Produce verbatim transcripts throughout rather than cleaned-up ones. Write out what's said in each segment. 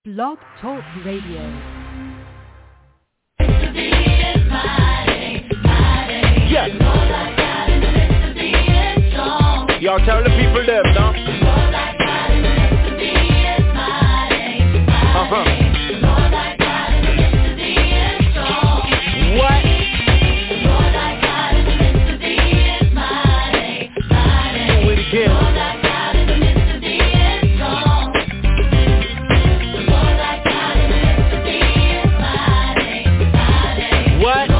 Blog Talk Radio. Yes. Y'all tell the people them, no? Uh-huh. What? Do it again. What?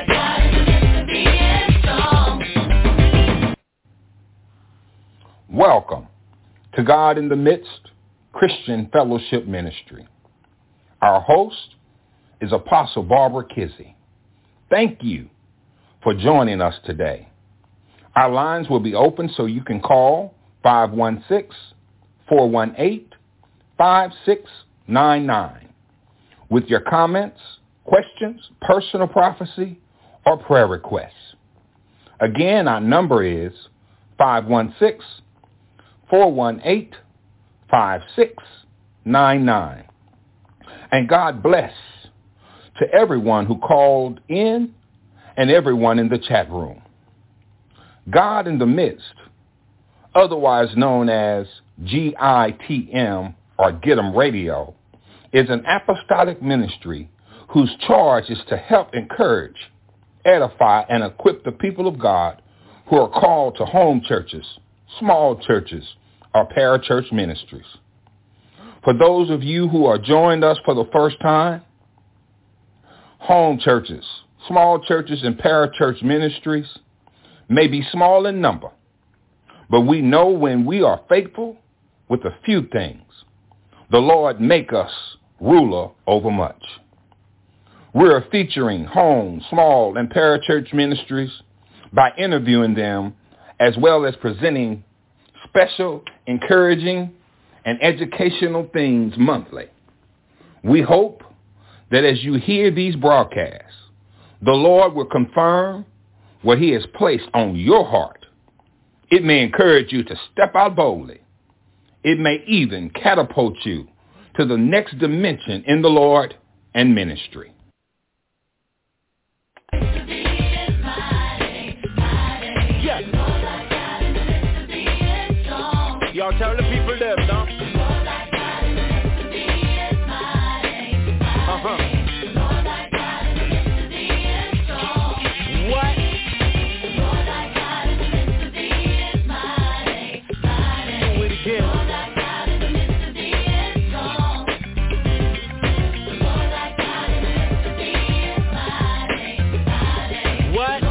Welcome to God in the Midst Christian Fellowship Ministry. Our host is Apostle Barbara Kizzy. Thank you for joining us today. Our lines will be open so you can call five one six, four one eight, five six nine nine with your comments, questions, personal prophecy, or prayer requests. Again, our number is five one six, four one eight, five six nine nine. And God bless to everyone who called in and everyone in the chat room. God in the Midst, otherwise known as G I T M or Get 'em Radio, is an apostolic ministry whose charge is to help encourage, edify, and equip the people of God who are called to home churches, small churches, or parachurch ministries. For those of you who are joining us for the first time, home churches, small churches, and parachurch ministries may be small in number, but we know when we are faithful with a few things, the Lord make us ruler over much. We're featuring home, small, and parachurch ministries by interviewing them as well as presenting special, encouraging, and educational things monthly. We hope that as you hear these broadcasts, the Lord will confirm what he has placed on your heart. It may encourage you to step out boldly. It may even catapult you to the next dimension in the Lord and ministry. Yes. Y'all tell the people them, no? Uh-huh. What? Do it again. What?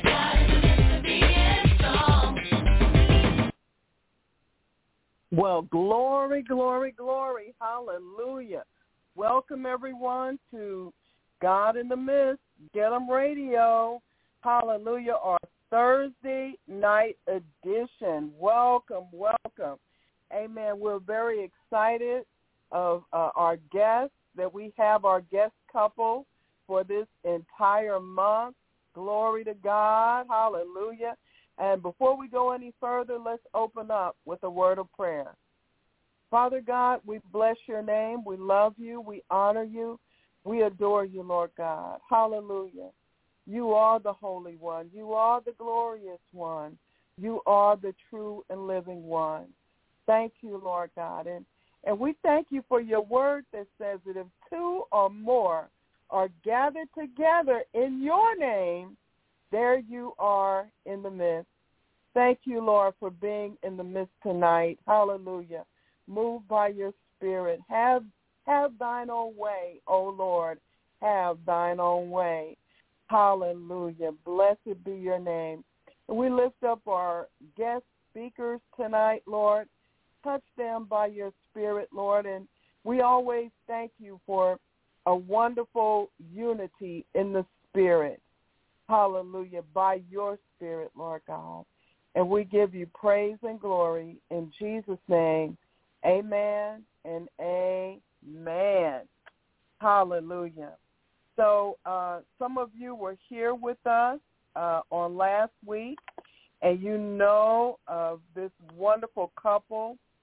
Well, glory, glory, glory. Hallelujah. Welcome, everyone, to God in the Midst, Get 'em Radio. Hallelujah, our Thursday night edition. Welcome, welcome. Amen. We're very excited of uh, our guests, that we have our guest couple for this entire month. Glory to God. Hallelujah. And before we go any further, let's open up with a word of prayer. Father God, we bless your name. We love you. We honor you. We adore you, Lord God. Hallelujah. You are the Holy One. You are the glorious one. You are the true and living one. Thank you, Lord God. And, and we thank you for your word that says that if two or more are gathered together in your name, there you are in the midst. Thank you, Lord, for being in the midst tonight. Hallelujah. Move by your spirit. Have have thine own way, O Lord. Have thine own way. Hallelujah. Blessed be your name. And we lift up our guest speakers tonight, Lord. Touch them by your spirit, Lord. And we always thank you for a wonderful unity in the spirit. Hallelujah. By your spirit, Lord God. And we give you praise and glory in Jesus' name. Amen and amen. Hallelujah. So uh, some of you were here with us uh, on last week, and you know of this wonderful couple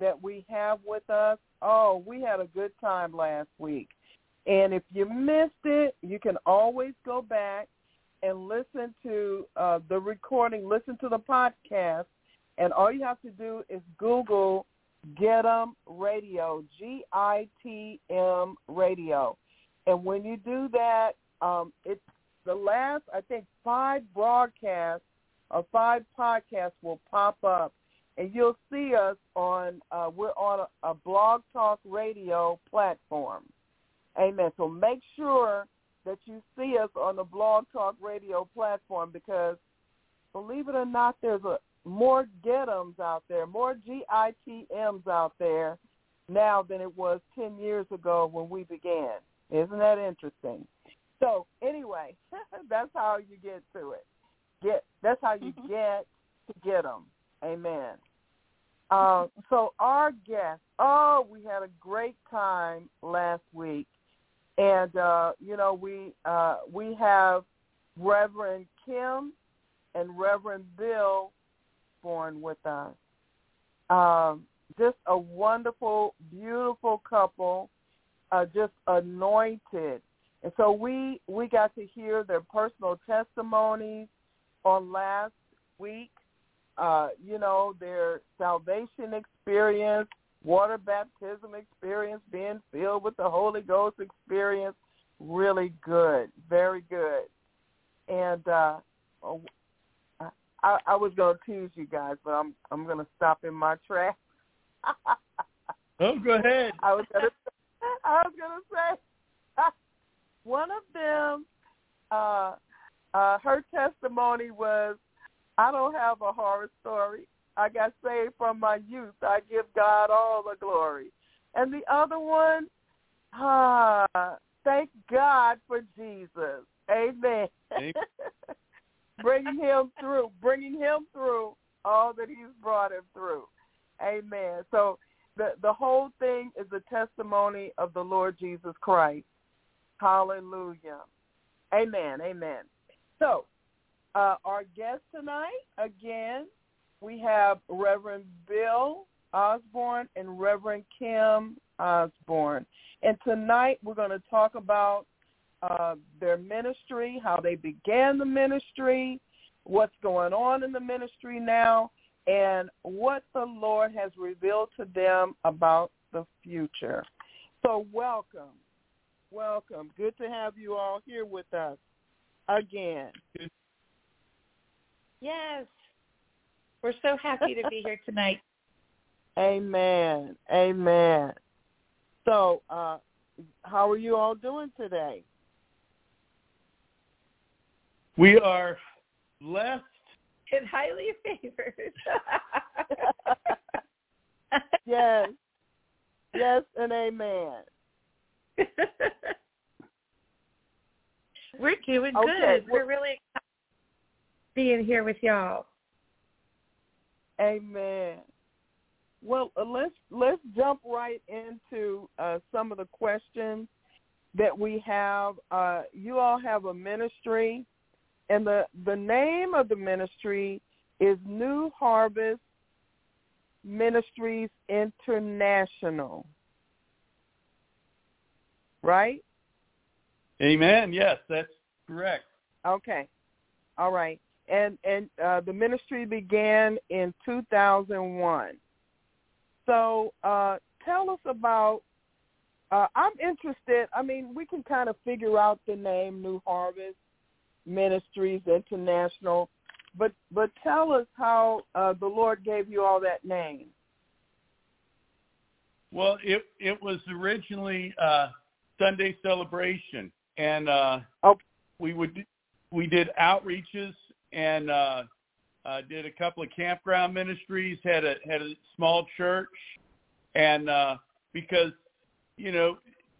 that we have with us. Oh, we had a good time last week. And if you missed it, you can always go back and listen to uh, the recording, listen to the podcast. And all you have to do is Google Get 'em Radio, G I T M Radio. And when you do that, um, it's the last, I think, five broadcasts or five podcasts will pop up. And you'll see us on, uh, we're on a, a Blog Talk Radio platform. Amen. So make sure that you see us on the Blog Talk Radio platform because, believe it or not, there's a more Get-ems out there, more G I T Ms out there now than it was ten years ago when we began. Isn't that interesting? So anyway, that's how you get to it. Get That's how you get to get them. Amen. Uh, so our guest, oh, we had a great time last week. And, uh, you know, we uh, we have Reverend Kim and Reverend Bill born with us. Um, just a wonderful, beautiful couple, uh, just anointed. And so we, we got to hear their personal testimonies on last week, uh, you know, their salvation experience, water baptism experience, being filled with the Holy Ghost experience. Really good, very good. And uh, I, I was going to tease you guys, but I'm I'm going to stop in my tracks. Oh, go ahead. I was going to I was going to say one of them. Uh, uh, her testimony was, "I don't have a horror story. I got saved from my youth. I give God all the glory." And the other one, ah, thank God for Jesus. Amen. bringing him through, bringing him through all that he's brought him through. Amen. So the, the whole thing is a testimony of the Lord Jesus Christ. Hallelujah. Amen. Amen. So uh, our guest tonight, again, we have Reverend Bill Osborne and Reverend Kim Osborne. And tonight we're going to talk about uh, their ministry, how they began the ministry, what's going on in the ministry now, and what the Lord has revealed to them about the future. So welcome. Welcome. Good to have you all here with us again. Yes. We're so happy to be here tonight. Amen. Amen. So, uh, how are you all doing today? We are blessed and highly favored. Yes. Yes and amen. We're doing Okay, good. well, We're really excited being here with y'all. Amen. Well, uh, let's let's jump right into uh, some of the questions that we have. Uh, you all have a ministry, and the, the name of the ministry is New Harvest Ministries International. Right? Amen. Yes, that's correct. Okay. All right. And and uh, the ministry began in two thousand one. So uh, tell us about, uh, I'm interested, I mean, we can kind of figure out the name New Harvest Ministries International, but but tell us how uh, the Lord gave you all that name. Well, it it was originally uh, Sunday celebration, and uh, okay. we would we did outreaches and uh, uh, did a couple of campground ministries. Had a had a small church, and uh, because you know,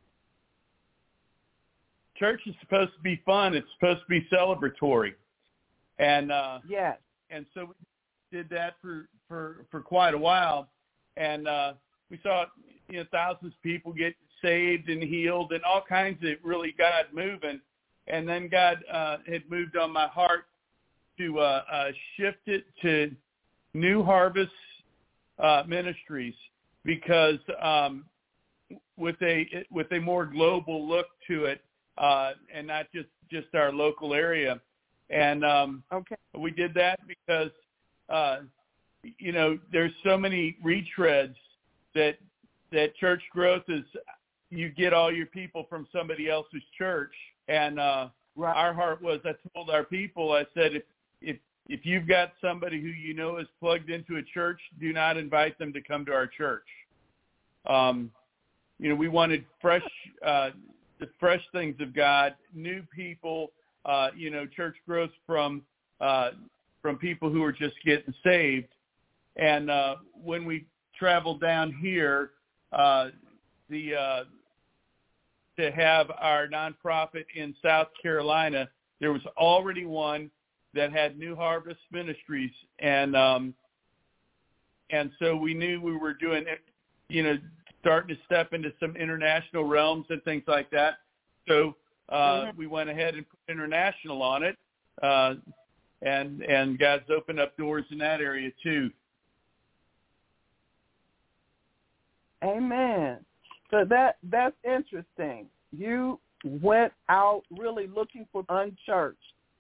church is supposed to be fun. It's supposed to be celebratory, and uh, yes, and so we did that for for, for quite a while, and uh, we saw you know thousands of people get saved and healed, and all kinds of really God moving. And then God uh, had moved on my heart to uh, uh, shift it to New Harvest uh, Ministries. because um, with a with a more global look to it, uh, and not just, just our local area. And um, okay. we did that because, uh, you know, there's so many retreads that that church growth is, you get all your people from somebody else's church. And uh, right. our heart was, I told our people, I said, if, if if you've got somebody who you know is plugged into a church, do not invite them to come to our church. Um, you know, we wanted fresh, uh, the fresh things of God, new people, uh, you know, church growth from uh, from people who are just getting saved. And uh, when we traveled down here, uh, the uh, to have our nonprofit in South Carolina, there was already one that had New Harvest Ministries, and um, and so we knew we were doing, you know, starting to step into some international realms and things like that. So uh, mm-hmm. we went ahead and put international on it, uh, and and God's opened up doors in that area too. Amen. So that that's interesting. You went out really looking for unchurched.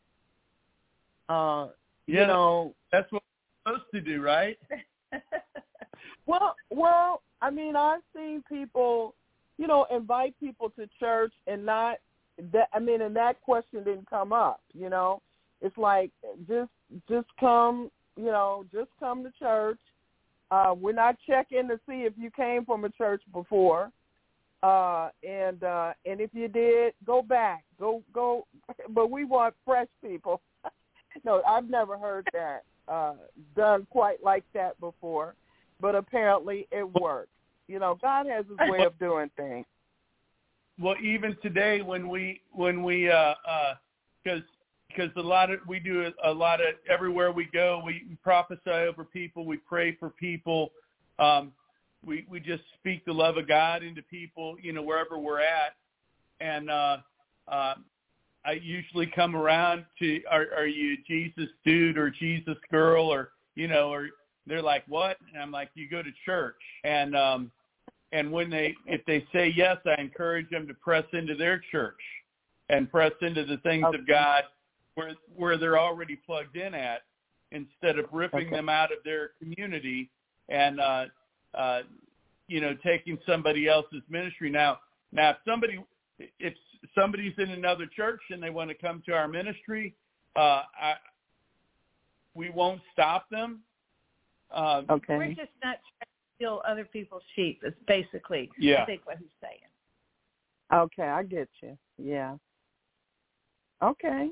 Uh, yeah, you know, that's what we're supposed to do, right? well, well, I mean, I've seen people, you know, invite people to church and not that. I mean, and that question didn't come up. You know, it's like just just come, you know, just come to church. Uh, we're not checking to see if you came from a church before, uh, and uh, and if you did, go back, go go. But we want fresh people. No, I've never heard that uh, done quite like that before, but apparently it works. You know, God has His way of doing things. Well, even today, when we when we uh, uh, because because a lot of we do a, a lot of everywhere we go, we, we prophesy over people, we pray for people, um, we we just speak the love of God into people, you know, wherever we're at, and uh, uh, I usually come around to, are, are you a Jesus dude or Jesus girl, or, you know, or they're like, what? And I'm like, you go to church. And, um, and when they, if they say yes, I encourage them to press into their church and press into the things okay. of God where, where they're already plugged in at, instead of ripping okay. them out of their community and, uh, uh, you know, taking somebody else's ministry. Now, now if somebody, if somebody's in another church and they want to come to our ministry, uh, I, we won't stop them. Uh, okay. We're just not trying to steal other people's sheep. Is basically, yeah. I think, what he's saying. Okay, I get you. Yeah. Okay.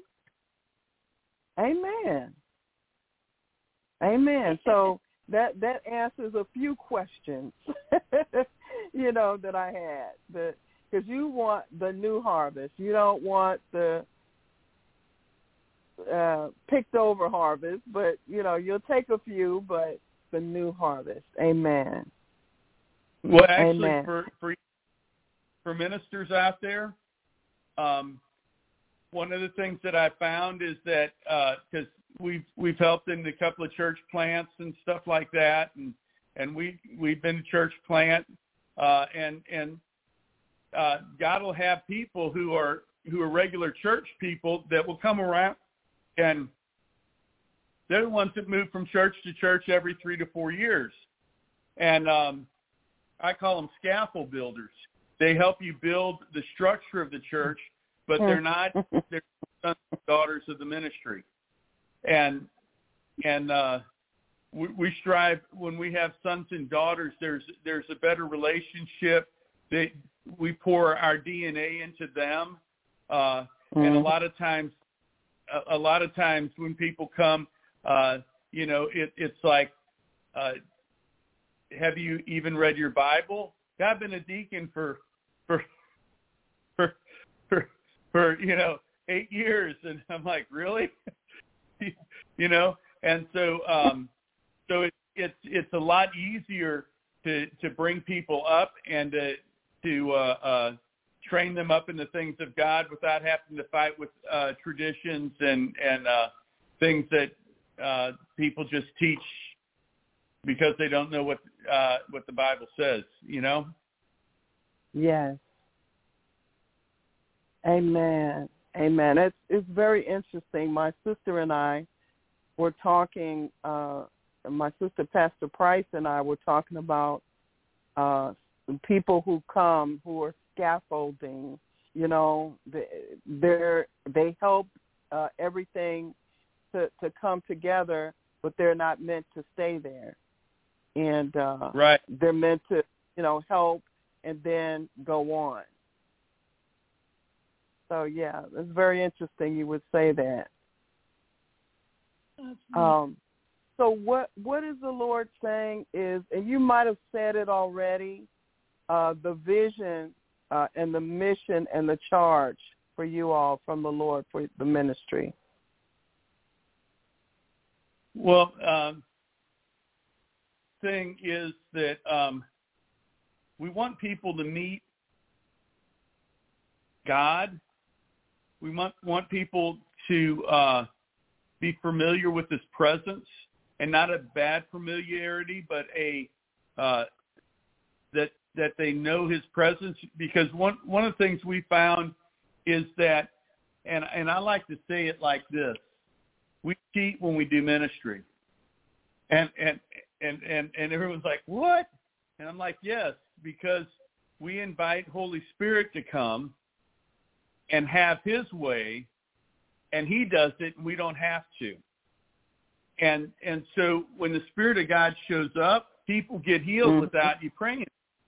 Amen. Amen. So that that answers a few questions, you know, that I had. But because you want the new harvest, you don't want the uh, picked over harvest. But you know, you'll take a few, but the new harvest. Amen. Well, actually, Amen. for for for ministers out there, um, one of the things that I found is that because uh, we've we've helped in a couple of church plants and stuff like that, and and we we've been to church plant, uh, and and uh, God will have people who are who are regular church people that will come around, and they're the ones that move from church to church every three to four years, and um, I call them scaffold builders. They help you build the structure of the church, but they're not they're sons and daughters of the ministry. And and uh, we, we strive, when we have sons and daughters, there's there's a better relationship. They, we pour our D N A into them, uh, mm-hmm. and a lot of times, a, a lot of times when people come, uh, you know, it, it's like, uh, have you even read your Bible? I've been a deacon for for for for, for you know eight years, and I'm like, really? You know, and so um, so it, it's it's a lot easier to, to bring people up and to to uh, uh, train them up in the things of God without having to fight with uh, traditions and and uh, things that uh, people just teach because they don't know what uh, what the Bible says, you know? Yes. Amen. Amen. It's it's very interesting. My sister and I were talking, uh, my sister Pastor Price and I were talking about uh, people who come who are scaffolding, you know, they're, they help uh, everything to, to come together, but they're not meant to stay there. And uh, right. they're meant to, you know, help and then go on. So, yeah, it's very interesting you would say that. Um, so what what is the Lord saying is, and you might have said it already, uh, the vision uh, and the mission and the charge for you all from the Lord for the ministry? Well, um, thing is that um, we want people to meet God. We want, want people to uh, be familiar with His presence, and not a bad familiarity, but a uh, that that they know His presence. Because one one of the things we found is that, and and I like to say it like this: we cheat when we do ministry, and and and and, and everyone's like, what? And I'm like, yes, because we invite Holy Spirit to come and have His way, and He does it, and we don't have to. And and so when the Spirit of God shows up, people get healed mm-hmm. without you praying.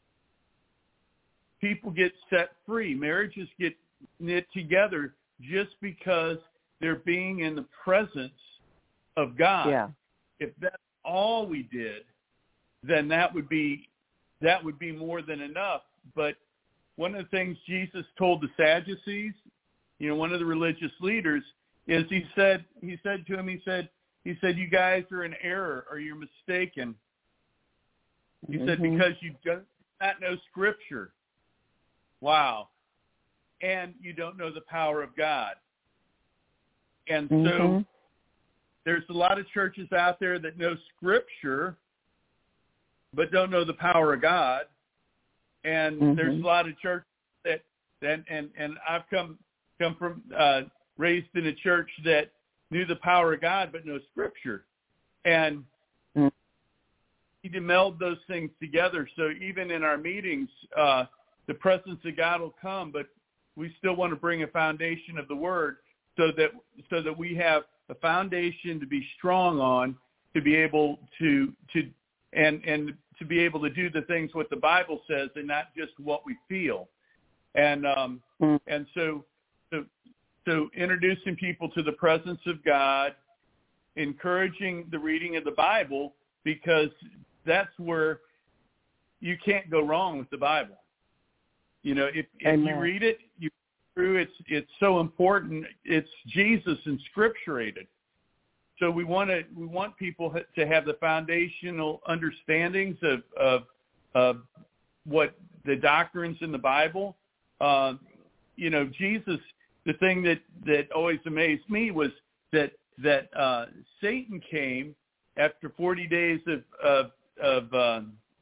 People get set free. Marriages get knit together just because they're being in the presence of God. Yeah. If that's all we did, then that would be that would be more than enough. But one of the things Jesus told the Sadducees, you know, one of the religious leaders, is he said he said to him, he said, he said, you guys are in error or you're mistaken. He mm-hmm. said, because you do not know Scripture. Wow. And you don't know the power of God. And mm-hmm. so there's a lot of churches out there that know Scripture but don't know the power of God. And mm-hmm. there's a lot of churches that, that and, and I've come come from uh, raised in a church that knew the power of God but no Scripture. And mm-hmm. he to meld those things together. So even in our meetings, uh, the presence of God will come, but we still want to bring a foundation of the Word so that so that we have a foundation to be strong on, to be able to to and and to be able to do the things what the Bible says and not just what we feel. And um, mm. and so so so introducing people to the presence of God, encouraging the reading of the Bible, because that's where you can't go wrong with the Bible. You know, if, if you read it, you through it's it's so important. It's Jesus and scripturated. So we want to we want people to have the foundational understandings of of, of what the doctrines in the Bible. Uh, you know, Jesus. The thing that, that always amazed me was that that uh, Satan came after forty days of of of, uh,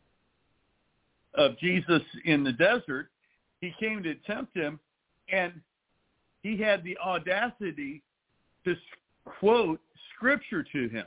of Jesus in the desert. He came to tempt him, and he had the audacity to quote Scripture to him.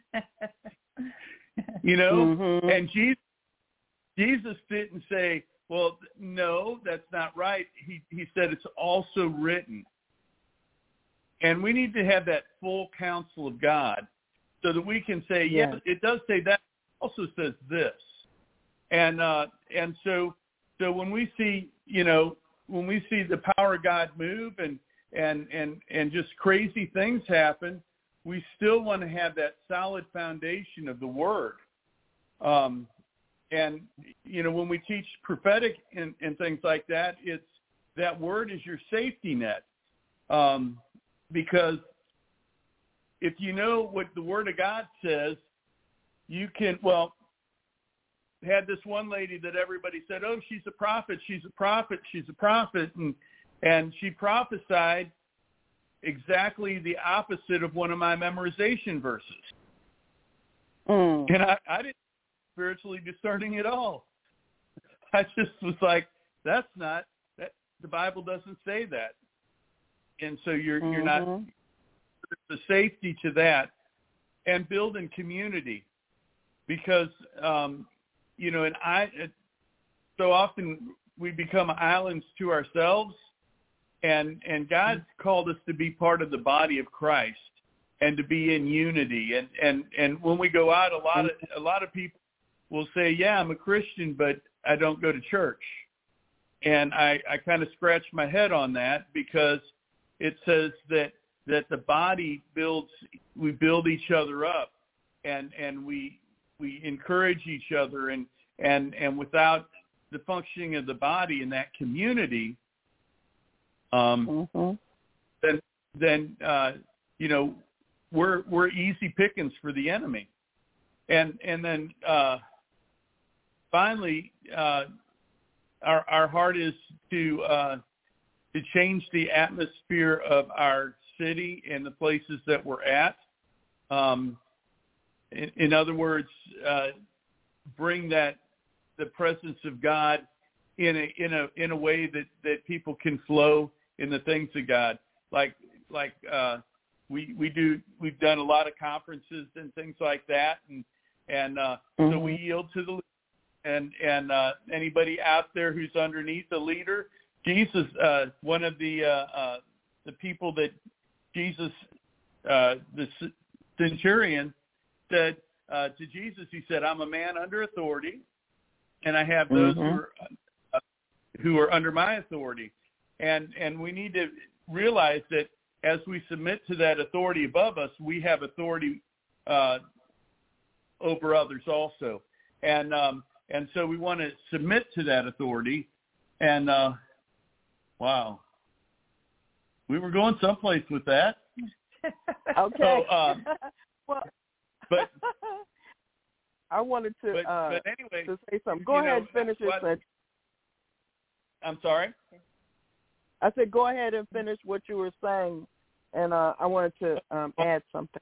You know, mm-hmm. and Jesus, Jesus didn't say, well, no, that's not right. He he said it's also written. And we need to have that full counsel of God so that we can say, yes, yes it does say that. It also says this. And uh, and so so when we see, you know, when we see the power of God move and and, and, and just crazy things happen, we still want to have that solid foundation of the Word. Um, and, you know, when we teach prophetic and, and things like that, it's that Word is your safety net. Um, because if you know what the Word of God says, you can, well, had this one lady that everybody said, oh, she's a prophet, she's a prophet, she's a prophet. And, and she prophesied exactly the opposite of one of my memorization verses. Mm. And I, I didn't spiritually discerning at all. I just was like, that's not, that, the Bible doesn't say that. And so you're mm-hmm. you're not, there's a safety to that. And building community, because, um, you know, and I, it, so often we become islands to ourselves, and, and God's called us to be part of the body of Christ and to be in unity. And, and, and when we go out, a lot of, a lot of people will say, yeah, I'm a Christian, but I don't go to church. And I, I kind of scratch my head on that, because it says that, that the body builds, we build each other up, and, and we, we encourage each other, and, and, and without the functioning of the body in that community, um, mm-hmm. then, then, uh, you know, we're, we're easy pickings for the enemy. And, and then, uh, finally, uh, our, our heart is to, uh, to change the atmosphere of our city and the places that we're at. Um, in, in other words, uh, bring that, the presence of God in a, in a, in a way that, that people can flow in the things of God. Like, like, uh, we, we do, we've done a lot of conferences and things like that. And, and, uh, mm-hmm. so we yield to the, and, and, uh, anybody out there who's underneath the leader, Jesus, uh, one of the, uh, uh, the people that Jesus, uh, the centurion said uh, to Jesus, he said, I'm a man under authority, and I have those mm-hmm. who are uh, who are under my authority. And and we need to realize that as we submit to that authority above us, we have authority uh, over others also. And um, and so we want to submit to that authority. And, uh, wow. We were going someplace with that. Okay. So, um, well, but I wanted to, but, uh, but anyway, to say something. Go ahead know, and finish your sentence. I'm sorry? I said go ahead and finish what you were saying, and uh, I wanted to um, add something.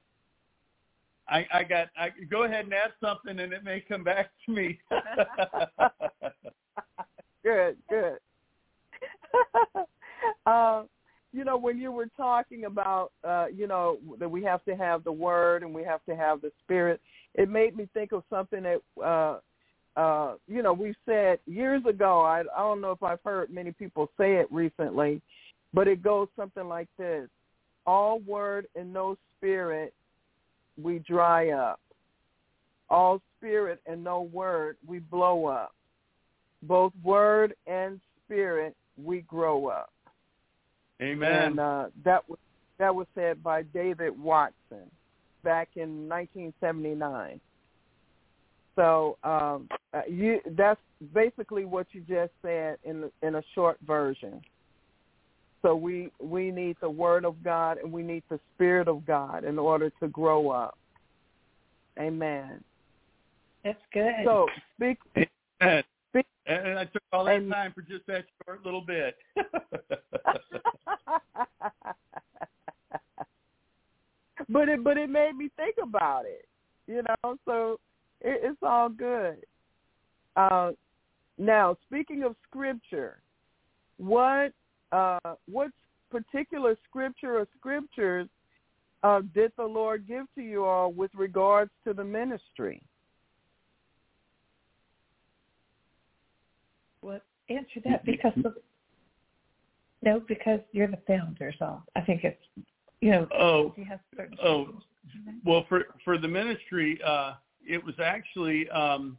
I, I got. I go ahead and add something, and it may come back to me. Good, good. uh, you know, when you were talking about, uh, you know, that we have to have the Word and we have to have the Spirit, it made me think of something that, uh, uh, you know, we've said years ago. I, I don't know if I've heard many people say it recently, but it goes something like this: all Word and no Spirit, we dry up. All Spirit and no Word, we blow up. Both Word and Spirit, we grow up. Amen. And uh, that was that was said by David Watson back in nineteen seventy-nine. So um, uh, you, that's basically what you just said in in a short version. So we we need the Word of God and we need the Spirit of God in order to grow up. Amen. That's good. So speak. Amen. speak and I took all that and, time for just that short little bit. but it but it made me think about it, you know. So it, it's all good. Uh, now, speaking of Scripture, what uh, what particular scripture or scriptures uh, did the Lord give to you all with regards to the ministry? Well, answer that because of, no, because you're the founder, so I think it's, you know, oh, you have certain oh, well, for for the ministry, uh, it was actually um,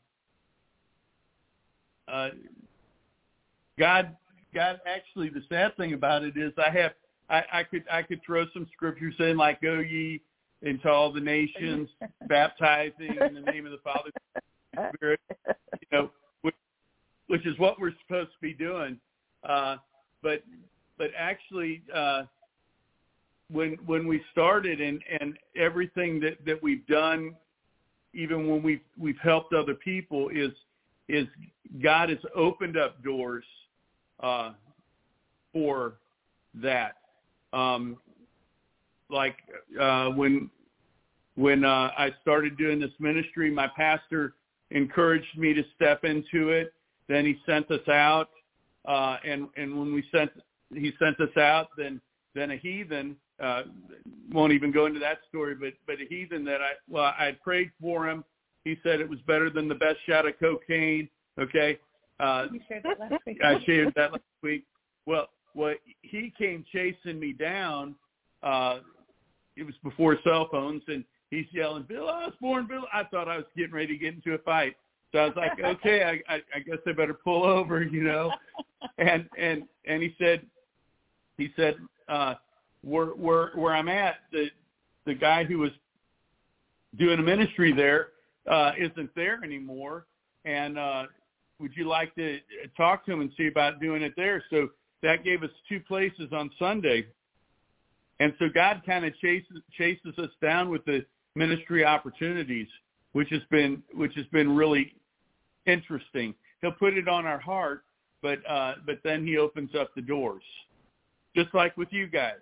uh, God. God, actually, the sad thing about it is, I have I, I could I could throw some scriptures in, like "Go ye into all the nations, baptizing in the name of the Father, and the Spirit," you know, which, which is what we're supposed to be doing. Uh, but but actually, uh, when when we started and, and everything that, that we've done, even when we've we've helped other people, is is God has opened up doors uh, for that. Um, like uh, when when uh, I started doing this ministry, my pastor encouraged me to step into it. Then he sent us out, uh, and and when we sent he sent us out, then then a heathen uh, won't even go into that story, but but a heathen that I well I prayed for him. He said it was better than the best shot of cocaine. Okay, uh, you shared that last week. I shared that last week. Well, well, he came chasing me down. Uh, it was before cell phones, and he's yelling, "Bill Osborne, Bill!" I thought I was getting ready to get into a fight. So I was like, okay, I, I, I guess I better pull over, you know. And and and he said, he said, uh, where where where I'm at, the the guy who was doing a ministry there uh, isn't there anymore. And uh, would you like to talk to him and see about doing it there? So that gave us two places on Sunday. And so God kind of chases chases us down with the ministry opportunities, which has been which has been really interesting. He'll put it on our heart, but uh, but then he opens up the doors, just like with you guys.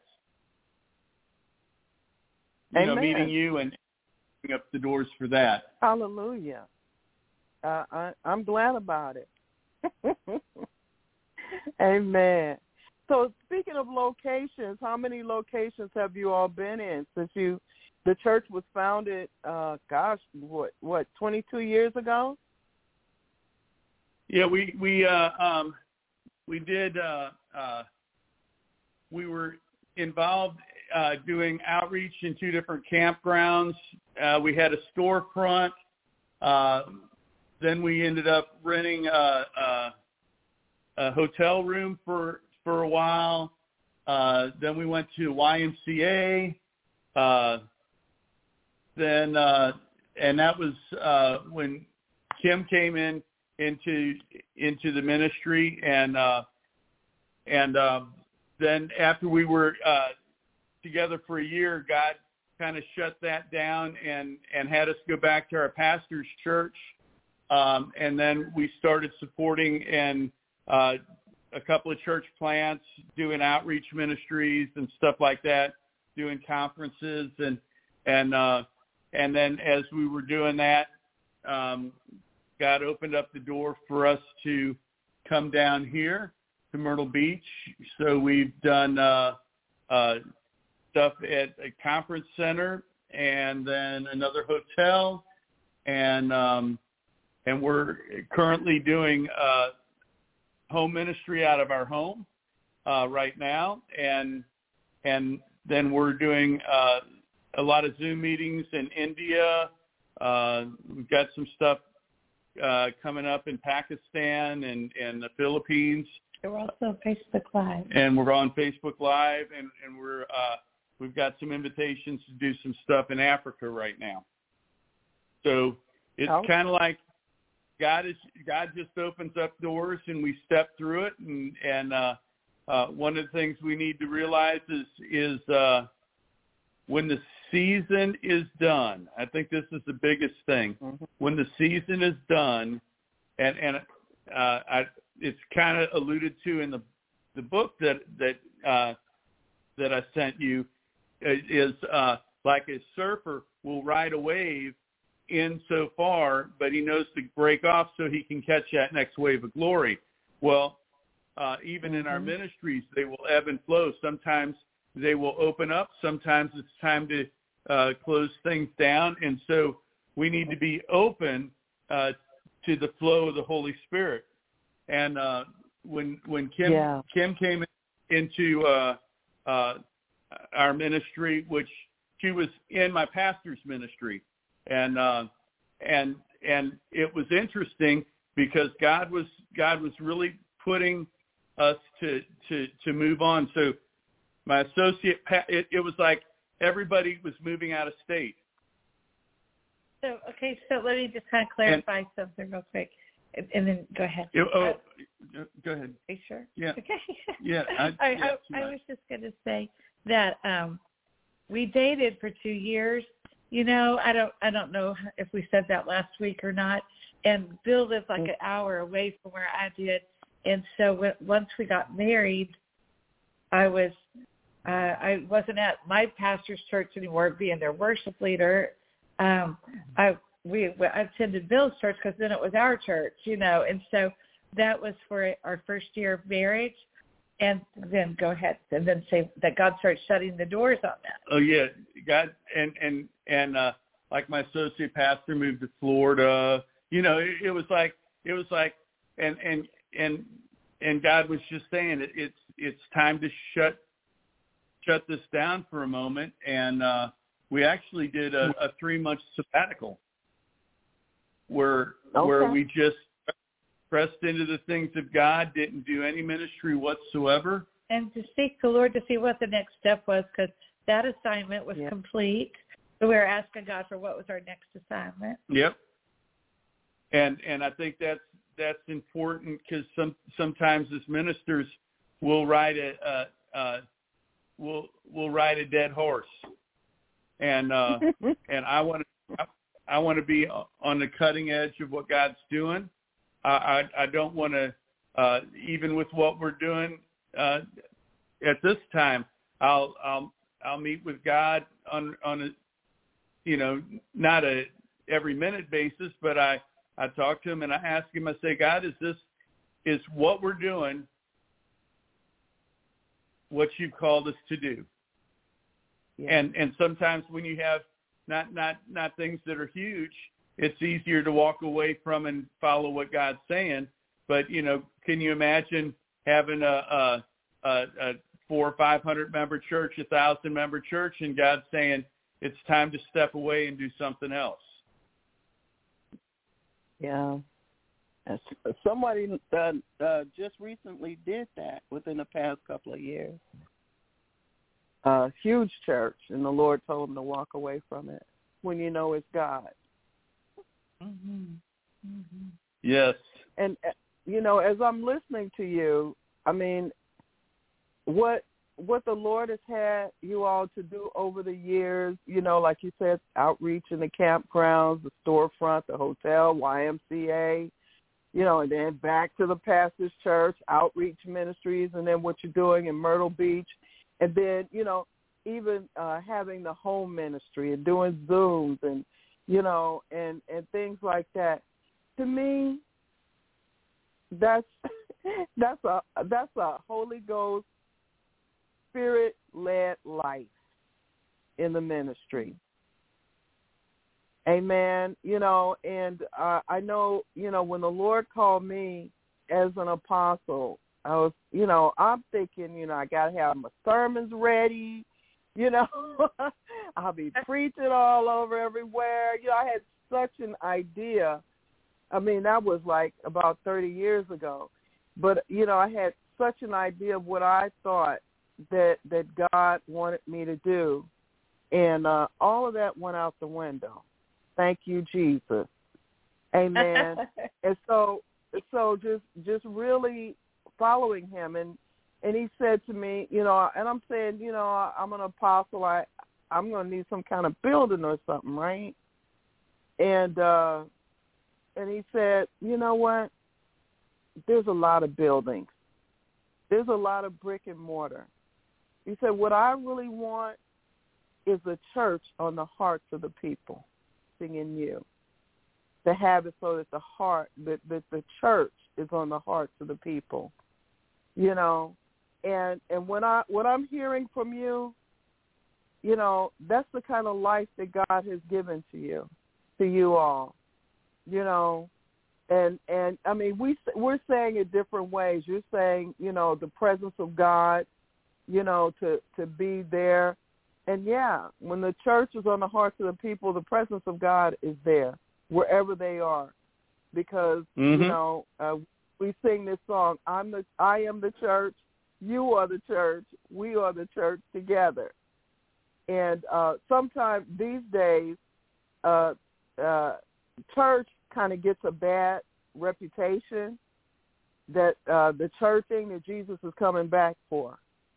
You Amen. know, meeting you and opening up the doors for that. Hallelujah. Uh, I, I'm glad about it. Amen. So speaking of locations, how many locations have you all been in since you, the church was founded, uh, gosh, what, what, twenty-two years ago? Yeah, we we uh, um, we did. Uh, uh, we were involved uh, doing outreach in two different campgrounds. Uh, we had a storefront. Uh, then we ended up renting a, a, a hotel room for for a while. Uh, then we went to Y M C A. Uh, then uh, and that was uh, when Kim came in. into into the ministry, and uh, and um, then after we were uh, together for a year, God kind of shut that down and, and had us go back to our pastor's church, um, and then we started supporting and uh, a couple of church plants, doing outreach ministries and stuff like that, doing conferences, and and uh, and then as we were doing that, um, God opened up the door for us to come down here to Myrtle Beach. So we've done uh, uh, stuff at a conference center and then another hotel, and um, and we're currently doing uh, home ministry out of our home uh, right now, and and then we're doing uh, a lot of Zoom meetings in India. Uh, we've got some stuff Uh, coming up in Pakistan and, and the Philippines. We're also on Facebook Live. And we're on Facebook Live, and, and we're uh, we've got some invitations to do some stuff in Africa right now. So it's oh. kind of like God is God just opens up doors and we step through it. And and uh, uh, one of the things we need to realize is is uh, when the season is done, I think this is the biggest thing. Mm-hmm. When the season is done, and and uh, I, it's kind of alluded to in the the book that that uh, that I sent you, is uh, like a surfer will ride a wave in so far, but he knows to break off so he can catch that next wave of glory. Well, uh, even mm-hmm. in our ministries, they will ebb and flow. Sometimes they will open up. Sometimes it's time to uh, close things down. And so we need to be open uh, to the flow of the Holy Spirit. And uh, when when Kim yeah. Kim came into uh, uh, our ministry, which she was in my pastor's ministry, and uh, and and it was interesting because God was God was really putting us to to to move on. So my associate, it, it was like everybody was moving out of state. So okay, so let me just kind of clarify and, something real quick, and, and then go ahead. It, oh, uh, go ahead. Are you sure? Yeah. Okay. Yeah. I, I, yeah, I, I was just going to say that um, we dated for two years. You know, I don't, I don't know if we said that last week or not. And Bill lived like an hour away from where I did, and so when, once we got married, I was, uh, I wasn't at my pastor's church anymore, being their worship leader. Um, I we, we I attended Bill's church because then it was our church, you know, and so that was for our first year of marriage. And then go ahead and then say that God started shutting the doors on that. Oh yeah, God, and and and uh, like my associate pastor moved to Florida. You know, it, it was like it was like, and and and and God was just saying it, it's it's time to shut shut this down for a moment. And uh, we actually did a, a three month sabbatical where okay. where we just pressed into the things of God, didn't do any ministry whatsoever. And to seek the Lord to see what the next step was, because that assignment was yeah. complete. So we were asking God for what was our next assignment. Yep. And and I think that's that's important because some sometimes as ministers we'll ride a uh, uh, we'll we'll ride a dead horse, and uh, and I want to I, I want to be on the cutting edge of what God's doing. I, I don't want to, uh, even with what we're doing uh, at this time, I'll I'll I'll meet with God on on a, you know, not a every minute basis, but I, I talk to him and I ask him, I say, God, is this is what we're doing what you've called us to do? Yeah. And and sometimes when you have not not not things that are huge, it's easier to walk away from and follow what God's saying. But, you know, can you imagine having a, a, a, a four or five hundred member church, a thousand member church, and God saying it's time to step away and do something else? Yeah. Somebody uh, uh, just recently did that within the past couple of years. A uh, huge church, and the Lord told him to walk away from it when you know it's God. Mm-hmm. Mm-hmm. Yes. And, you know, as I'm listening to you, I mean, what what the Lord has had you all to do over the years, you know, like you said, outreach in the campgrounds, the storefront, the hotel, Y M C A, you know, and then back to the pastor's church, outreach ministries, and then what you're doing in Myrtle Beach. And then, you know, even uh, having the home ministry and doing Zooms and, you know, and, and things like that. To me, that's that's a that's a Holy Ghost Spirit-led life in the ministry. Amen. You know, and uh, I know, you know, when the Lord called me as an apostle, I was, you know, I'm thinking, you know, I got to have my sermons ready. You know, I'll be preaching all over everywhere. You know, I had such an idea. I mean, that was like about thirty years ago. But, you know, I had such an idea of what I thought that that God wanted me to do. And uh, all of that went out the window. Thank you, Jesus. Amen. And so so just just really following him. And And he said to me, you know, and I'm saying, you know, I'm an apostle. I, I'm going to need some kind of building or something, right? And uh, and he said, you know what? There's a lot of buildings. There's a lot of brick and mortar. He said, what I really want is a church on the hearts of the people, in you, to have it so that the heart, that, that the church is on the hearts of the people, you know. And and when I what I'm hearing from you, you know, that's the kind of life that God has given to you, to you all, you know. And and I mean, we we're saying it different ways. You're saying, you know, the presence of God, you know, to to be there. And yeah, when the church is on the hearts of the people, the presence of God is there wherever they are, because mm-hmm. you know uh, we sing this song. I'm the I am the church. You are the church. We are the church together. And uh, sometimes these days, uh, uh, church kind of gets a bad reputation, that uh, the church thing that Jesus is coming back for.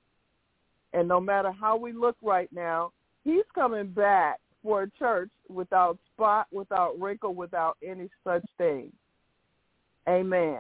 And no matter how we look right now, he's coming back for a church without spot, without wrinkle, without any such thing. Amen.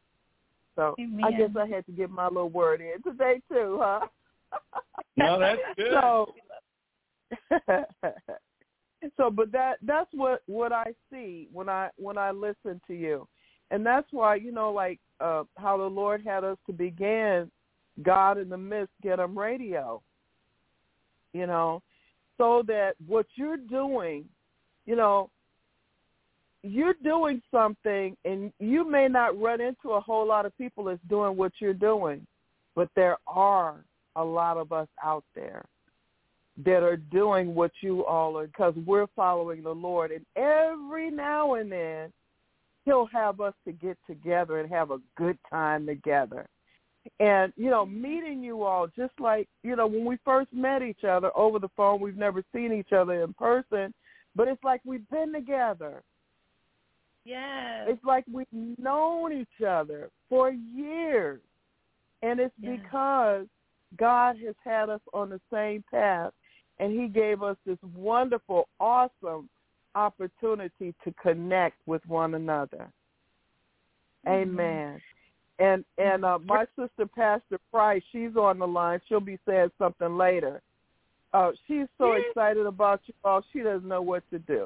So Amen. I guess I had to get my little word in today too, huh? No, that's good. So, So, but that that's what, what I see when I when I listen to you, and that's why, you know, like uh, how the Lord had us to begin God in the Midst, Get 'em Radio. You know, so that what you're doing, you know, you're doing something, and you may not run into a whole lot of people that's doing what you're doing, but there are a lot of us out there that are doing what you all are, because we're following the Lord. And every now and then, he'll have us to get together and have a good time together. And, you know, meeting you all, just like, you know, when we first met each other over the phone, we've never seen each other in person, but it's like we've been together. Yes. It's like we've known each other for years. And it's yes. because God has had us on the same path, and he gave us this wonderful, awesome opportunity to connect with one another. Mm-hmm. Amen. And and uh, my sister, Pastor Price, she's on the line. She'll be saying something later. Uh, she's so excited about you all, she doesn't know what to do.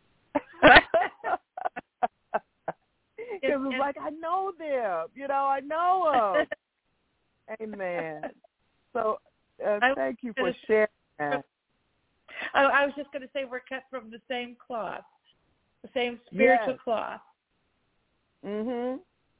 It was like, I know them. You know, I know them. Amen. So uh, thank you for sharing that. I, I was just going to say we're cut from the same cloth, the same spiritual yes. cloth. Mhm.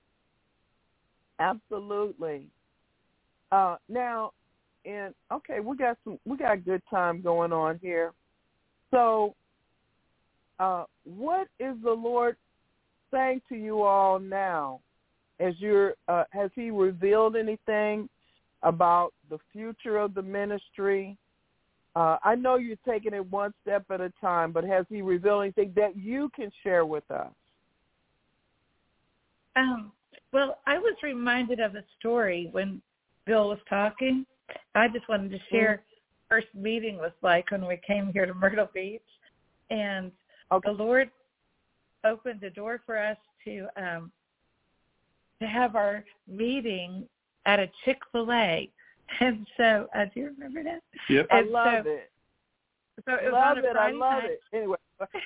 Absolutely. Uh, now, and okay, we got some, we got a good time going on here. So, uh, what is the Lord saying to you all now? As you're, uh, has He revealed anything about the future of the ministry? Uh, I know you're taking it one step at a time, but has He revealed anything that you can share with us? Um. Well, I was reminded of a story when Bill was talking. I just wanted to share mm-hmm. first meeting was like when we came here to Myrtle Beach, and okay. the Lord opened the door for us to um, to have our meeting at a Chick-fil-A. And so, uh, do you remember that? Yep. And I love so, it. So it was love on a it. Friday I love night. it. Anyway.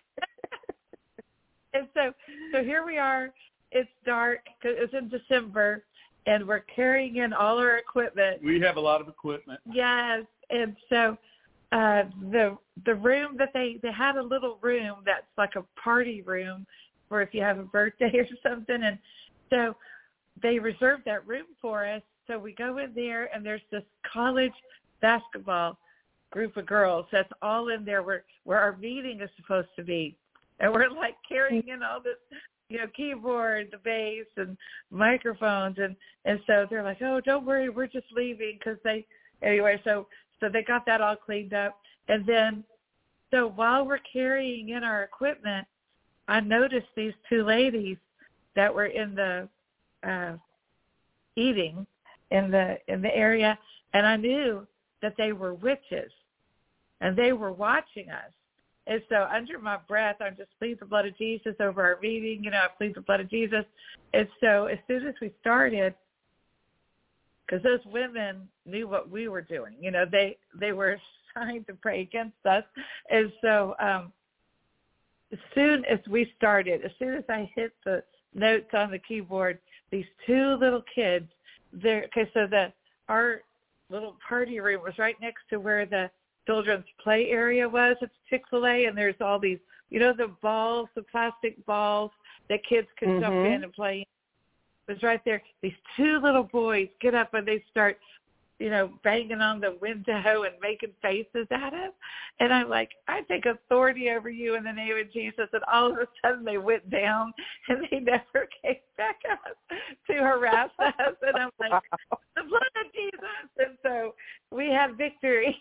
And so, so here we are. It's dark. It's in December, and we're carrying in all our equipment. We have a lot of equipment. Yes, and so uh, the the room that they they had a little room that's like a party room for if you have a birthday or something, and so they reserved that room for us. So we go in there, and there's this college basketball group of girls that's all in there where where our meeting is supposed to be, and we're like carrying in all this. You know, keyboard, the bass, and microphones, and, and so they're like, oh, don't worry, we're just leaving because they, anyway, so so they got that all cleaned up. And then, so while we're carrying in our equipment, I noticed these two ladies that were in the uh, eating in the in the area, and I knew that they were witches, and they were watching us. And so under my breath, I just plead the blood of Jesus over our meeting. You know, I plead the blood of Jesus. And so as soon as we started, because those women knew what we were doing, you know, they, they were assigned to pray against us. And so um, as soon as we started, as soon as I hit the notes on the keyboard, these two little kids, there. Okay, so the our little party room was right next to where the children's play area was at Chick-fil-A, and there's all these, you know, the balls, the plastic balls that kids could mm-hmm. jump in and play. It was right there. These two little boys get up and they start, you know, banging on the window and making faces at us. And I'm like, I take authority over you in the name of Jesus. And all of a sudden they went down and they never came back up to harass us. And I'm like, the blood of Jesus. And so we had victory.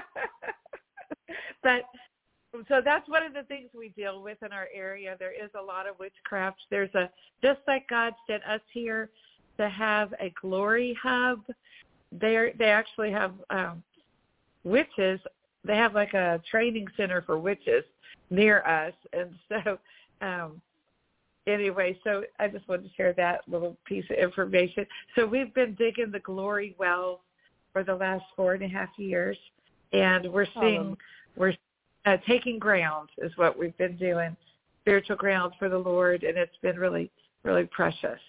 But so that's one of the things we deal with in our area. There is a lot of witchcraft. There's a, just like God sent us here to have a glory hub, they they actually have um, witches. They have like a training center for witches near us. And so um, anyway, so I just wanted to share that little piece of information. So we've been digging the glory well for the last four and a half years, and we're seeing, um, we're uh, taking ground is what we've been doing, spiritual ground for the Lord, and it's been really, really precious.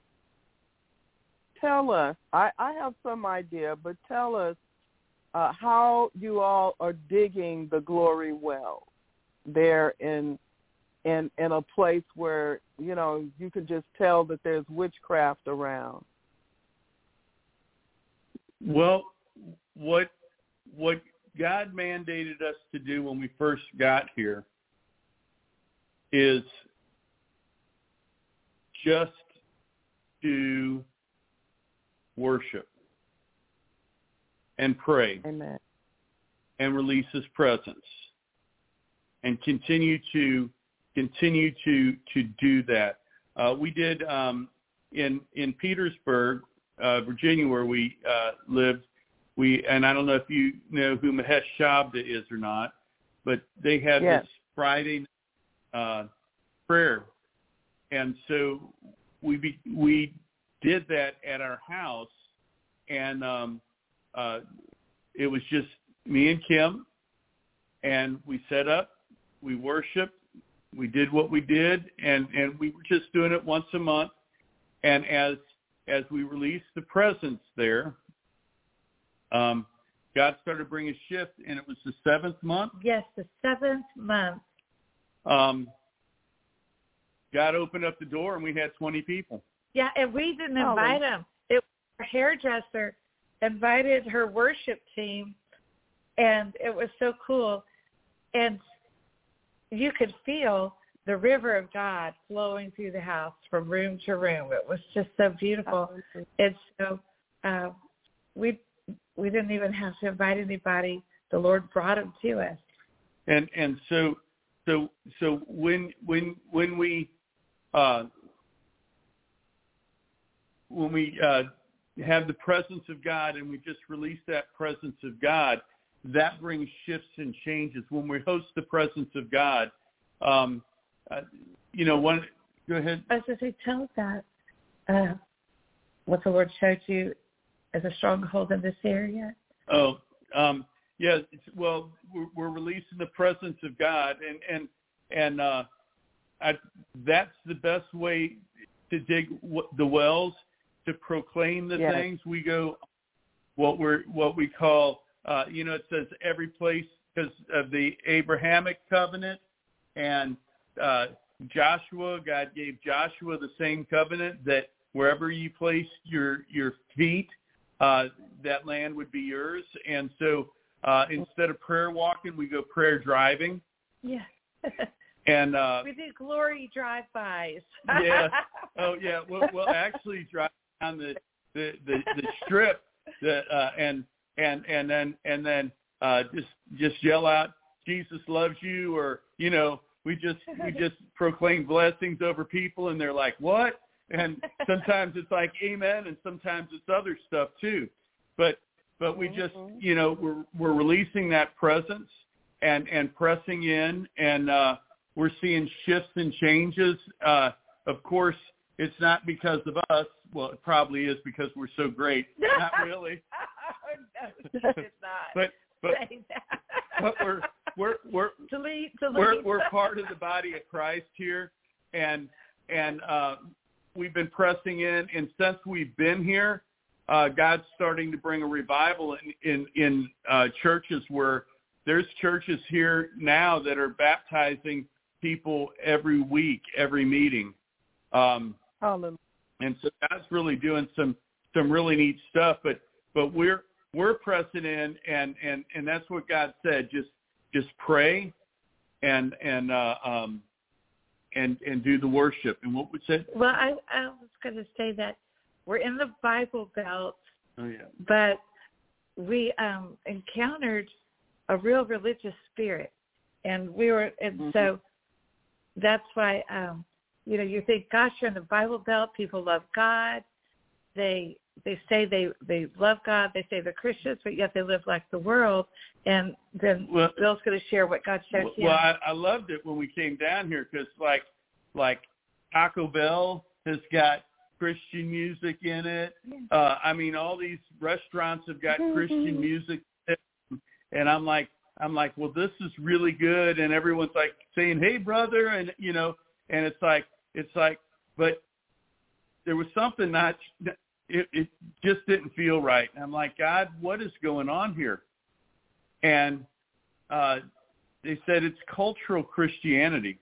Tell us, I, I have some idea, but tell us uh, how you all are digging the glory well there in in in a place where, you know, you can just tell that there's witchcraft around. Well, what what God mandated us to do when we first got here is just to worship and pray. Amen. And release His presence, and continue to continue to to do that. Uh, we did um, in in Petersburg, uh, Virginia, where we uh, lived. We and I don't know if you know who Mahesh Shabda is or not, but they had yes. this Friday uh, prayer, and so we be, we did that at our house, and um, uh, it was just me and Kim, and we set up, we worshiped, we did what we did, and, and we were just doing it once a month. And as as we released the presence there, um, God started bringing a shift, and it was the seventh month. Yes, the seventh month. Um, God opened up the door, and we had twenty people. Yeah, and we didn't invite oh. them. It was our hairdresser invited her worship team, and it was so cool. And you could feel the river of God flowing through the house from room to room. It was just so beautiful. And so uh, we we didn't even have to invite anybody. The Lord brought them to us. And and so so so when when when we uh, when we uh, have the presence of God, and we just release that presence of God, that brings shifts and changes. When we host the presence of God, um, uh, you know, one. Go ahead. I was going to say, tell us that uh, what the Lord showed you as a stronghold in this area. Oh, um, yeah. It's, well, we're, we're releasing the presence of God, and and and uh, I, that's the best way to dig w- the wells, to proclaim the yes. things. We go what we're what we call. Uh, you know, it says every place because of the Abrahamic covenant, and uh, Joshua, God gave Joshua the same covenant that wherever you place your your feet, uh, that land would be yours. And so uh, instead of prayer walking, we go prayer driving. Yeah. And uh, we do glory drive-bys. yeah. Oh, yeah. We'll, we'll actually drive down the the, the, the strip, the, uh, and and and then and then uh, just just yell out, "Jesus loves you," or you know, we just we just proclaim blessings over people, and they're like, "What?" And sometimes it's like amen, and sometimes it's other stuff too. But but we just you know we're we're releasing that presence and and pressing in, and uh, we're seeing shifts and changes. Uh, of course, it's not because of us. Well, it probably is because we're so great. Not really. No, it's not. But but, Say that. but we're we're we're delete, delete. we're we're part of the body of Christ here, and and uh, we've been pressing in. And since we've been here, uh, God's starting to bring a revival in in, in uh, churches where there's churches here now that are baptizing people every week, every meeting. Um, Hallelujah. And so God's really doing some some really neat stuff. But but we're we're pressing in, and, and, and that's what God said. Just just pray and and uh, um and and do the worship. And what we said? Well, I I was going to say that we're in the Bible Belt. Oh yeah. But we um, encountered a real religious spirit, and we were, and mm-hmm. so that's why, um, you know, you think, gosh, you're in the Bible Belt. People love God. They they say they, they love God. They say they're Christians, but yet they live like the world. And then well, Bill's going to share what God showed well, him. Well, I, I loved it when we came down here because, like, like Taco Bell has got Christian music in it. Yeah. Uh, I mean, all these restaurants have got mm-hmm. Christian music. And I'm like, I'm like, well, this is really good. And everyone's like saying, hey, brother. And, you know, and it's like, it's like, but there was something not, it, it just didn't feel right. And I'm like, God, what is going on here? And uh, they said it's cultural Christianity.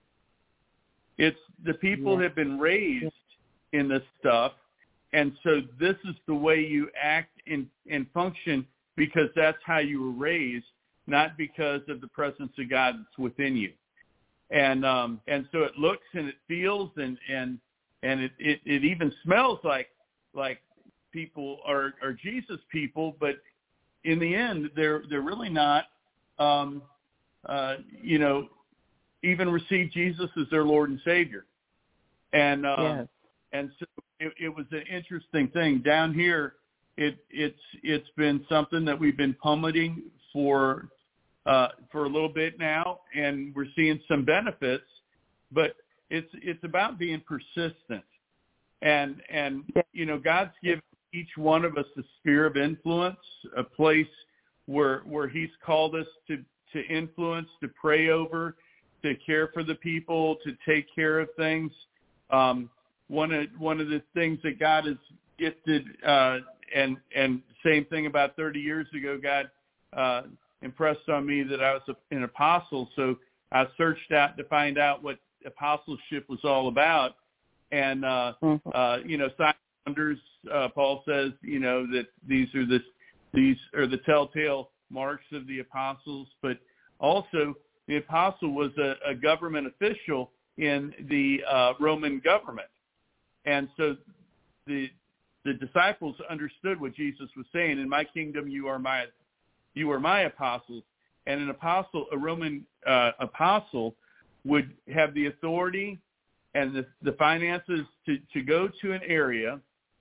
It's the people Yeah. have been raised in this stuff. And so this is the way you act and, and function because that's how you were raised, not because of the presence of God that's within you. And um, and so it looks and it feels and and, and it, it, it even smells like like people are, are Jesus people, but in the end they're they're really not um, uh, you know, even receive Jesus as their Lord and Savior. And um, yes. and so it, it was an interesting thing. Down here, it it's it's been something that we've been pummeling for uh, for a little bit now, and we're seeing some benefits. But it's it's about being persistent, and and you know, God's given each one of us a sphere of influence, a place where where He's called us to to influence, to pray over, to care for the people, to take care of things. Um, one of one of the things that God has gifted, uh, and and same thing about thirty years ago, God uh, impressed on me that I was a, an apostle. So I searched out to find out what apostleship was all about. And, uh, mm-hmm. uh, you know, signs and wonders, uh, Paul says, you know, that these are the, these are the telltale marks of the apostles. But also the apostle was a, a government official in the uh, Roman government. And so the the disciples understood what Jesus was saying. In my kingdom, you are my you are my apostles. And an apostle, a Roman uh, apostle, would have the authority and the, the finances to, to go to an area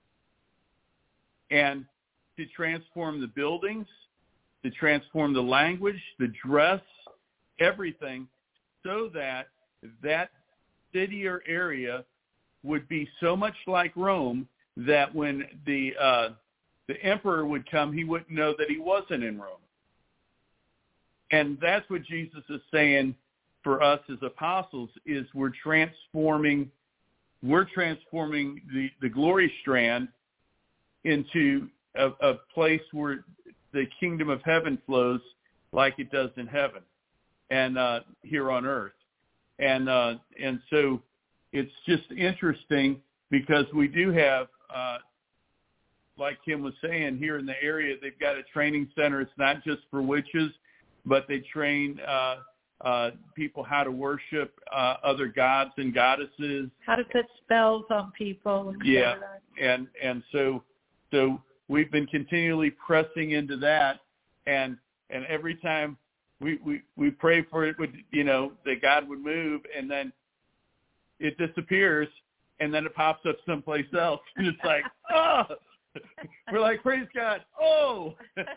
and to transform the buildings, to transform the language, the dress, everything, so that that city or area would be so much like Rome that when the uh, the emperor would come, he wouldn't know that he wasn't in Rome. And that's what Jesus is saying for us as apostles, is we're transforming, we're transforming the, the glory strand into a, a place where the kingdom of heaven flows like it does in heaven and uh, here on earth. And uh, and so it's just interesting because we do have, uh, like Kim was saying, here in the area, they've got a training center. It's not just for witches, but they train uh, uh, people how to worship uh, other gods and goddesses. How to put spells on people. And yeah, and and so so we've been continually pressing into that, and and every time we we, we pray for it, would you know that God would move, and then it disappears, and then it pops up someplace else, and it's like, oh, we're like, praise God, oh.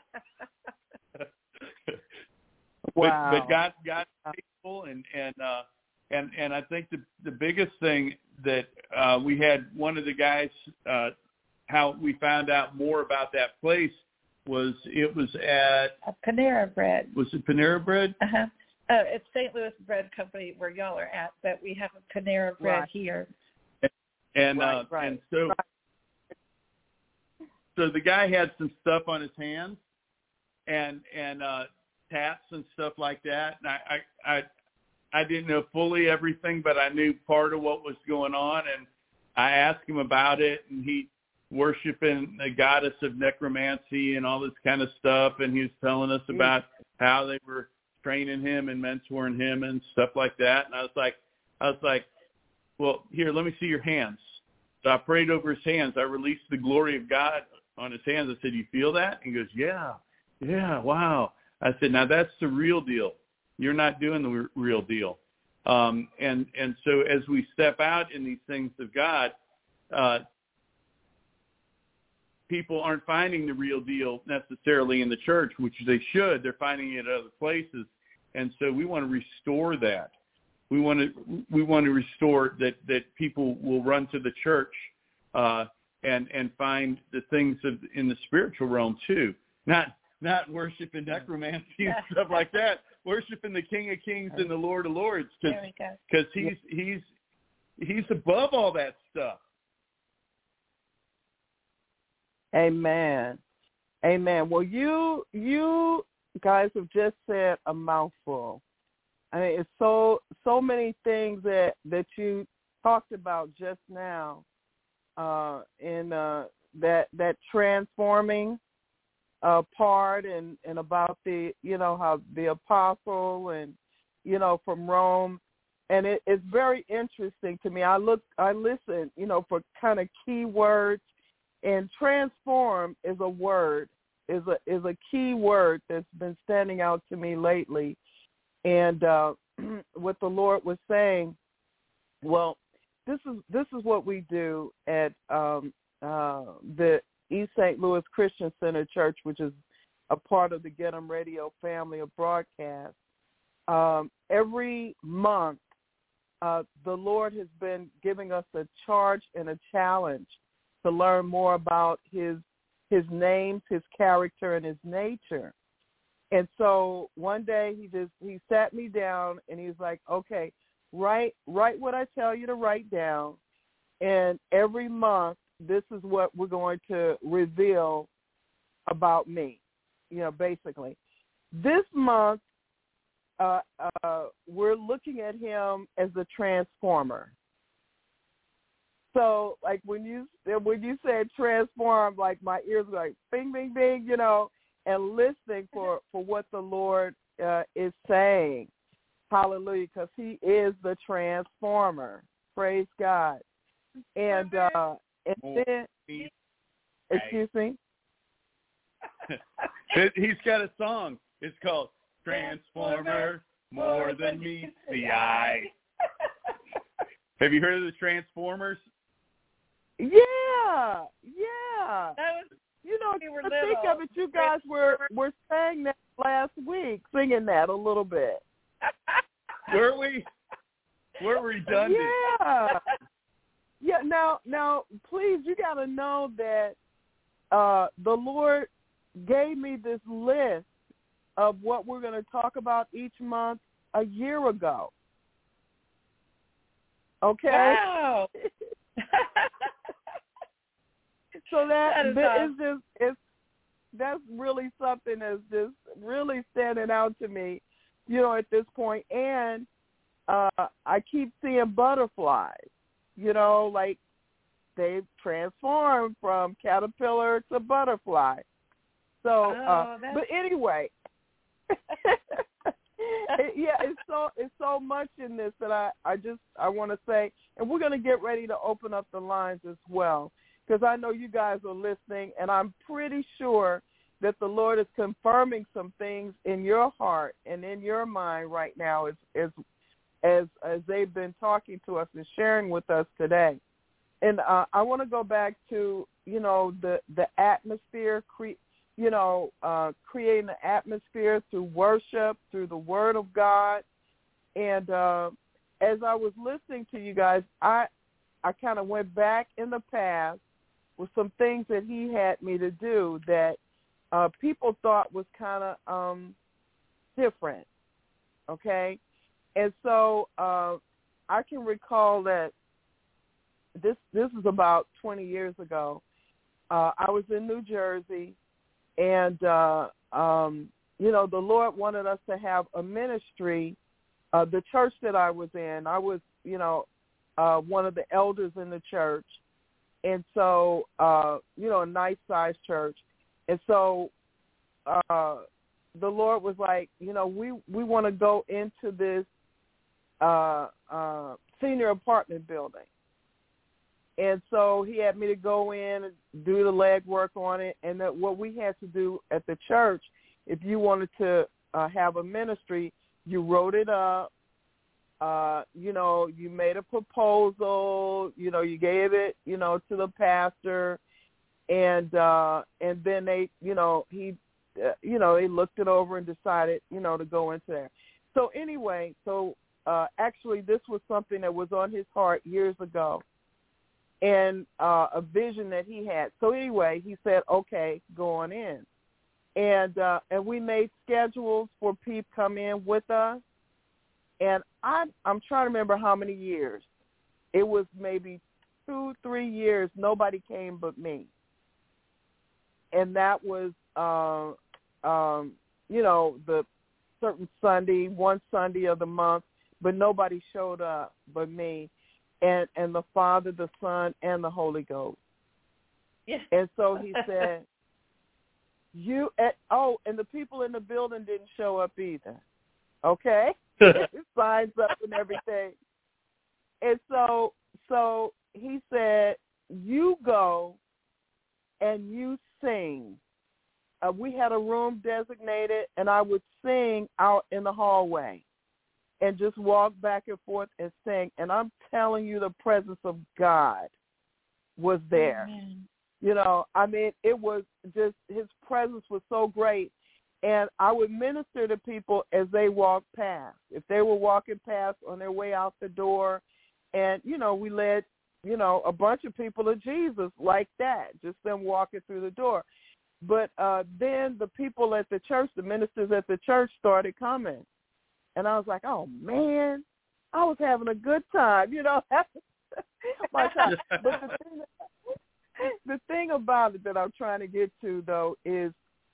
Wow. But, but God, God's faithful, and and uh, and and I think the the biggest thing that uh, we had one of the guys, uh, how we found out more about that place was it was at a Panera Bread. Was it Panera Bread? Uh huh. Uh, it's Saint Louis Bread Company where y'all are at, but we have a Panera Bread right. here. And and, right, uh, right. and so right. so the guy had some stuff on his hands, and and. uh tats and stuff like that. And I, I, I, I didn't know fully everything, but I knew part of what was going on. And I asked him about it, and he worshiping the goddess of necromancy and all this kind of stuff. And he was telling us about how they were training him and mentoring him and stuff like that. And I was like, I was like, well, here, let me see your hands. So I prayed over his hands. I released the glory of God on his hands. I said, you feel that? And he goes, yeah, yeah, wow. I said, now that's the real deal. You're not doing the r- real deal. Um, and, and so as we step out in these things of God, uh, people aren't finding the real deal necessarily in the church, which they should. They're finding it at other places. And so we want to restore that. We want to, we want to restore that, that people will run to the church uh, and, and find the things of, in the spiritual realm too. Not, not worshiping necromancy and stuff like that. Worshiping the King of Kings and the Lord of Lords, because he's he's he's above all that stuff. Amen. Amen. Well, you you guys have just said a mouthful. I mean, it's so so many things that, that you talked about just now, uh, in uh, that that transforming uh, part, and, and about the you know how the apostle and you know from Rome, and it, it's very interesting to me. I look, I listen, you know, for kind of key words, and transform is a word, is a is a key word that's been standing out to me lately. And uh, what the Lord was saying, well, this is this is what we do at um, uh, the East Saint Louis Christian Center Church, which is a part of the Get 'em Radio family of broadcasts. Um, every month, uh, the Lord has been giving us a charge and a challenge to learn more about his his names, his character, and his nature. And so one day he just he sat me down and he was like, okay, write write what I tell you to write down, and every month this is what we're going to reveal about me, you know, basically. This month uh, uh, we're looking at him as the transformer. So, like, when you when you said transform, like, my ears were like, bing, bing, bing, you know, and listening for, for what the Lord uh, is saying. Hallelujah, because he is the transformer. Praise God. And, uh, and then, excuse me? He's got a song. It's called Transformer, More Than Meets the Eye. Have you heard of the Transformers? Yeah, yeah. That was, you know, we were to little. think of it, you guys were, were saying that last week, singing that a little bit. Were we? We're redundant. Yeah. Yeah, now, now, please, you got to know that uh, the Lord gave me this list of what we're going to talk about each month a year ago. Okay? Wow. So that, that is, that awesome. is just it's that's really something that's just really standing out to me, you know, at this point. And uh, I keep seeing butterflies, you know, like they've transformed from caterpillar to butterfly. So, oh, uh, but anyway, it, yeah, it's so it's so much in this that I I just I want to say, and we're going to get ready to open up the lines as well, because I know you guys are listening, and I'm pretty sure that the Lord is confirming some things in your heart and in your mind right now as as as, as they've been talking to us and sharing with us today. And uh, I want to go back to, you know, the, the atmosphere, cre- you know, uh, creating the atmosphere through worship, through the Word of God. And uh, as I was listening to you guys, I I kind of went back in the past with some things that he had me to do that uh, people thought was kind of um, different, okay? And so uh, I can recall that this this is about twenty years ago. Uh, I was in New Jersey, and, uh, um, you know, the Lord wanted us to have a ministry. Uh, the church that I was in, I was, you know, uh, one of the elders in the church. And so, uh, you know, a nice-sized church. And so uh, the Lord was like, you know, we, we want to go into this uh, uh, senior apartment building. And so he had me to go in and do the legwork on it. And that what we had to do at the church, if you wanted to uh, have a ministry, you wrote it up. Uh, you know, you made a proposal, you know, you gave it, you know, to the pastor, and uh, and then they, you know, he, uh, you know, they looked it over and decided, you know, to go into there. So anyway, so uh, actually this was something that was on his heart years ago, and uh, a vision that he had. So anyway, he said, okay, go on in. and uh, and we made schedules for people to come in with us. And I, I'm trying to remember how many years. It was maybe two, three years. Nobody came but me. And that was, uh, um, you know, the certain Sunday, one Sunday of the month, but nobody showed up but me and, and the Father, the Son, and the Holy Ghost. Yeah. And so he said, you, at, oh, and the people in the building didn't show up either. Okay? Signs up and everything. And so, so he said, you go and you sing. Uh, we had a room designated, and I would sing out in the hallway and just walk back and forth and sing. And I'm telling you, the presence of God was there. Amen. You know, I mean, it was just, his presence was so great. And I would minister to people as they walked past. If they were walking past on their way out the door, and, you know, we led, you know, a bunch of people to Jesus like that, just them walking through the door. But uh, then the people at the church, the ministers at the church started coming. And I was like, oh, man, I was having a good time, you know. My time. But the thing, the thing about it that I'm trying to get to, though, is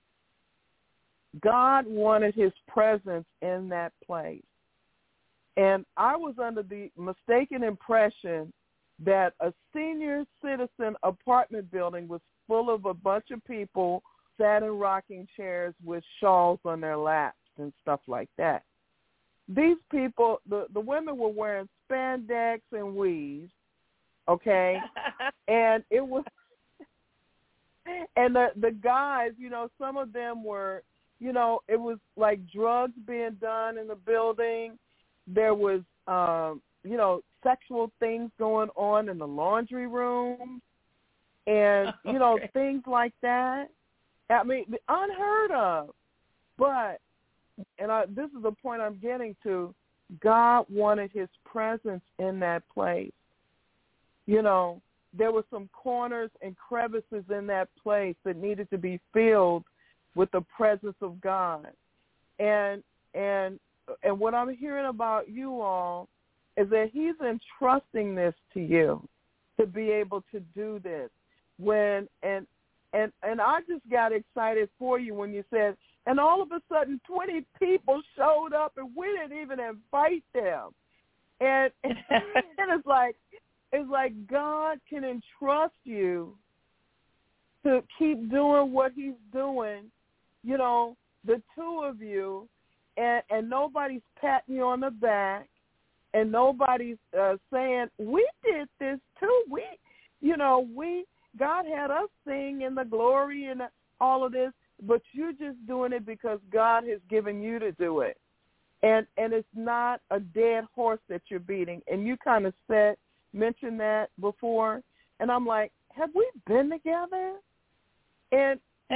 God wanted his presence in that place. And I was under the mistaken impression that a senior citizen apartment building was full of a bunch of people sat in rocking chairs with shawls on their laps and stuff like that. These people, the, the women were wearing spandex and weaves, okay? And it was, and the, the guys, you know, some of them were, you know, it was like drugs being done in the building. There was, um, you know, sexual things going on in the laundry room and, you know, okay. things like that. I mean, unheard of. But, and I, this is the point I'm getting to, God wanted his presence in that place. You know, there were some corners and crevices in that place that needed to be filled with the presence of God. And and and what I'm hearing about you all is that he's entrusting this to you to be able to do this. When and and and I just got excited for you when you said, and all of a sudden twenty people showed up and we didn't even invite them. And, and it's like it's like God can entrust you to keep doing what he's doing, you know, the two of you, and, and nobody's patting you on the back, and nobody's uh, saying, we did this too. We, you know, we, God had us sing in the glory and all of this, but you're just doing it because God has given you to do it. And and it's not a dead horse that you're beating. And you kind of said, mentioned that before, and I'm like, have we been together? And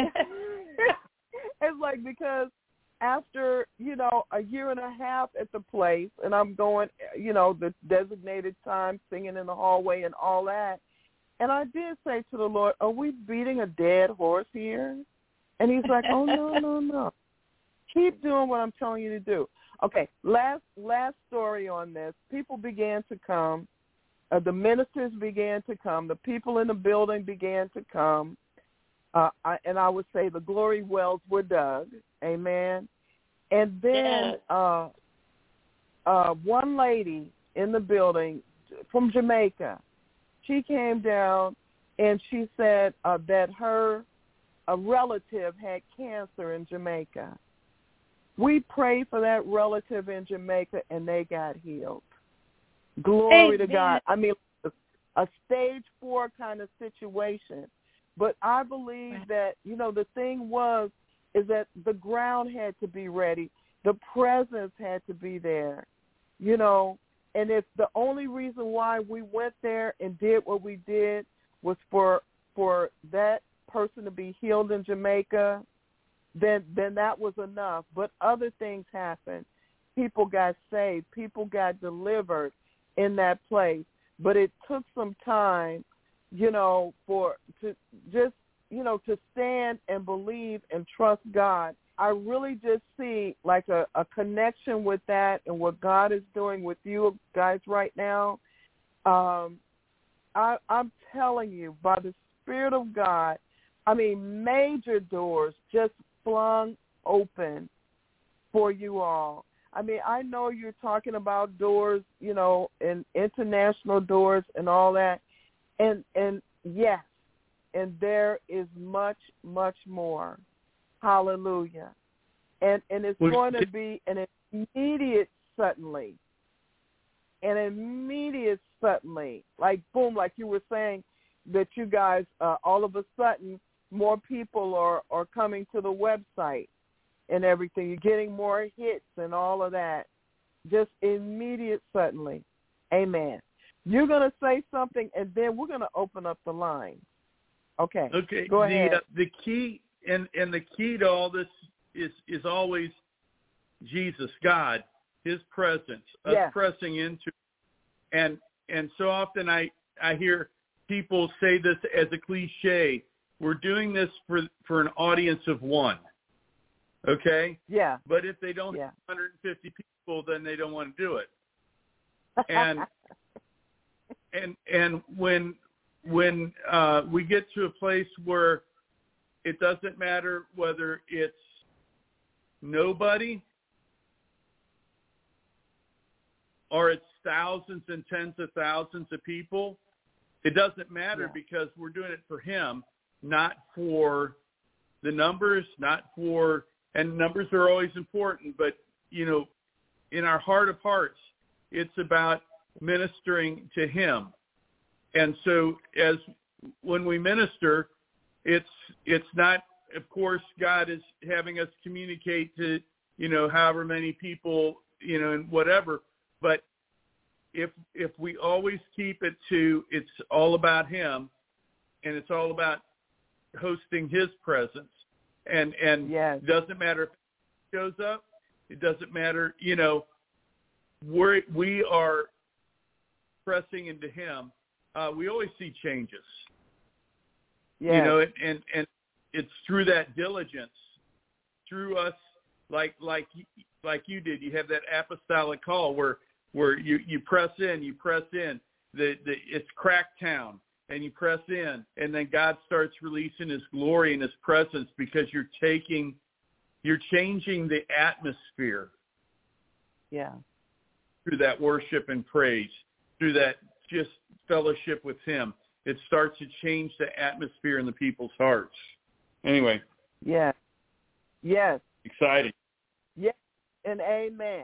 it's like, because after, you know, a year and a half at the place, and I'm going, you know, the designated time, singing in the hallway and all that, and I did say to the Lord, are we beating a dead horse here? And he's like, oh, no, no, no. Keep doing what I'm telling you to do. Okay, last last story on this. People began to come. Uh, the ministers began to come. The people in the building began to come. Uh, I, and I would say the glory wells were dug. Amen. And then yes. uh, uh, one lady in the building from Jamaica, she came down and she said uh, that her a relative had cancer in Jamaica. We prayed for that relative in Jamaica, and they got healed. Glory Amen. to God. I mean, a, a stage four kind of situation. But I believe right. that, you know, the thing was, is that the ground had to be ready. The presence had to be there, you know. And if the only reason why we went there and did what we did was for for that person to be healed in Jamaica, then then that was enough. But other things happened. People got saved. People got delivered in that place. But it took some time, you know, for to just you know, to stand and believe and trust God. I really just see like a, a connection with that and what God is doing with you guys right now. Um, I, I'm telling you, by the Spirit of God, I mean, major doors just flung open for you all. I mean, I know you're talking about doors, you know, and international doors and all that. And, and yes, and there is much, much more. Hallelujah. And and it's Well, going to be an immediate suddenly. An immediate suddenly. Like, boom, like you were saying, that you guys, uh, all of a sudden, more people are, are coming to the website and everything. You're getting more hits and all of that. Just immediate suddenly. Amen. You're going to say something, and then we're going to open up the line. Okay. Okay. Go the, ahead. Uh, the key and and the key to all this is is always Jesus, God, His presence, us Yeah. pressing into, and and so often I I hear people say this as a cliche. We're doing this for for an audience of one. Okay. Yeah. But if they don't Yeah. have one hundred fifty people, then they don't want to do it. And and and when when uh, we get to a place where it doesn't matter whether it's nobody or it's thousands and tens of thousands of people, it doesn't matter Yeah. because we're doing it for Him, not for the numbers, not for, and numbers are always important, but, you know, in our heart of hearts, it's about ministering to Him. And so as when we minister, it's it's not, of course, God is having us communicate to, you know, however many people, you know, and whatever. But if if we always keep it to it's all about Him, and it's all about hosting His presence, and and Yes. it doesn't matter if it shows up, it doesn't matter, you know, we're, we are pressing into Him. Uh, we always see changes. Yes. You know, and, and, and it's through that diligence, through us, like like like you did. You have that apostolic call where where you, you press in, you press in. The the it's Cracktown, and you press in, and then God starts releasing His glory and His presence because you're taking, you're changing the atmosphere. Yeah. Through that worship and praise, through that just fellowship with Him. It starts to change the atmosphere in the people's hearts. Anyway. Yes. Yes. Exciting. Yes. And amen.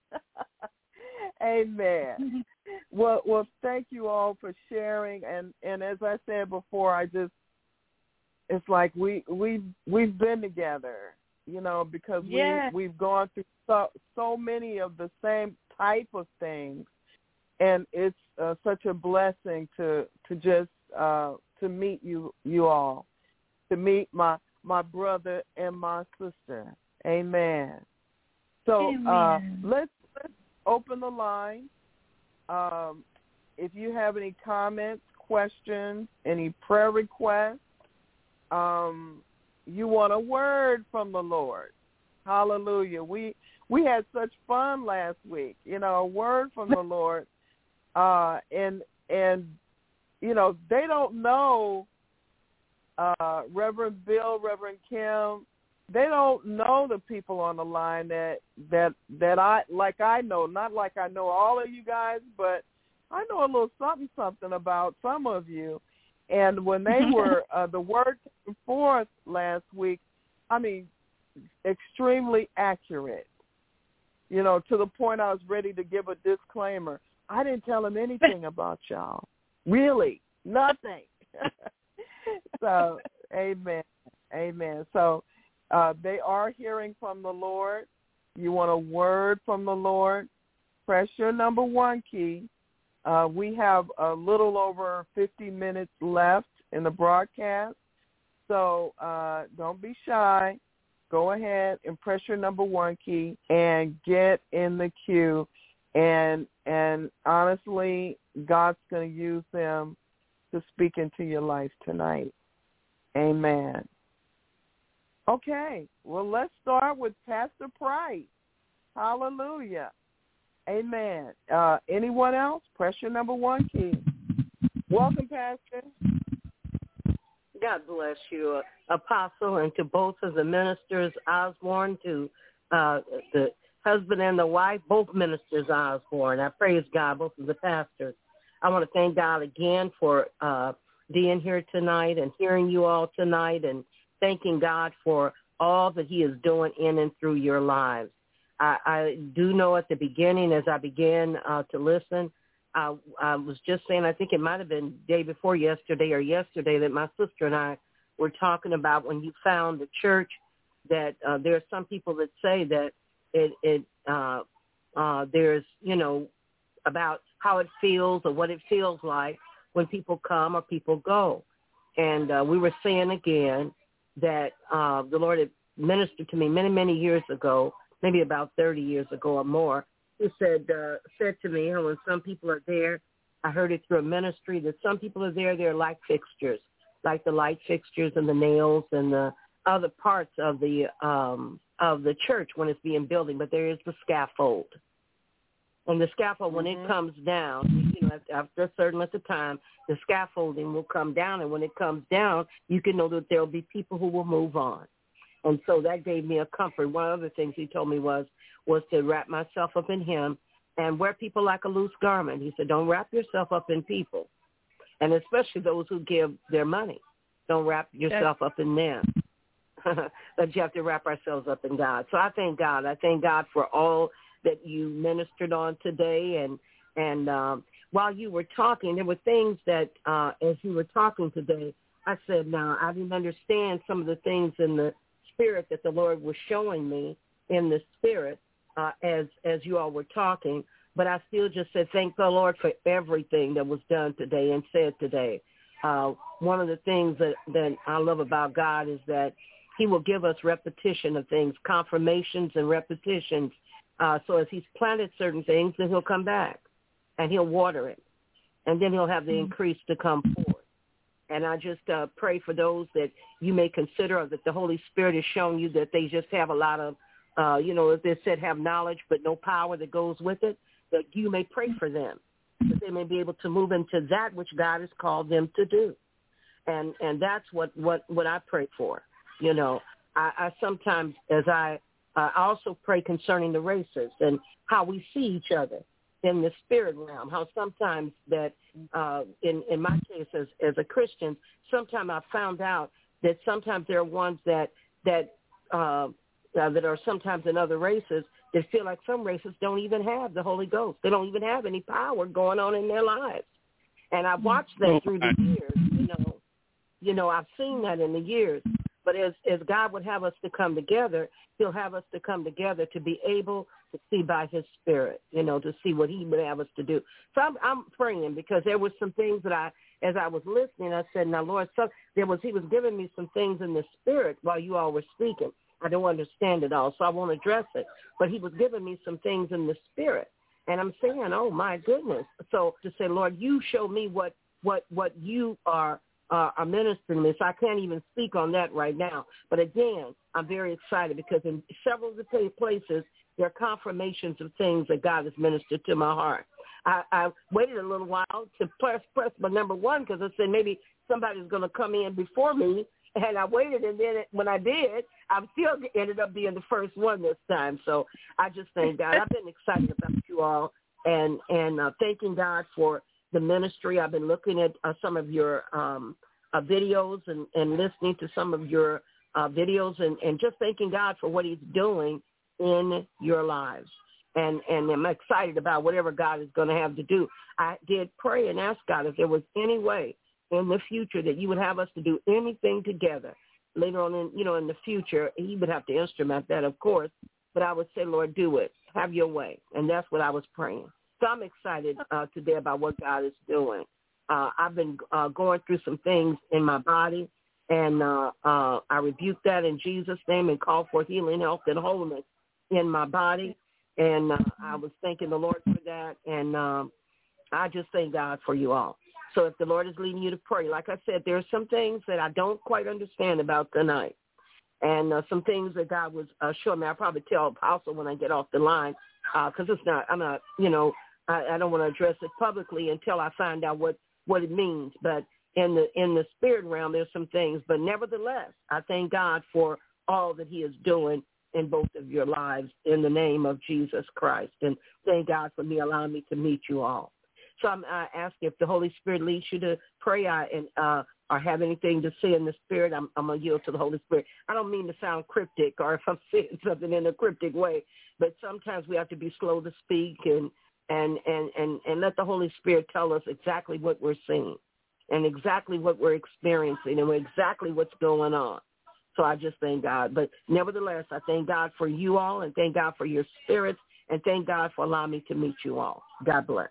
Amen. Well, well, thank you all for sharing. And, and as I said before, I just, it's like we, we, we've been together, you know, because Yes. we, we've gone through so, so many of the same type of things. And it's uh, such a blessing to, to just, uh, to meet you, you all, to meet my, my brother and my sister. Amen. So Amen. Uh, let's, let's open the line. Um, if you have any comments, questions, any prayer requests, um, you want a word from the Lord. Hallelujah. We we had such fun last week. You know, a word from the Lord. Uh, and and you know, they don't know uh, Reverend Bill, Reverend Kim. They don't know the people on the line that that that I like. I know, not like I know all of you guys, but I know a little something something about some of you. And when they were uh, the word came forth last week, I mean, extremely accurate. You know, to the point I was ready to give a disclaimer. I didn't tell them anything about y'all. Really, nothing. So, amen, amen. So. Uh, they are hearing from the Lord. You want a word from the Lord, press your number one key. Uh, we have a little over fifty minutes left in the broadcast, so uh, don't be shy. Go ahead and press your number one key and get in the queue. And and honestly, God's going to use them to speak into your life tonight. Amen. Okay, well, let's start with Pastor Price. Hallelujah. Amen. Uh, anyone else? Press your number one key. Welcome, Pastor. God bless you, Apostle, and to both of the ministers, Osborne, to uh, the husband and the wife, both ministers Osborne. I praise God, both of the pastors. I want to thank God again for uh, being here tonight and hearing you all tonight, and thanking God for all that he is doing in and through your lives. I, I do know at the beginning, as I began uh, to listen, I, I was just saying, I think it might have been day before yesterday or yesterday, that my sister and I were talking about when you found the church, that uh, there are some people that say that it, it uh, uh, there's, you know, about how it feels or what it feels like when people come or people go. And uh, we were saying again that uh, the Lord had ministered to me many, many years ago, maybe about thirty years ago or more. He said, uh, said to me, you know, when some people are there, I heard it through a ministry, that some people are there, they're like fixtures, like the light fixtures and the nails and the other parts of the um, of the church when it's being building, but there is the scaffold. And the scaffold, when mm-hmm. it comes down, you know, after a certain length of time, the scaffolding will come down. And when it comes down, you can know that there will be people who will move on. And so that gave me a comfort. One of the things he told me was, was to wrap myself up in him and wear people like a loose garment. He said, don't wrap yourself up in people, and especially those who give their money. Don't wrap yourself That's- up in them. But you have to wrap ourselves up in God. So I thank God. I thank God for all that you ministered on today. And and um, while you were talking, there were things that uh, as you were talking today, I said, now, I didn't understand some of the things in the spirit that the Lord was showing me in the spirit uh, as as you all were talking. But I still just said, thank the Lord for everything that was done today and said today. Uh, one of the things that, that I love about God is that he will give us repetition of things, confirmations and repetitions. Uh, so as he's planted certain things, then he'll come back and he'll water it. And then he'll have the increase to come forth. And I just uh, pray for those that you may consider, or that the Holy Spirit has shown you that they just have a lot of, uh, you know, as they said, have knowledge but no power that goes with it, that you may pray for them, that they may be able to move into that which God has called them to do. And and that's what, what, what I pray for. You know, I, I sometimes, as I uh, also pray concerning the races and how we see each other in the spirit realm, how sometimes that uh, in, in my case as, as a Christian, sometimes I found out that sometimes there are ones that, that, uh, uh, that are sometimes in other races that feel like some races don't even have the Holy Ghost. They don't even have any power going on in their lives. And I've watched that through the years, you know. You know, I've seen that in the years. But as, as God would have us to come together, he'll have us to come together to be able to see by his spirit, you know, to see what he would have us to do. So I'm, I'm praying, because there were some things that I, as I was listening, I said, now, Lord, so there was, he was giving me some things in the spirit while you all were speaking. I don't understand it all, so I won't address it. But he was giving me some things in the spirit. And I'm saying, oh, my goodness. So to say, Lord, you show me what, what, what you are Uh, are ministering this. I can't even speak on that right now. But again, I'm very excited, because in several of the places, there are confirmations of things that God has ministered to my heart. I, I waited a little while to press, press my number one, because I said maybe somebody's going to come in before me. And I waited, and then when I did, I still ended up being the first one this time. So I just thank God. I've been excited about you all, and, and uh, thanking God for the ministry. I've been looking at uh, some of your um, uh, videos and, and listening to some of your uh, videos, and, and just thanking God for what he's doing in your lives. And, and I'm excited about whatever God is going to have to do. I did pray and ask God if there was any way in the future that you would have us to do anything together. Later on in, you know, in the future, he would have to instrument that, of course. But I would say, Lord, do it. Have your way. And that's what I was praying. So I'm excited uh, today about what God is doing. Uh, I've been uh, going through some things in my body, and uh, uh, I rebuke that in Jesus' name and call for healing, health, and wholeness in my body. And uh, I was thanking the Lord for that, and um, I just thank God for you all. So if the Lord is leading you to pray, like I said, there are some things that I don't quite understand about tonight. And uh, some things that God was uh, showing me. I'll probably tell Apostle when I get off the line, because uh, it's not, I'm not, you know, I, I don't want to address it publicly until I find out what, what it means. But in the in the spirit realm, there's some things. But nevertheless, I thank God for all that he is doing in both of your lives in the name of Jesus Christ. And thank God for me allowing me to meet you all. So I'm uh, asking if the Holy Spirit leads you to pray I, and uh, or have anything to say in the Spirit, I'm, I'm going to yield to the Holy Spirit. I don't mean to sound cryptic or if I'm saying something in a cryptic way, but sometimes we have to be slow to speak and, and, and, and, and let the Holy Spirit tell us exactly what we're seeing and exactly what we're experiencing and exactly what's going on. So I just thank God. But nevertheless, I thank God for you all and thank God for your spirits and thank God for allowing me to meet you all. God bless.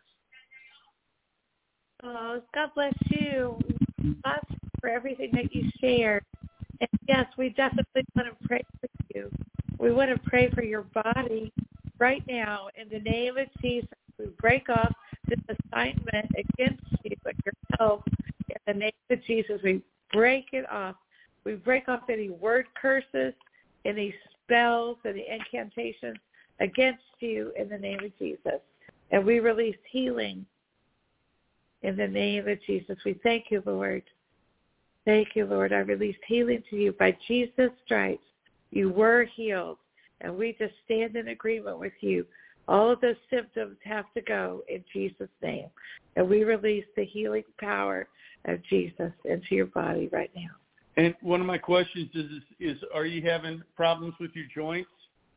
Oh, God bless you. God for everything that you shared. And yes, we definitely want to pray for you. We want to pray for your body right now. In the name of Jesus, we break off this assignment against you and your health. In the name of Jesus, we break it off. We break off any word curses, any spells, any incantations against you in the name of Jesus. And we release healing in the name of Jesus. We thank you, Lord. Thank you, Lord. I release healing to you. By Jesus' stripes, you were healed. And we just stand in agreement with you. All of those symptoms have to go in Jesus' name. And we release the healing power of Jesus into your body right now. And one of my questions is, is, is are you having problems with your joints?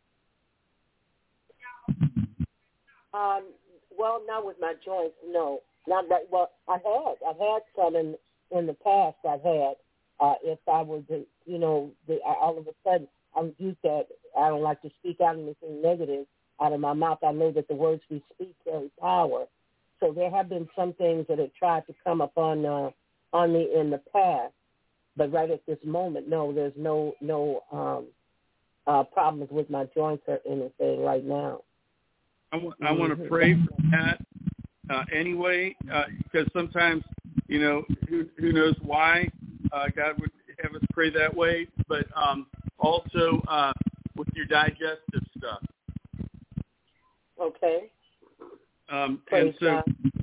Um, well, not with my joints, no. Not that, well, I had. I've had some in, in the past I've had. Uh, if I were to, you know, the, all of a sudden, I'm used to, I don't like to speak out anything negative out of my mouth. I know that the words we speak carry power. So there have been some things that have tried to come upon uh, on me in the past. But right at this moment, no, there's no no um, uh, problems with my joints or anything right now. I, w- I want to pray for that uh, anyway, uh, because sometimes, you know, who, who knows why uh, God would have us pray that way, but um, also uh, with your digestive stuff. Okay. Um, and so,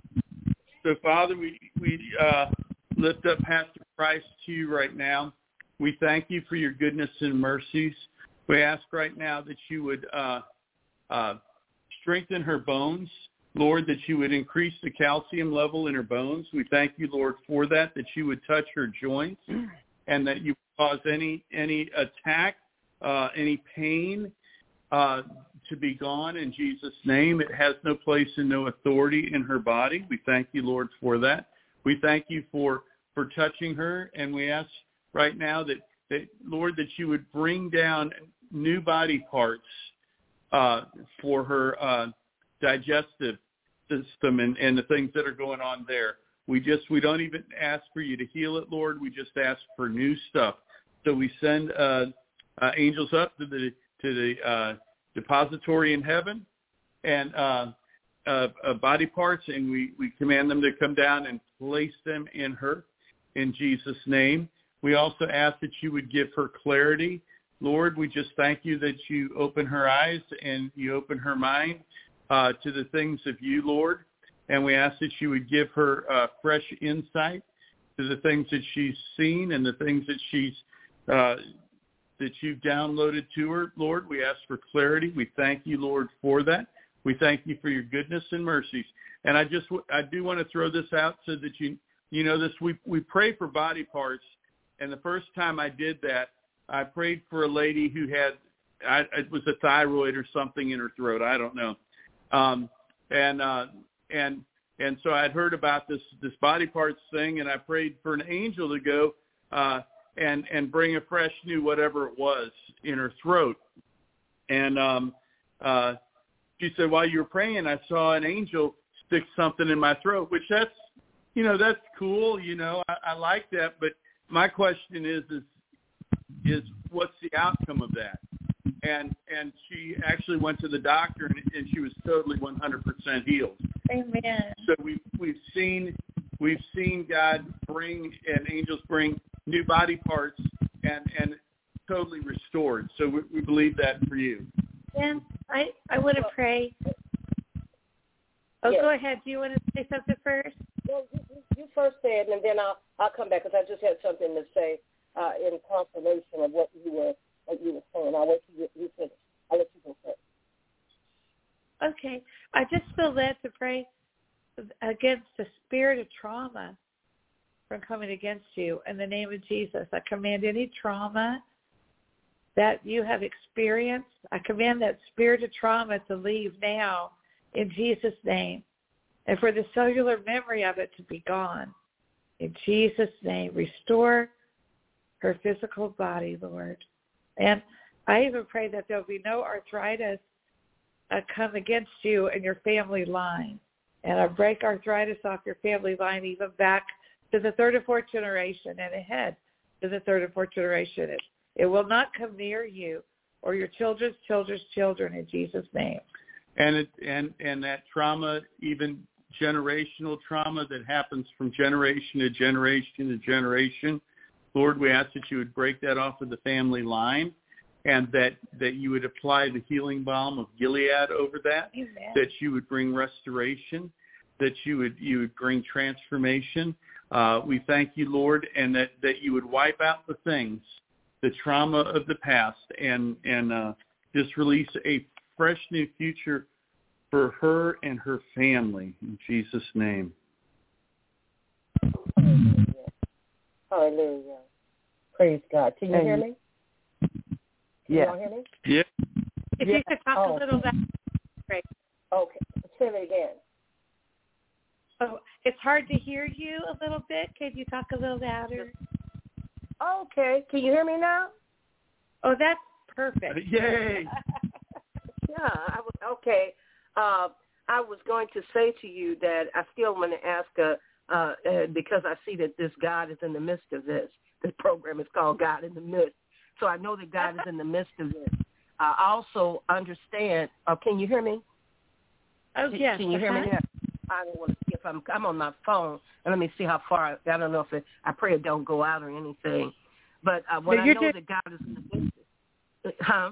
so Father, we we uh, lift up Pastor Price to you right now. We thank you for your goodness and mercies. We ask right now that you would uh, uh, strengthen her bones, Lord, that you would increase the calcium level in her bones. We thank you, Lord, for that, that you would touch her joints and that you would cause any any attack, uh, any pain uh, to be gone in Jesus' name. It has no place and no authority in her body. We thank you, Lord, for that. We thank you for, for touching her, and we ask right now that, that, Lord, that you would bring down new body parts uh, for her uh, digestive system and, and the things that are going on there. We just, we don't even ask for you to heal it, Lord. We just ask for new stuff. So we send uh, uh, angels up to the to the uh, depository in heaven and uh, uh, uh, body parts, and we, we command them to come down and place them in her in Jesus' name. We also ask that you would give her clarity. Lord, we just thank you that you open her eyes and you open her mind uh, to the things of you, Lord. And we ask that you would give her uh, fresh insight to the things that she's seen and the things that she's uh, that you've downloaded to her, Lord. We ask for clarity. We thank you, Lord, for that. We thank you for your goodness and mercies. And I just I do want to throw this out so that you you know this. We we pray for body parts, and the first time I did that, I prayed for a lady who had I, it was a thyroid or something in her throat. I don't know, um, and. Uh, And and so I'd heard about this this body parts thing, and I prayed for an angel to go uh, and and bring a fresh new whatever it was in her throat. And um, uh, she said, while you were praying, I saw an angel stick something in my throat, which that's you know that's cool, you know I, I like that. But my question is is is what's the outcome of that? And and she actually went to the doctor, and, and she was totally one hundred percent healed. Amen. So we've, we've seen we've seen God bring and angels bring new body parts and, and totally restored. So we, we believe that for you. And I, I want to pray. Oh, yes. Go ahead. Do you want to say something first? Well, you, you first said, and then I'll I'll come back because I just had something to say uh, in confirmation of what you were what you were saying. I'll let you you finish. I'll let you go first. Okay. I just feel led to pray against the spirit of trauma from coming against you in the name of Jesus. I command any trauma that you have experienced, I command that spirit of trauma to leave now in Jesus' name, and for the cellular memory of it to be gone. In Jesus' name, restore her physical body, Lord. And I even pray that there will be no arthritis uh, come against you and your family line. And I break arthritis off your family line even back to the third or fourth generation and ahead to the third or fourth generation. It, it will not come near you or your children's children's children in Jesus' name. And it, and and that trauma, even generational trauma that happens from generation to generation to generation, Lord, we ask that you would break that off of the family line, and that, that you would apply the healing balm of Gilead over that. Amen. That you would bring restoration, that you would you would bring transformation. Uh, we thank you, Lord, and that, that you would wipe out the things, the trauma of the past, and and uh, just release a fresh new future for her and her family in Jesus' name. Hallelujah. Praise God. Can you And, hear me? Can yeah. you all hear me? Yeah. If Yeah. you could talk Oh. a little louder, great. Okay. Say it again. Oh, it's hard to hear you a little bit. Can you talk a little louder? Okay. Can you hear me now? Oh, that's perfect. Yay. Yeah. I was, okay. Uh, I was going to say to you that I still want to ask, uh, uh, uh, because I see that this God is in the midst of this. This program is called God in the Midst. So I know that God is in the midst of this. I also understand. Oh, can you hear me? Oh, Can, yes. can you hear me? uh-huh. Yeah. I don't want to see if I'm. I'm on my phone, and let me see how far. I, I don't know if it. I pray it don't go out or anything. But uh, what No, I you're know just- that God is in the midst of, huh?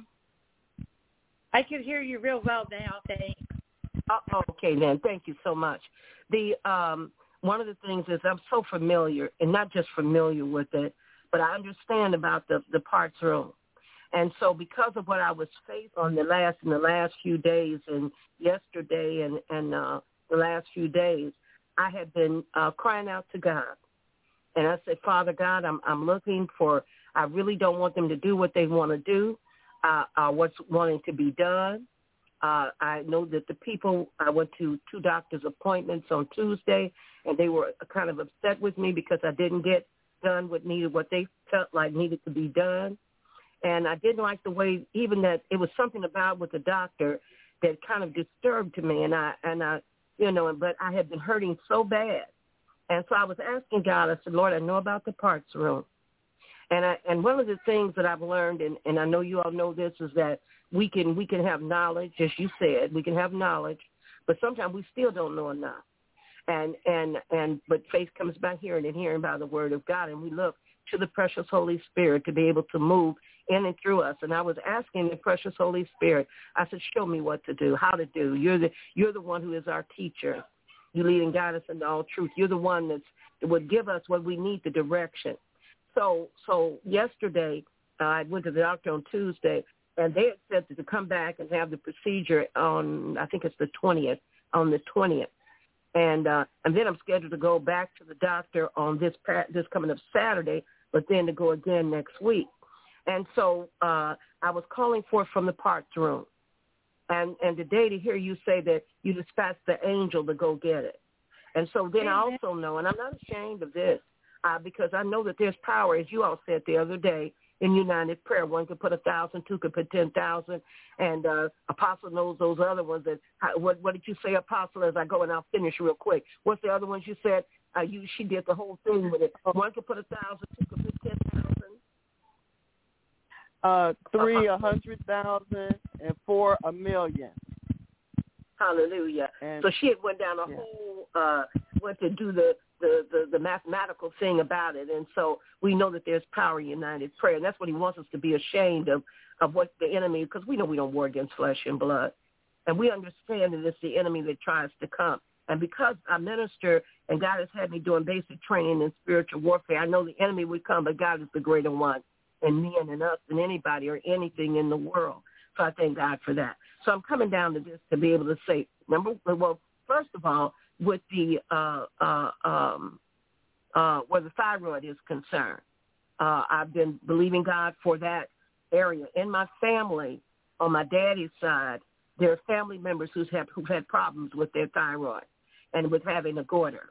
I can hear you real well now, thanks. Oh, okay, then. Thank you so much. The um, one of the things is I'm so familiar, and not just familiar with it, but I understand about the the parts room. And so because of what I was faced on the last in the last few days and yesterday and, and uh, the last few days, I had been uh, crying out to God. And I said, Father God, I'm I'm looking for, I really don't want them to do what they want to do, uh, uh, what's wanting to be done. Uh, I know that the people, I went to two doctor's appointments on Tuesday, and they were kind of upset with me because I didn't get done what needed, what they felt like needed to be done. And I didn't like the way, even that it was something about with the doctor that kind of disturbed to me. And I, and I, you know, but I had been hurting so bad. And so I was asking God, I said, Lord, I know about the parts room. And I, and one of the things that I've learned, and, and I know you all know this, is that we can, we can have knowledge, as you said, we can have knowledge, but sometimes we still don't know enough. And, and, and, but faith comes by hearing and hearing by the word of God. And we look to the precious Holy Spirit to be able to move in and through us. And I was asking the precious Holy Spirit, I said, show me what to do, how to do. You're the, you're the one who is our teacher. You lead and guide us into all truth. You're the one that's, that would give us what we need, the direction. So, so yesterday, uh, I went to the doctor on Tuesday, and they had said to come back and have the procedure on, I think it's the twentieth, on the twentieth. And uh, and then I'm scheduled to go back to the doctor on this this coming up Saturday, but then to go again next week. And so uh, I was calling for it from the parts room. And and today to hear you say that you dispatched the angel to go get it. And so then I also know, and I'm not ashamed of this, uh, because I know that there's power, as you all said the other day, in united prayer. One could put a thousand, two could put ten thousand, and uh, Apostle knows those other ones. That uh, what what did you say, Apostle? As I go and I'll finish real quick. What's the other ones you said? Uh, you she did the whole thing with it. One could put a thousand, two could put ten thousand. Uh, three a hundred thousand, and four a million. Hallelujah. And, so she had went down a yeah. whole, uh, went to do the, the, the, the mathematical thing about it. And so we know that there's power in united prayer. And that's what he wants us to be ashamed of, of what the enemy, because we know we don't war against flesh and blood. And we understand that it's the enemy that tries to come. And because I minister and God has had me doing basic training in spiritual warfare, I know the enemy would come, but God is the greater one in me and in us than anybody or anything in the world. So I thank God for that. So I'm coming down to this to be able to say, number well, first of all, with the uh, uh, um, uh, where the thyroid is concerned, uh, I've been believing God for that area. In my family, on my daddy's side, there are family members who's have, who've had problems with their thyroid and with having a goiter.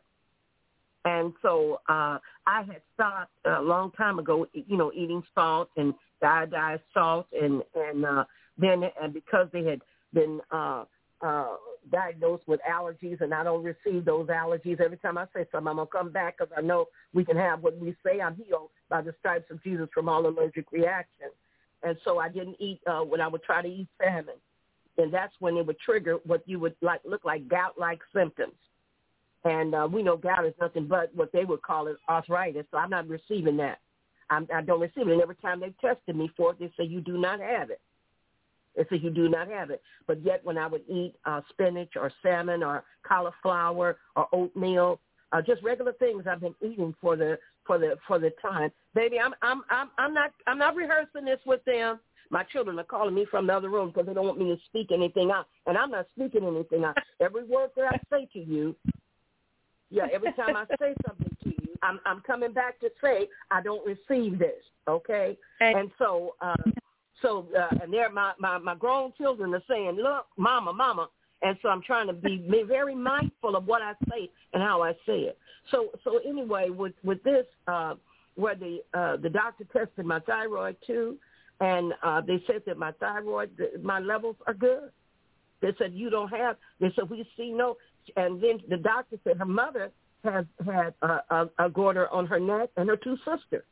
And so uh, I had stopped a long time ago, you know, eating salt and iodized salt, and and uh, then and because they had been uh, uh, diagnosed with allergies, and I don't receive those allergies. Every time I say something, I'm gonna come back because I know we can have what we say. I'm healed by the stripes of Jesus from all allergic reactions. And so I didn't eat uh, when I would try to eat salmon, and that's when it would trigger what you would like look like gout-like symptoms. And uh, we know gout is nothing but what they would call it arthritis, so I'm not receiving that. I'm, I don't receive it. And every time they tested me for it, they say, you do not have it. They say, you do not have it. But yet when I would eat uh, spinach or salmon or cauliflower or oatmeal, uh, just regular things I've been eating for the for the for the time. Baby, I'm I'm I'm I'm not I'm not rehearsing this with them. My children are calling me from the other room because they don't want me to speak anything out, and I'm not speaking anything out. Every word that I say to you, yeah, every time I say something to you, I'm I'm coming back to say I don't receive this, okay? okay. And so, uh, so uh, and they're my, my my grown children are saying, look, mama, mama, and so I'm trying to be very mindful of what I say and how I say it. So so anyway, with with this, uh, where the uh, the doctor tested my thyroid too, and uh, they said that my thyroid, my levels are good. They said you don't have. They said we see no. And then the doctor said her mother has had a, a, a goiter on her neck and her two sisters.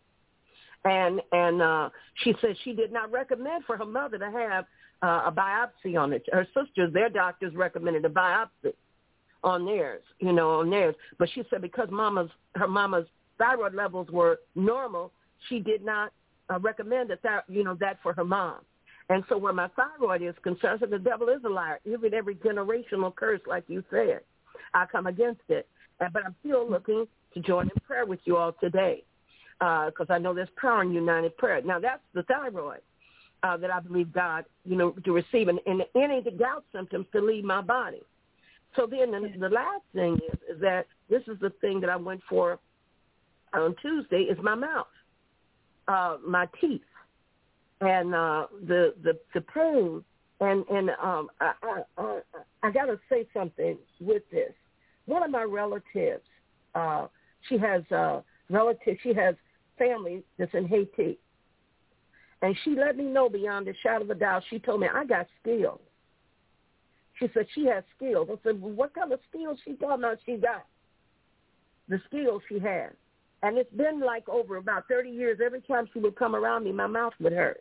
And and uh, she said she did not recommend for her mother to have uh, a biopsy on it. Her sisters, their doctors recommended a biopsy on theirs, you know, on theirs. But she said because mama's her mama's thyroid levels were normal, she did not uh, recommend that, that, you know, that for her mom. And so where my thyroid is concerned, so the devil is a liar. Even every generational curse, like you said, I come against it. But I'm still looking to join in prayer with you all today because uh, I know there's power in united prayer. Now, that's the thyroid uh, that I believe God, you know, to receive. And, and any of the gout symptoms to leave my body. So then the, the last thing is, is that this is the thing that I went for on Tuesday is my mouth, uh, my teeth. And uh, the, the the pain, and and um, I I, I, I got to say something with this. One of my relatives, uh, she has uh, relatives, she has family that's in Haiti, and she let me know beyond a shadow of a doubt. She told me I got skills. She said she has skills. I said, well, what kind of skills she talking about? She got the skills she has. And it's been like over about thirty years, every time she would come around me, my mouth would hurt.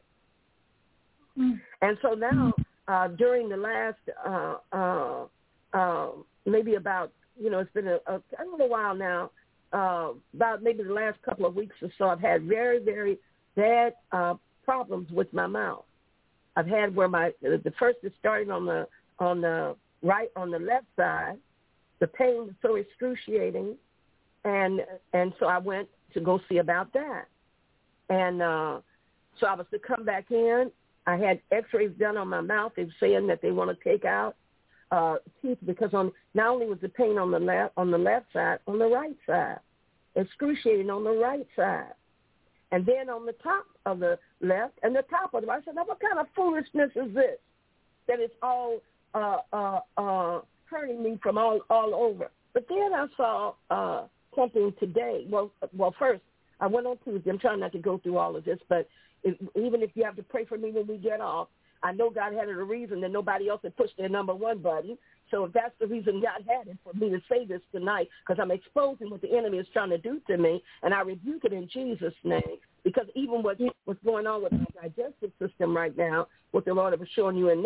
Mm. And so now, uh, during the last, uh, uh, uh, maybe about, you know, it's been a, a, a little while now, uh, about maybe the last couple of weeks or so, I've had very, very bad uh, problems with my mouth. I've had where my, the first is starting on the, on the right, on the left side. The pain was so excruciating. And and so I went to go see about that. And uh, so I was to come back in. I had x-rays done on my mouth. They were saying that they want to take out uh, teeth because on not only was the pain on the left on the left side, on the right side, excruciating on the right side. And then on the top of the left and the top of the right. I said, now what kind of foolishness is this? That it's all uh, uh, uh, hurting me from all, all over. But then I saw... Uh, something today. Well, well, first, I went on Tuesday. I'm trying not to go through all of this, but if, even if you have to pray for me when we get off, I know God had it a reason that nobody else had pushed their number one button. So if that's the reason God had it for me to say this tonight, because I'm exposing what the enemy is trying to do to me, and I rebuke it in Jesus' name, because even what, what's going on with my digestive system right now, what the Lord was showing you in that,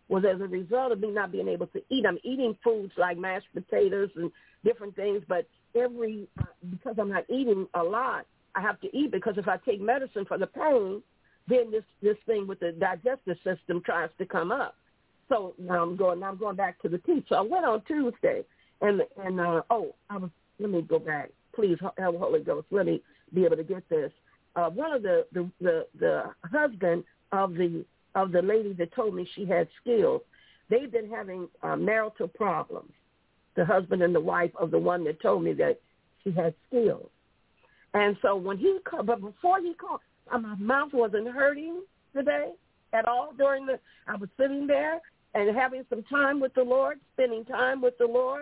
was as a result of me not being able to eat. I'm eating foods like mashed potatoes and different things, but every uh, because I'm not eating a lot, I have to eat because if I take medicine for the pain, then this, this thing with the digestive system tries to come up. So now I'm going. Now I'm going back to the teeth. So I went on Tuesday, and and uh, oh, I was. Let me go back, please. Have Holy Ghost. Let me be able to get this. Uh, one of the, the the the husband of the of the lady that told me she had skills. They've been having uh, marital problems. The husband and the wife of the one that told me that she had skills. And so when he called, but before he called, my mouth wasn't hurting today at all during the. I was sitting there and having some time with the Lord, spending time with the Lord.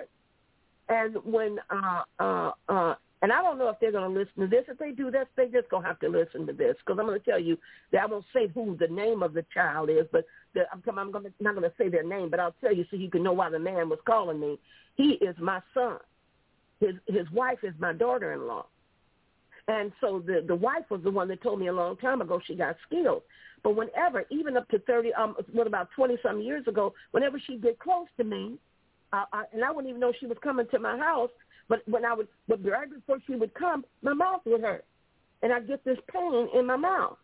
And when, uh, uh, uh, and I don't know if they're going to listen to this. If they do this, they just going to have to listen to this because I'm going to tell you that I won't say who the name of the child is, but the, I'm, I'm gonna, not going to say their name, but I'll tell you so you can know why the man was calling me. He is my son. His his wife is my daughter-in-law. And so the, the wife was the one that told me a long time ago she got skills. But whenever, even up to thirty, um, what about twenty-some years ago, whenever she'd get close to me, uh, I, and I wouldn't even know she was coming to my house, but when I would, but right before she would come, my mouth would hurt. And I'd get this pain in my mouth.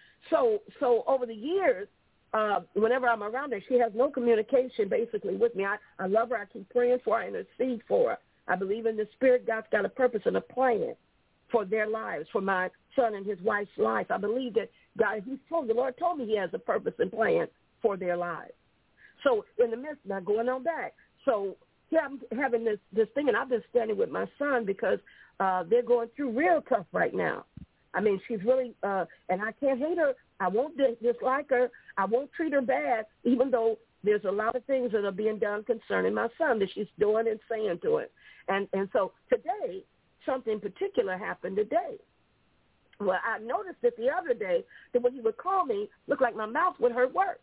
So so over the years, uh, whenever I'm around her, she has no communication basically with me. I, I love her. I keep praying for her. I intercede for her. I believe in the Spirit. God's got a purpose and a plan for their lives, for my son and his wife's life. I believe that God, He told the Lord told me He has a purpose and plan for their lives. So in the midst, now going on back, so yeah, I'm having this this thing, and I've been standing with my son because uh, they're going through real tough right now. I mean, she's really, uh, and I can't hate her. I won't dislike her. I won't treat her bad, even though there's a lot of things that are being done concerning my son that she's doing and saying to him. And and so today, something particular happened today. Well, I noticed it the other day that when he would call me, looked like my mouth would hurt worse.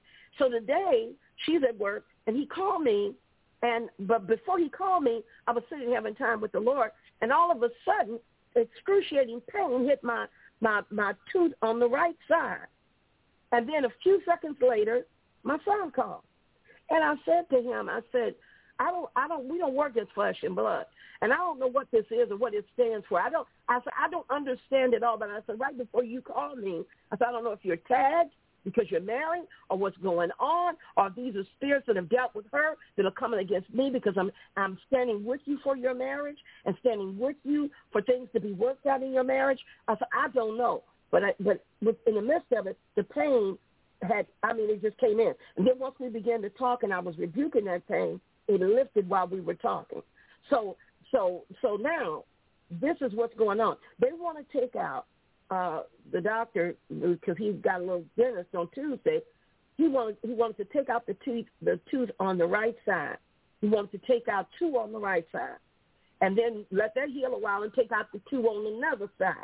So today, she's at work, and he called me, and but before he called me, I was sitting having time with the Lord, and all of a sudden, excruciating pain hit my, my, my tooth on the right side. And then a few seconds later, my son called. And I said to him, I said, I don't, I don't, we don't work as flesh and blood. And I don't know what this is or what it stands for. I don't, I said, I don't understand it all. But I said, right before you called me, I said, I don't know if you're tagged because you're married or what's going on, or these are spirits that have dealt with her that are coming against me because I'm, I'm standing with you for your marriage and standing with you for things to be worked out in your marriage. I said, I don't know. But, I, but in the midst of it, the pain had, I mean, it just came in. And then once we began to talk and I was rebuking that pain, it lifted while we were talking. So, so, so now this is what's going on. They want to take out uh, the doctor because he's got a little dentist on Tuesday. He wanted he wanted to take out the tooth the tooth on the right side. He wanted to take out two on the right side, and then let that heal a while and take out the two on another side.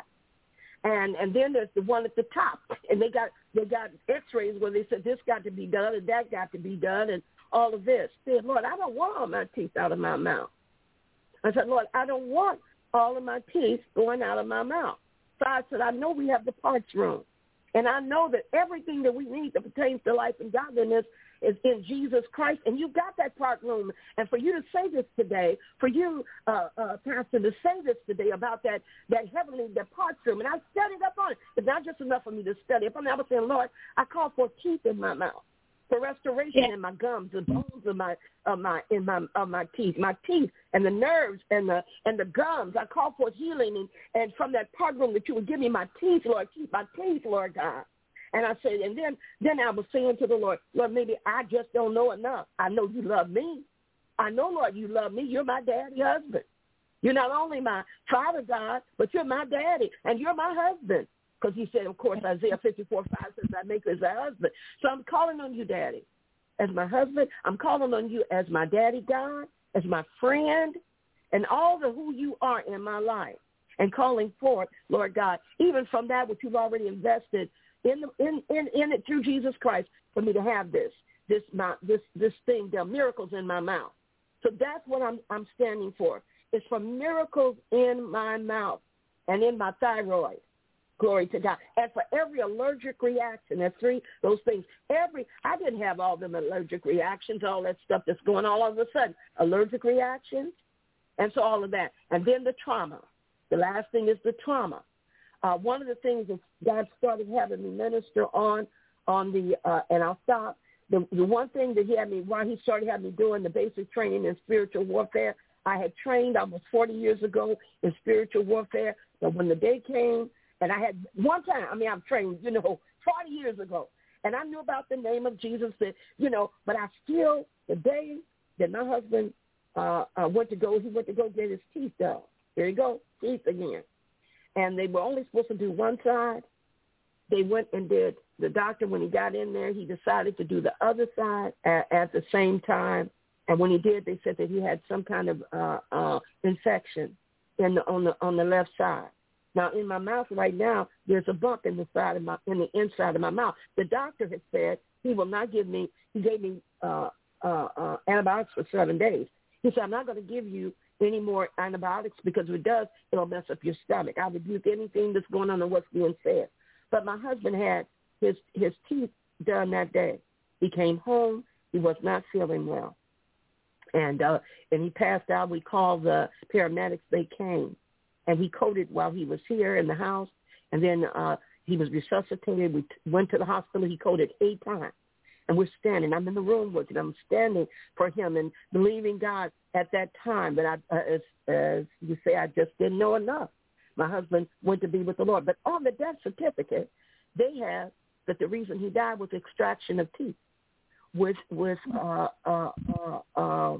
And and then there's the one at the top, and they got they got X-rays where they said this got to be done and that got to be done and all of this. I said, Lord, I don't want all my teeth out of my mouth. I said, Lord, I don't want all of my teeth going out of my mouth. So I said, I know we have the parts room, and I know that everything that we need that pertains to life and godliness is in Jesus Christ, and you got that part room. And for you to say this today, for you, uh, uh, Pastor, to say this today about that that heavenly, that parts room, and I studied up on it. It's not just enough for me to study up on it. I was saying, Lord, I call for teeth in my mouth, for restoration yeah. in my gums, the bones of my of my in my of my teeth, my teeth and the nerves and the and the gums. I call for healing and, and from that part room that you would give me my teeth, Lord, keep my teeth, Lord God. And I said, and then then I was saying to the Lord, Lord, maybe I just don't know enough. I know you love me. I know, Lord, you love me. You're my daddy husband. You're not only my father, God, but you're my daddy, and you're my husband. Because he said, of course, Isaiah fifty-four five says, I make you as a husband. So I'm calling on you, Daddy, as my husband. I'm calling on you as my daddy, God, as my friend, and all the who you are in my life. And calling forth, Lord God, even from that which you've already invested in the, in, in, in it through Jesus Christ for me to have this, this, my, this, this thing, there are miracles in my mouth. So that's what I'm, I'm standing for. It's for miracles in my mouth and in my thyroid. Glory to God. And for every allergic reaction, that's three, those things, every, I didn't have all them allergic reactions, all that stuff that's going on all of a sudden. Allergic reactions, and so all of that. And then the trauma. The last thing is the trauma. Uh, one of the things that God started having me minister on, on the, uh, and I'll stop, the, the one thing that he had me, while he started having me doing the basic training in spiritual warfare, I had trained almost forty years ago in spiritual warfare, but when the day came, and I had one time, I mean, I've trained, you know, forty years ago, and I knew about the name of Jesus, that, you know, but I still, the day that my husband uh, uh, went to go, he went to go get his teeth done. There you go, teeth again. And they were only supposed to do one side. They went and did, the doctor, when he got in there, he decided to do the other side at, at the same time. And when he did, they said that he had some kind of uh, uh, infection in the, on the on the left side. Now, in my mouth right now, there's a bump in the side of my in the inside of my mouth. The doctor had said he will not give me. He gave me uh, uh, uh, antibiotics for seven days. He said, I'm not going to give you any more antibiotics because if it does, it'll mess up your stomach. I rebuke anything that's going on and what's being said. But my husband had his his teeth done that day. He came home. He was not feeling well. And uh, and he passed out. We called the paramedics. They came. And he coded while he was here in the house. And then uh, he was resuscitated. We t- went to the hospital. He coded eight times. And we're standing. I'm in the room with him. I'm standing for him and believing God at that time. But I, uh, as, as you say, I just didn't know enough. My husband went to be with the Lord. But on the death certificate, they have that the reason he died was extraction of teeth with with uh, uh, uh, uh,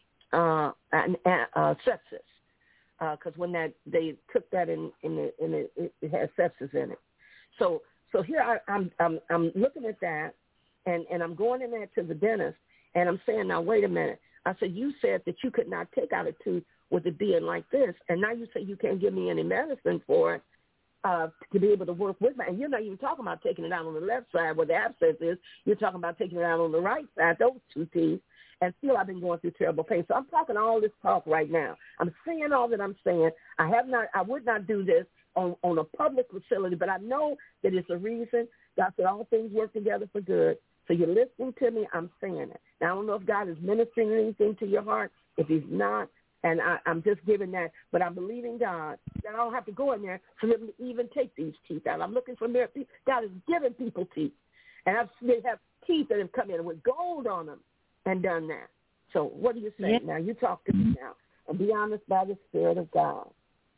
uh, uh, sepsis. Because uh, when that they took that in, in the, in the, it, it had sepsis in it. So so here I, I'm I'm I'm looking at that, and, and I'm going in there to the dentist, and I'm saying, now wait a minute. I said, you said that you could not take out a tooth with it being like this, and now you say you can't give me any medicine for it uh, to be able to work with me. And you're not even talking about taking it out on the left side where the abscess is. You're talking about taking it out on the right side, those two teeth. And still I've been going through terrible pain. So I'm talking all this talk right now. I'm saying all that I'm saying. I have not, I would not do this on, on a public facility, but I know that it's a reason. God said all things work together for good. So you're listening to me, I'm saying it. Now, I don't know if God is ministering anything to your heart. If he's not, and I, I'm just giving that, but I'm believing God that I don't have to go in there for him to even take these teeth out. I'm looking for miracles. God is giving people teeth. And I've, they have teeth that have come in with gold on them and done that. So what do you say? Yeah. Now, you talk to me now. And be honest by the Spirit of God.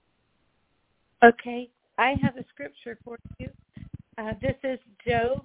Okay. I have a scripture for you. Uh, this is Job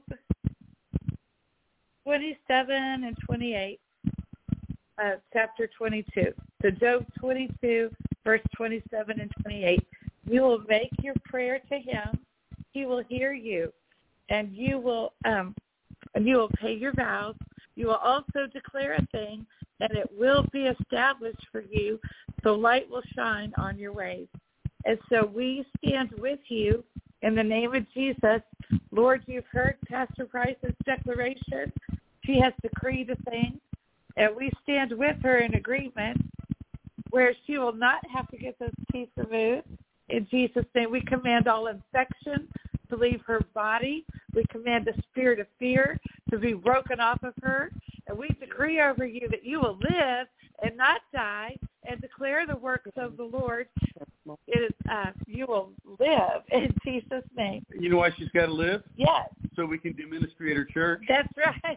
twenty-seven and twenty-eight, uh, chapter twenty-two. So Job twenty-two, verse twenty-seven and twenty-eight. You will make your prayer to him. He will hear you. And you will, um, and you will pay your vows. You will also declare a thing, and it will be established for you, so light will shine on your ways. And so we stand with you in the name of Jesus. Lord, you've heard Pastor Price's declaration. She has decreed a thing, and we stand with her in agreement where she will not have to get those teeth removed. In Jesus' name, we command all infection to leave her body. We command the spirit of fear to be broken off of her. And we decree over you that you will live and not die and declare the works of the Lord. It is uh, you will live in Jesus' name. You know why she's got to live? Yes. So we can do ministry at her church? That's right.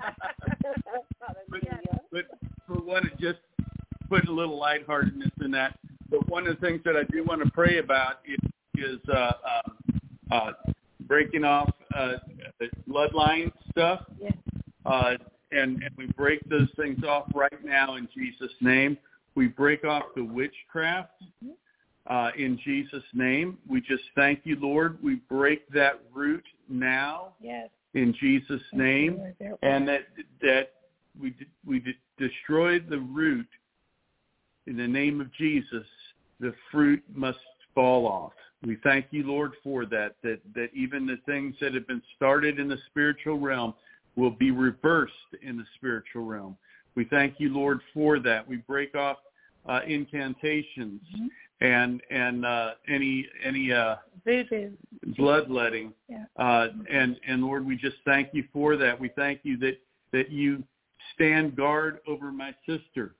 but, but for one, it just put a little lightheartedness in that. But one of the things that I do want to pray about is, is uh, uh, uh, breaking off uh, the bloodline stuff. Yes. Uh, and, and we break those things off right now in Jesus' name. We break off the witchcraft uh, in Jesus' name. We just thank you, Lord. We break that root now yes. in Jesus' name, and that that we we destroy the root in the name of Jesus. The fruit must fall off. We thank you, Lord, for that, that, that even the things that have been started in the spiritual realm will be reversed in the spiritual realm. We thank you, Lord, for that. We break off uh, incantations Mm-hmm. and and uh, any any uh, Voodoo. bloodletting. Yeah. Uh, and and Lord, we just thank you for that. We thank you that that you stand guard over my sister,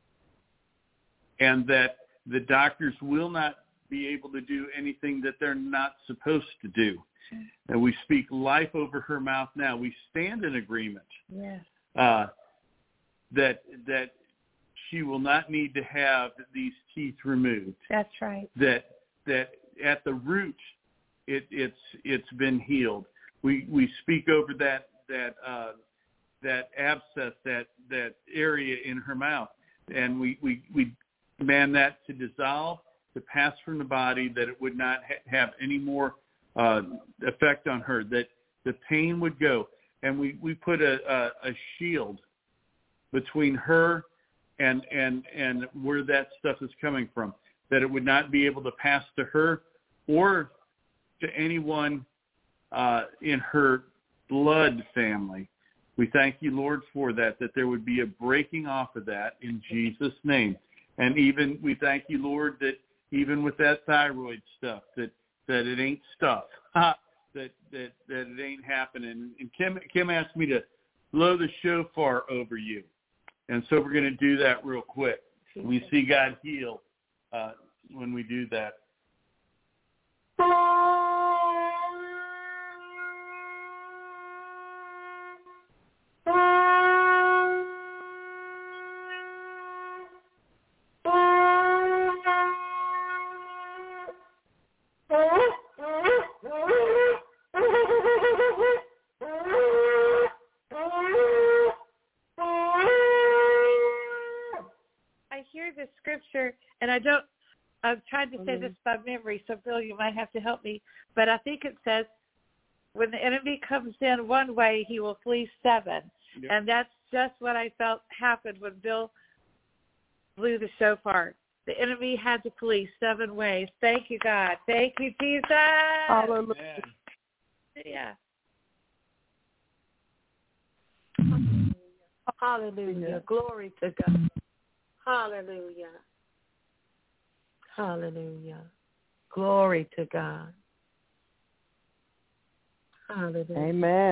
and that the doctors will not be able to do anything that they're not supposed to do. And we speak life over her mouth now. We stand in agreement Yes. uh, that that she will not need to have these teeth removed. That's right. That that at the root, it, it's it's been healed. We we speak over that that uh, that abscess, that that area in her mouth, and we we we command that to dissolve, to pass from the body, that it would not ha- have any more uh, effect on her, that the pain would go. And we, we put a, a, a shield between her and, and, and where that stuff is coming from, that it would not be able to pass to her or to anyone uh, in her blood family. We thank you, Lord, for that, that there would be a breaking off of that in Jesus' name. And even we thank you, Lord, that even with that thyroid stuff, that, that it ain't stuff, that, that that it ain't happening. And Kim Kim asked me to blow the shofar over you, and so we're going to do that real quick. We see God heal uh, when we do that. Scripture, and I don't, I've tried to say Mm-hmm. this by memory, so Bill, you might have to help me, but I think it says, when the enemy comes in one way, he will flee seven. Yep. And that's just what I felt happened when Bill blew the shofar. The enemy had to flee seven ways. Thank you, God. Thank you, Jesus. Hallelujah. Yeah. Hallelujah. Glory to God. Hallelujah. Hallelujah. Glory to God. Hallelujah. Amen.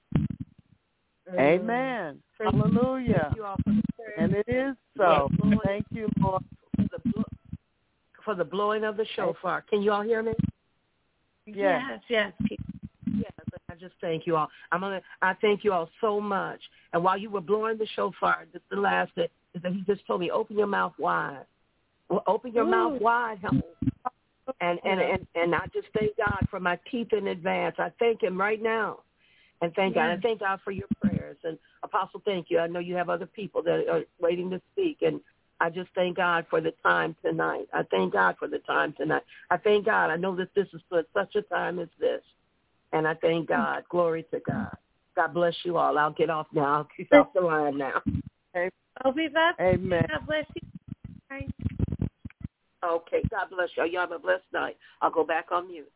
Amen. Thank Hallelujah. Thank you all for the prayers. And it is so. Thank you, Lord. For the, blo- for the blowing of the shofar. Can you all hear me? Yes. Yes, yes. Yes, I just thank you all. I'm gonna. I thank you all so much. And while you were blowing the shofar, just the last thing is that he just told me, open your mouth wide. Well, open your Ooh. mouth wide, honey. And and, and and I just thank God for my teeth in advance. I thank Him right now, and thank Yes. God. And thank God for your prayers. And Apostle, thank you. I know you have other people that are waiting to speak, and I just thank God for the time tonight. I thank God for the time tonight. I thank God. I know that this is for such a time as this. And I thank God. Glory to God. God bless you all. I'll get off now. I'll get off the line now. Oh, we love you. Amen. God bless you. Right. Okay. God bless you. You have a blessed night. I'll go back on mute.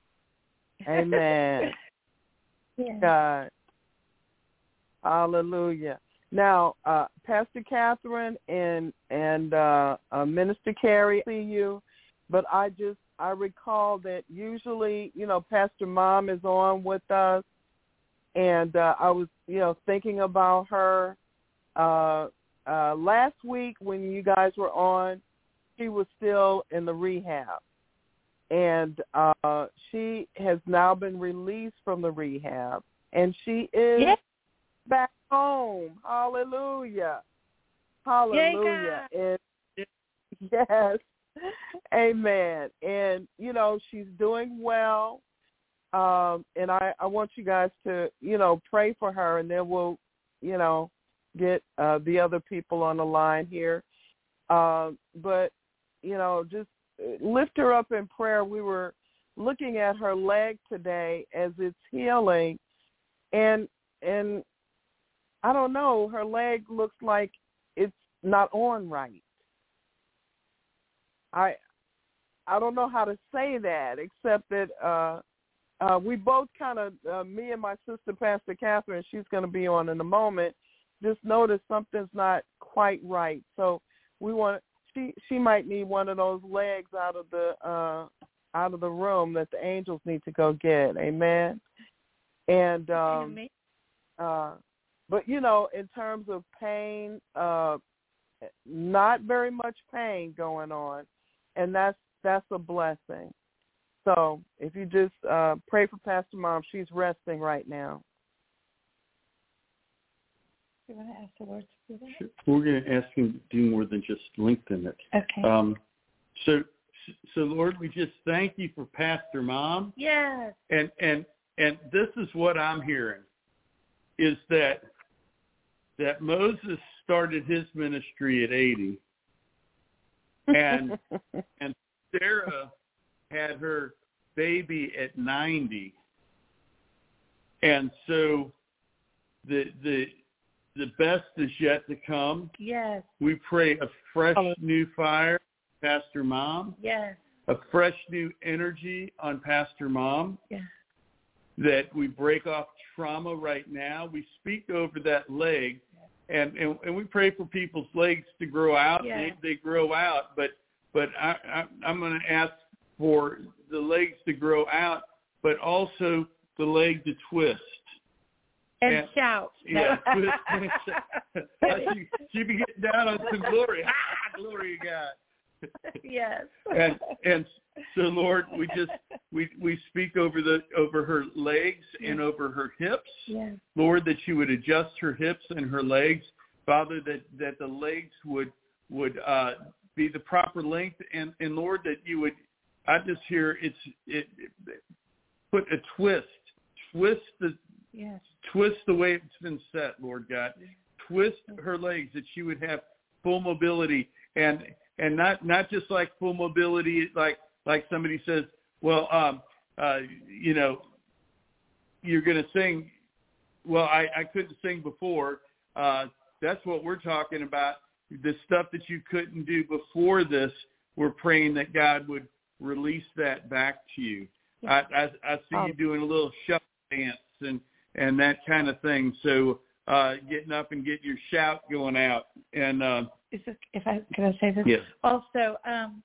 Amen. Yeah. God. Hallelujah. Now, uh, Pastor Catherine and and uh, uh, Minister Carrie, I see you, but I just I recall that usually, you know, Pastor Mom is on with us, and uh, I was, you know, thinking about her. Uh, uh, last week when you guys were on, she was still in the rehab, and uh, she has now been released from the rehab, and she is Yeah. back home. Hallelujah. Hallelujah. And yes. Amen. And, you know, she's doing well. Um, and I, I want you guys to, you know, pray for her, and then we'll, you know, get uh, the other people on the line here. Uh, but, you know, just lift her up in prayer. We were looking at her leg today as it's healing, and and I don't know, her leg looks like it's not on right. I I don't know how to say that, except that uh, uh, we both kind of, uh, me and my sister, Pastor Catherine, she's going to be on in a moment, just noticed something's not quite right. So we want, she she might need one of those legs out of the uh, out of the room that the angels need to go get. Amen. And um, uh, but you know, in terms of pain, uh, not very much pain going on, and that's that's a blessing. So if you just uh, pray for Pastor Mom, she's resting right now. You want to ask the Lord to do that? Sure. We're going to ask him to do more than just lengthen it. Okay. Um, so, so Lord, we just thank you for Pastor Mom. Yes. And and and this is what I'm hearing, is that that Moses started his ministry at eighty, and and Sarah had her baby at ninety, and so the the the best is yet to come. Yes. We pray a fresh new fire, Pastor Mom. Yes. A fresh new energy on Pastor Mom. Yes. That we break off trauma right now. We speak over that leg, and and, and we pray for people's legs to grow out. Yes. They, they grow out, but but I, I, I'm going to ask for the legs to grow out, but also the leg to twist. And, and shout. Yeah, twist and shout. she, she be getting down on some glory. Ah, glory to God. Yes. And and so Lord, we just we we speak over the over her legs yes. and over her hips. Yes. Lord, that you would adjust her hips and her legs. Father, that, that the legs would would uh, be the proper length, and, and Lord, that you would. I just hear it's it, it put a twist, twist the yes. twist the way it's been set, Lord God. Twist her legs that she would have full mobility, and and not, not just like full mobility, like like somebody says, well, um, uh, you know, you're going to sing. Well, I, I couldn't sing before. Uh, that's what we're talking about. The stuff that you couldn't do before this, we're praying that God would release that back to you. I, I, I see oh. you doing a little shuffle dance and, and that kind of thing. So uh, getting up and getting your shout going out. And uh, Is this, if I can I say this? Yes. Also, um,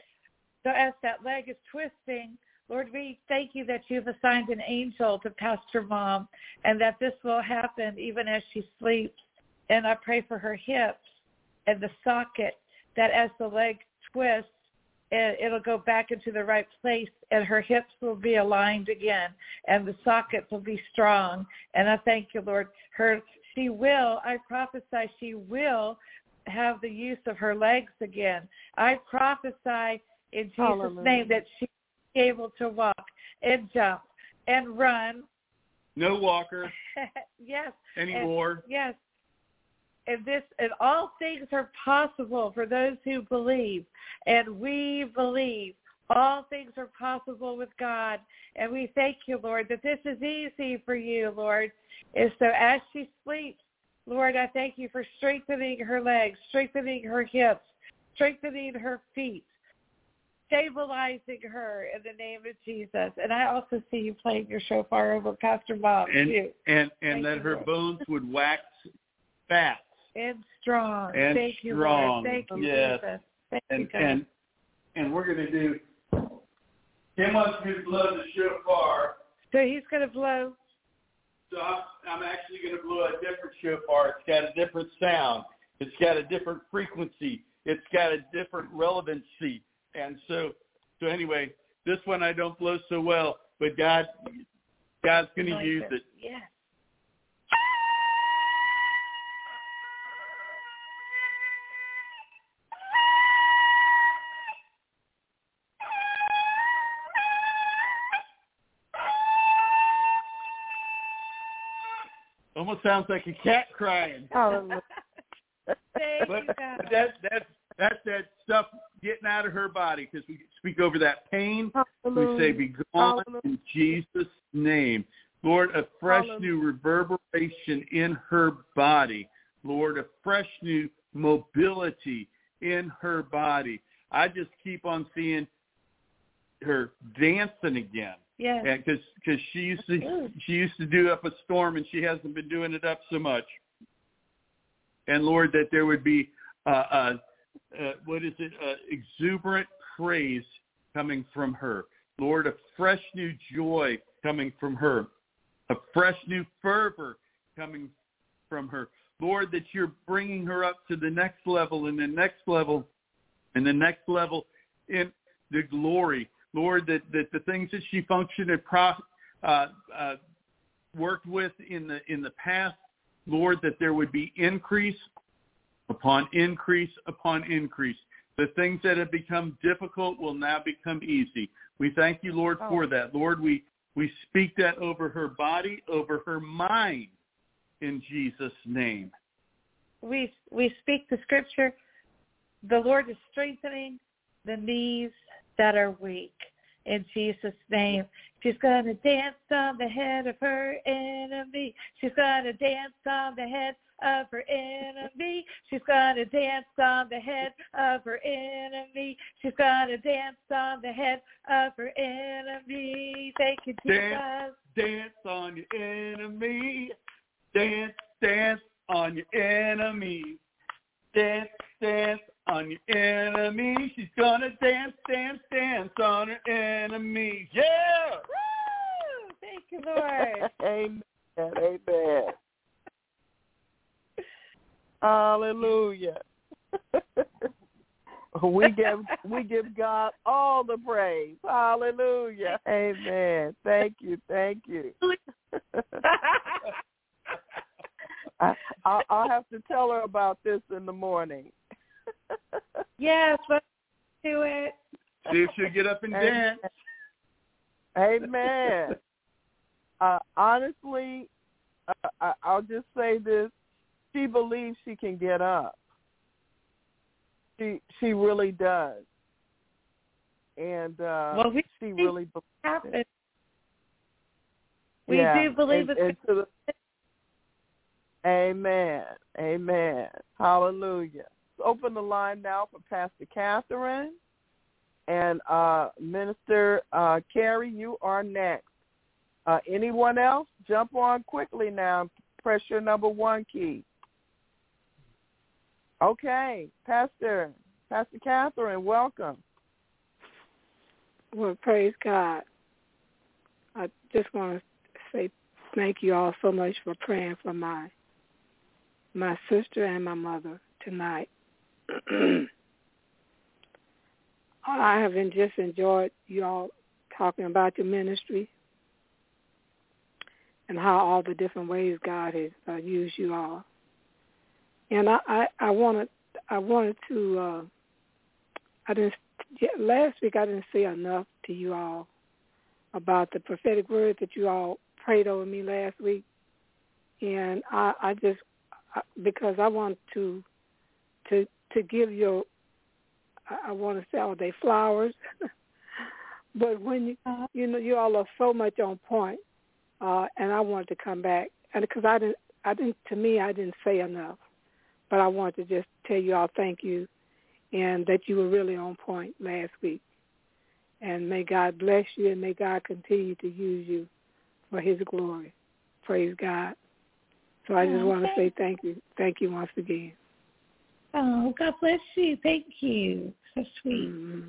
so as that leg is twisting, Lord, we thank you that you've assigned an angel to Pastor Mom, and that this will happen even as she sleeps. And I pray for her hips and the socket, that as the leg twists, it'll go back into the right place, and her hips will be aligned again, and the sockets will be strong. And I thank you, Lord. Her, she will, I prophesy, she will have the use of her legs again. I prophesy in Jesus' Hallelujah. name that she will be able to walk and jump and run. No walker. Yes. Anymore. And, yes. And this, and all things are possible for those who believe, and we believe. All things are possible with God, and we thank you, Lord, that this is easy for you, Lord. And so as she sleeps, Lord, I thank you for strengthening her legs, strengthening her hips, strengthening her feet, stabilizing her in the name of Jesus. And I also see you playing your shofar over Pastor Bob, and, too. And, and that you, her Lord. bones would wax fat. And strong. And Thank you, strong. Lord. Thank you, yes. Jesus. Thank and, you, God. And, and we're going to do, Tim wants me to blow the shofar. So he's going to blow. So I'm, I'm actually going to blow a different shofar. It's got a different sound. It's got a different frequency. It's got a different relevancy. And so, so anyway, this one I don't blow so well, but God, God's going to use it. Yes. Almost sounds like a cat crying. Oh, thank but you, God. That, that's, that's that stuff getting out of her body, because we speak over that pain. Hallelujah. We say, be gone Hallelujah. in Jesus' name. Lord, a fresh Hallelujah. new reverberation in her body. Lord, a fresh new mobility in her body. I just keep on seeing her dancing again. Yes. Because because she used to she used to do up a storm, and she hasn't been doing it up so much. And Lord, that there would be uh, uh, uh, what is it, uh, exuberant praise coming from her. Lord, a fresh new joy coming from her, a fresh new fervor coming from her. Lord, that you're bringing her up to the next level and the next level and the next level in the glory. Lord, that, that the things that she functioned and pro, uh, uh, worked with in the in the past, Lord, that there would be increase upon increase upon increase. The things that have become difficult will now become easy. We thank you, Lord, oh. for that. Lord, we, we speak that over her body, over her mind, in Jesus' name. We we speak the scripture. The Lord is strengthening the knees that are weak. In Jesus' name. She's going to dance on the head of her enemy. She's going to dance on the head of her enemy. She's going to dance on the head of her enemy. She's going to dance on the head of her enemy. Thank you, Jesus. Dance, dance on your enemy. Dance, dance on your enemy. Dance, dance on your enemy. She's gonna dance, dance, dance on her enemy. Yeah! Woo! Thank you, Lord. Amen. Amen. Hallelujah. we give we give God all the praise. Hallelujah. Amen. Thank you. Thank you. I, I'll, I'll have to tell her about this in the morning. Yes, let's do it. See if she'll get up and dance. Amen. Uh, honestly, uh, I, I'll just say this. She believes she can get up. She she really does. And uh, well, we she really believes it. We yeah. do believe and, it's and the, Amen. Amen. Hallelujah. Open the line now for Pastor Catherine. And uh, Minister uh, Carrie, you are next. Uh, anyone else? Jump on quickly now. Press your number one key. Okay. Pastor, Pastor Catherine, welcome. Well, praise God. I just want to say thank you all so much for praying for my my sister and my mother tonight. I have been just enjoyed you all talking about your ministry and how all the different ways God has uh, used you all. And I, I, I wanted I wanted to uh, I didn't last week I didn't say enough to you all about the prophetic word that you all prayed over me last week, and I, I just because I want to to to give your I want to say all day flowers, but when you you know you all are so much on point, uh, and I wanted to come back and because I didn't I didn't to me I didn't say enough, but I wanted to just tell you all thank you, and that you were really on point last week, and may God bless you and may God continue to use you for His glory. Praise God. So I just want to say thank you. Thank you once again. Oh, God bless you. Thank you. So sweet. Mm-hmm.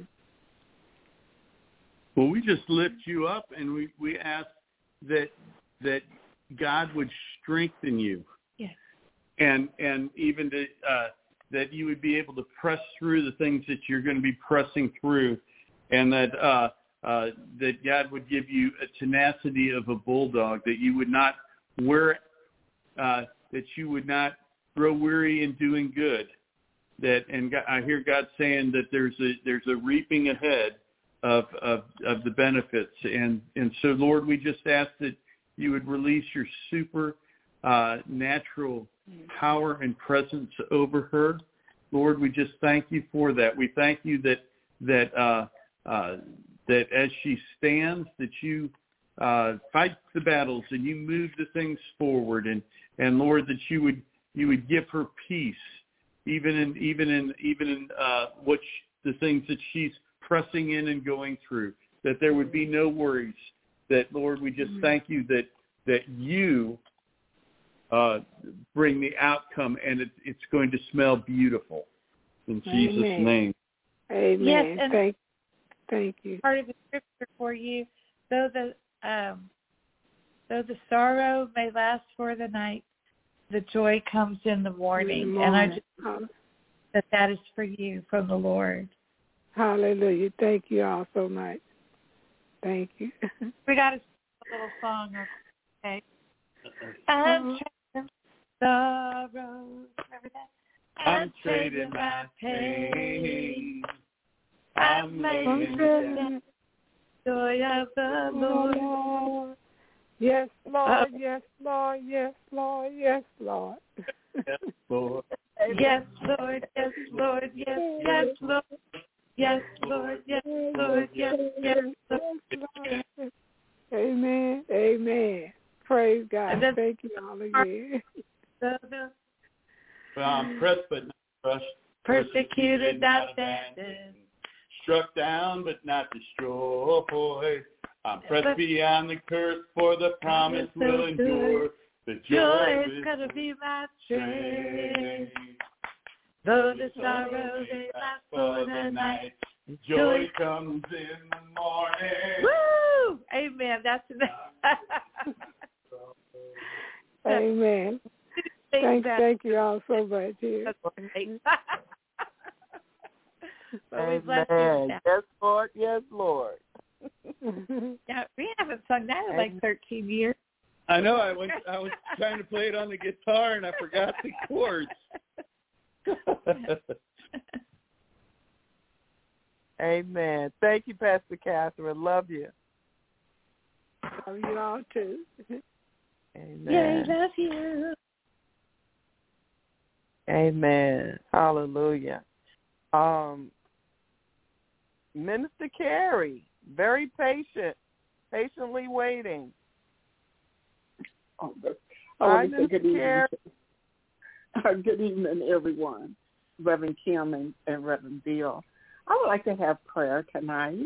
Well, we just lift you up, and we, we ask that that God would strengthen you. Yes. And and even to, uh, that you would be able to press through the things that you're going to be pressing through, and that uh, uh, that God would give you a tenacity of a bulldog, that you would not wear, uh, that you would not grow weary in doing good. That and God, I hear God saying that there's a there's a reaping ahead of of, of the benefits, and and so Lord, we just ask that you would release your super uh, natural power and presence over her. Lord, we just thank you for that. We thank you that that uh, uh, that as she stands, that you uh, fight the battles and you move the things forward, and and Lord, that you would you would give her peace. Even in even in even in uh, what she, the things that she's pressing in and going through, that there would be no worries. That Lord, we just mm-hmm. thank you that that you uh, bring the outcome, and it, it's going to smell beautiful. In Jesus' Amen. name. Amen. Yes, and thank, thank you. part of the scripture for you, though the um, though the sorrow may last for the night, the joy comes in the morning. In the and I morning. just that that is for you from the Lord. Hallelujah. Thank you all so much. Thank you. We got to sing a little song, okay? I'm trading sorrow. Remember that? I'm trading my pain. I'm laying down. Joy of the Lord. Yes, Lord. Yes, Lord. Yes, Lord. Yes, Lord. Yes, Lord. Yes, Lord. Yes, Lord. Yes, yes, Lord. Yes, Lord. Yes, Lord. Yes, yes, Lord. Amen. Amen. Praise God. Thank you all again. Well, I'm pressed but not crushed. Persecuted, not abandoned. Struck down but not destroyed. I'm pressed beyond the curse, for the promise will endure. The joy is gonna be my strength. Though the sorrow may last for the night, joy comes in the morning. Woo! Amen. That's enough. Amen. Thank, thank you all so much here. Amen. Yes, Lord. Yes, Lord. Yeah, we haven't sung that in like thirteen years. I know. I went. I was trying to play it on the guitar and I forgot the chords. Amen. Thank you, Pastor Catherine. Love you. Love you all too. Amen. Yeah, love you. Amen. Hallelujah. Um, Minister Carey, very patient, patiently waiting. Oh, good. I want to say good evening. Carey. Uh, good evening, everyone. Reverend Kim and, and Reverend Bill. I would like to have prayer tonight.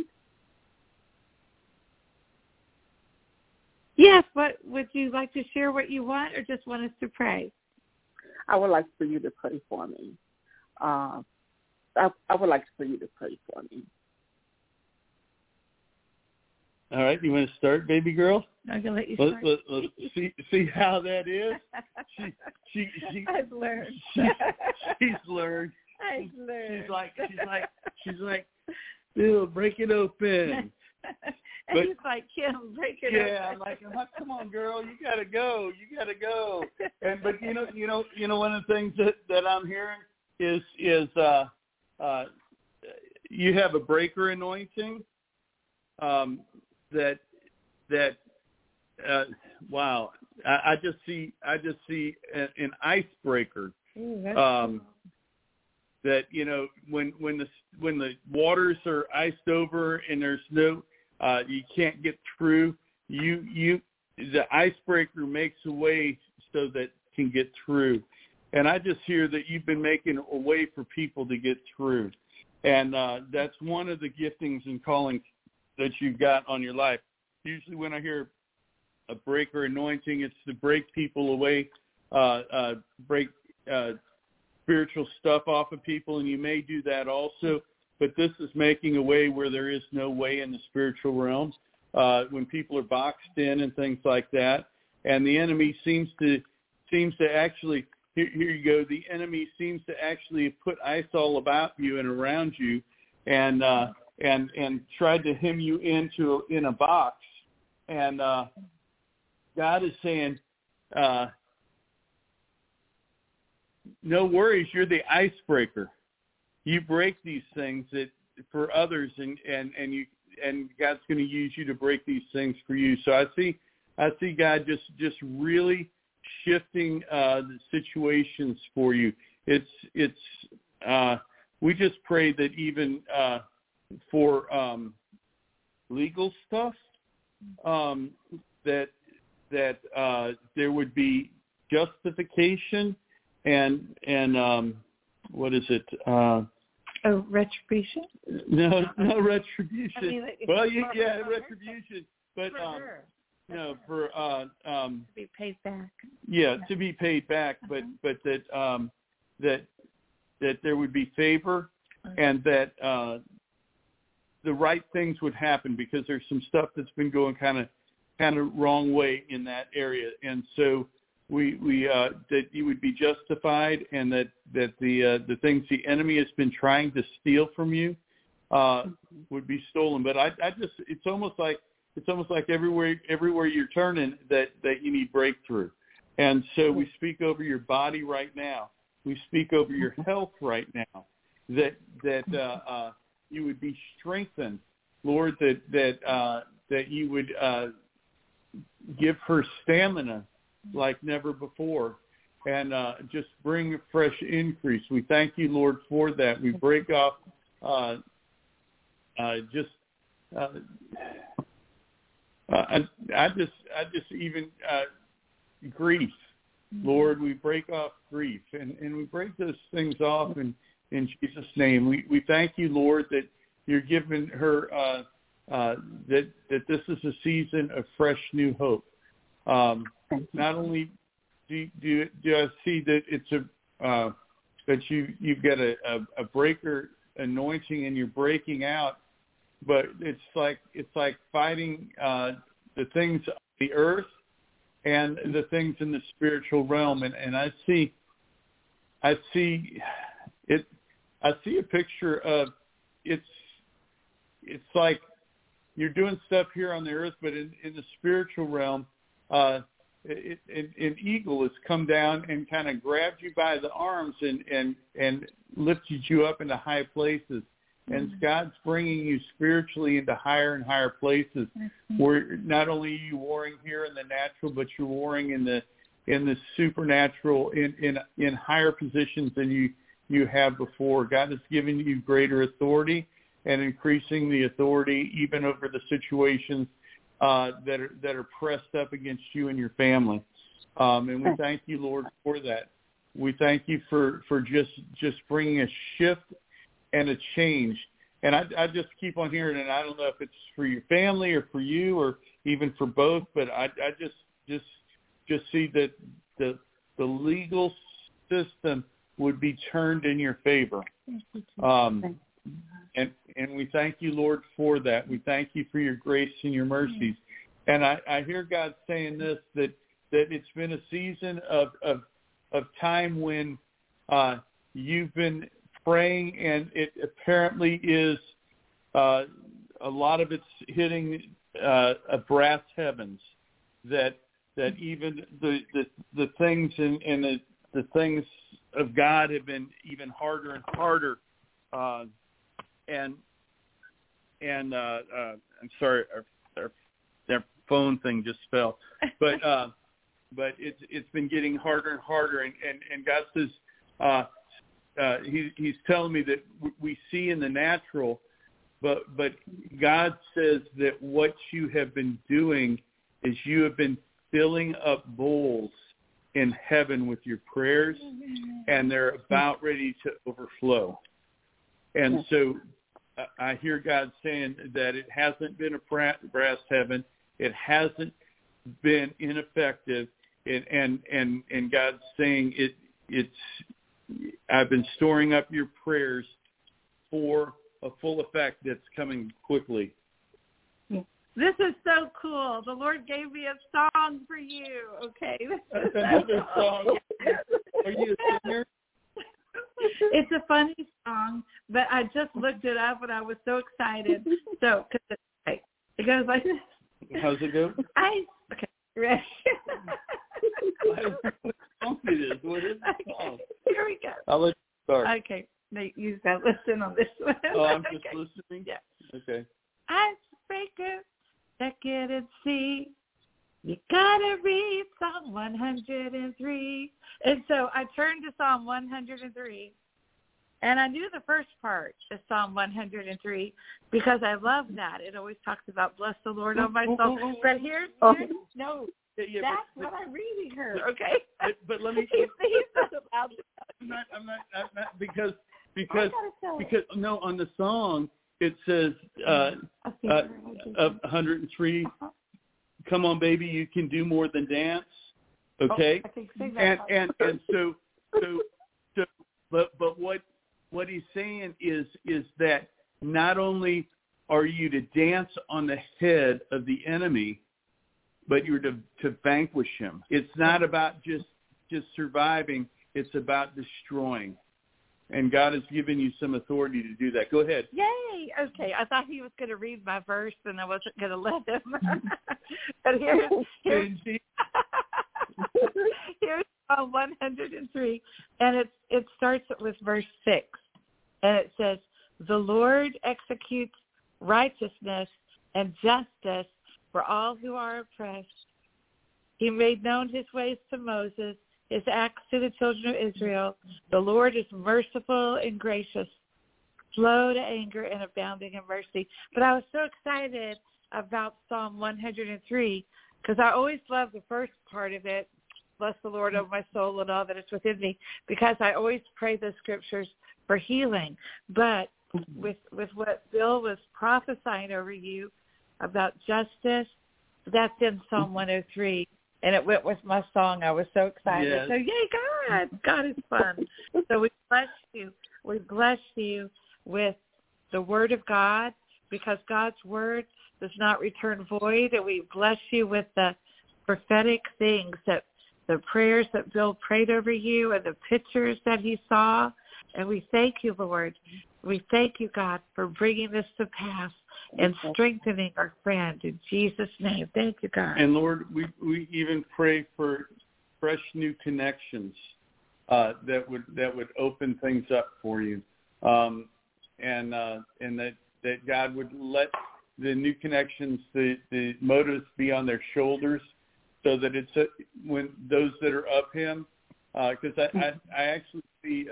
Yes, what would you like to share what you want or just want us to pray? I would like for you to pray for me. Uh, I, I would like for you to pray for me. All right, you want to start, baby girl? I'm gonna let you Let, start. let, let, see see how that is. She she she. I've learned. She, she's learned. I've learned. She's like she's like she's like, Bill, break it open. and but, he's like, Kim, break it yeah, open. I'm like, oh, come on, girl, you gotta go, you gotta go. And but you know you know you know one of the things that, that I'm hearing is is uh uh you have a breaker anointing. Um, that that uh, wow, I, I just see I just see an, an icebreaker. Ooh, that's um, cool. That you know when when the when the waters are iced over and there's no uh, you can't get through. You you the icebreaker makes a way so that can get through. And I just hear that you've been making a way for people to get through, and uh, that's one of the giftings and callings that you've got on your life. Usually when I hear a breaker anointing, it's to break people away, uh, uh, break uh, spiritual stuff off of people, and you may do that also, but this is making a way where there is no way in the spiritual realms, uh, when people are boxed in and things like that, and the enemy seems to seems to actually, here, here you go, the enemy seems to actually put ice all about you and around you, and uh, and and tried to hem you into in a box. And uh, God is saying, uh, no worries, you're the icebreaker. You break these things that for others, and, and, and you and God's going to use you to break these things for you. So I see I see God just just really shifting uh, the situations for you. It's it's uh, we just pray that even uh, for um, legal stuff, um, that that uh, there would be justification and and um, what is it? Uh, oh, retribution? No, no retribution. I mean, like, well, you, yeah, retribution, but for um, her. no, for uh, um, to be paid back. Yeah, to be paid back, but uh-huh. but that um, that that there would be favor, and that uh, the right things would happen, because there's some stuff that's been going kind of kind of wrong way in that area. And so we we uh, that you would be justified, and that that the uh, the things the enemy has been trying to steal from you uh, would be stolen. But I, I just it's almost like it's almost like everywhere everywhere you're turning that, that you need breakthrough. And so we speak over your body right now. We speak over your health right now. That that uh, uh, you would be strengthened, Lord. That that uh, that you would uh, give her stamina like never before, and uh, just bring a fresh increase. We thank you, Lord, for that. We break off uh, uh, just. Uh, uh, I, I just, I just even uh, grief, Lord. We break off grief, and, and we break those things off in, in Jesus' name. We we thank you, Lord, that you're giving her uh, uh, that that this is a season of fresh new hope. Um, not only do do do I see that it's a uh, that you you've got a, a, a breaker anointing and you're breaking out, but it's like it's like fighting uh, the things of the earth and the things in the spiritual realm. And, and I see I see it I see a picture of it's it's like you're doing stuff here on the earth, but in, in the spiritual realm. Uh, it, it, an eagle has come down and kind of grabbed you by the arms and, and, and lifted you up into high places. And mm-hmm. God's bringing you spiritually into higher and higher places mm-hmm. where not only are you warring here in the natural, but you're warring in the in the supernatural, in, in, in higher positions than you, you have before. God has given you greater authority and increasing the authority even over the situations Uh, that are that are pressed up against you and your family, um, and we thank you, Lord, for that. We thank you for, for just just bringing a shift and a change. And I, I just keep on hearing, and I don't know if it's for your family or for you or even for both, but I, I just just just see that the the legal system would be turned in your favor. Um, And and we thank you, Lord, for that. We thank you for your grace and your mercies. And I, I hear God saying this, that, that it's been a season of of, of time when uh, you've been praying, and it apparently is uh, a lot of it's hitting uh, a brass heavens, that that even the, the, the things in, in the, the things of God have been even harder and harder. Uh, And and uh, uh, I'm sorry, our, our, their phone thing just fell, but uh, but it's it's been getting harder and harder. And, and, and God says uh, uh, he, he's telling me that we see in the natural, but but God says that what you have been doing is you have been filling up bowls in heaven with your prayers, and they're about ready to overflow. And so I hear God saying that it hasn't been a brass heaven. It hasn't been ineffective. And, and, and, and God's saying it, it's, I've been storing up your prayers for a full effect that's coming quickly. This is so cool. The Lord gave me a song for you. Okay. Another song. Are you a singer? It's a funny song, but I just looked it up and I was so excited. So, cause it, okay, it goes like this. How's it go? I okay, ready? What song it is? What is the song? Okay, here we go. I'll let you start. Okay, Nate, you got to listen on this one. Oh, I'm just okay. listening? Yeah. Okay. Icebreaker, check it and see. You gotta read Psalm one hundred three. And so I turned to Psalm one hundred three, and I knew the first part of Psalm one hundred three because I love that. It always talks about bless the Lord, oh my soul. But here's, here's no, yeah, that's but, what I'm reading her, okay? But, but let me. he's, he's not allowed to. I'm not. I'm not. I'm not because because because no, on the song it says uh, uh, uh, one hundred three. Come on, baby, you can do more than dance. Okay, oh, I think and and and so so so, but but what what he's saying is is that not only are you to dance on the head of the enemy, but you're to, to vanquish him. It's not about just, just surviving. It's about destroying. And God has given you some authority to do that. Go ahead. Yay. Okay. I thought he was going to read my verse, and I wasn't going to let him. But here's, here's, here's Psalm one hundred three, and it, it starts with verse six. And it says, the Lord executes righteousness and justice for all who are oppressed. He made known his ways to Moses, his acts to the children of Israel. The Lord is merciful and gracious, slow to anger and abounding in mercy. But I was so excited about Psalm one hundred three because I always love the first part of it, bless the Lord, O my soul, and all that is within me, because I always pray the scriptures for healing. But with with what Bill was prophesying over you about justice, that's in Psalm one oh three, and it went with my song. I was so excited. Yes. So, yay, God. God is fun. So we bless you. We bless you with the word of God, because God's word does not return void, and we bless you with the prophetic things, that the prayers that Bill prayed over you and the pictures that he saw. And we thank you, Lord. We thank you, God, for bringing this to pass and strengthening our friend in Jesus' name. Thank you, God. And Lord, we, we even pray for fresh new connections uh, that would that would open things up for you, um, and uh, and that, that God would let the new connections, the, the motives be on their shoulders, so that it's a, when those that are of Him, because uh, I, I I actually see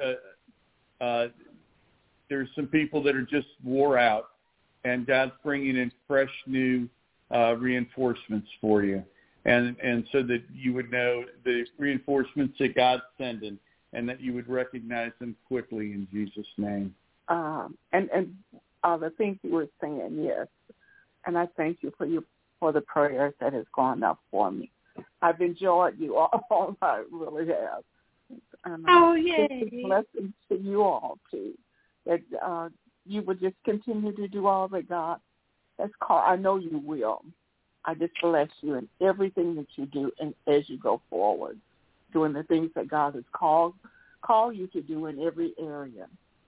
uh, uh, there's some people that are just wore out, and God's bringing in fresh new uh, reinforcements for you, and and so that you would know the reinforcements that God's sending, and that you would recognize them quickly in Jesus' name. Um, and and uh, the things you were saying, yes, and I thank you for you for the prayers that has gone up for me. I've enjoyed you all. I really have. And, uh, oh, yay. It's a blessing to you all, too, that uh, you would just continue to do all that God has called. I know you will. I just bless you in everything that you do, and as you go forward, doing the things that God has called called you to do in every area.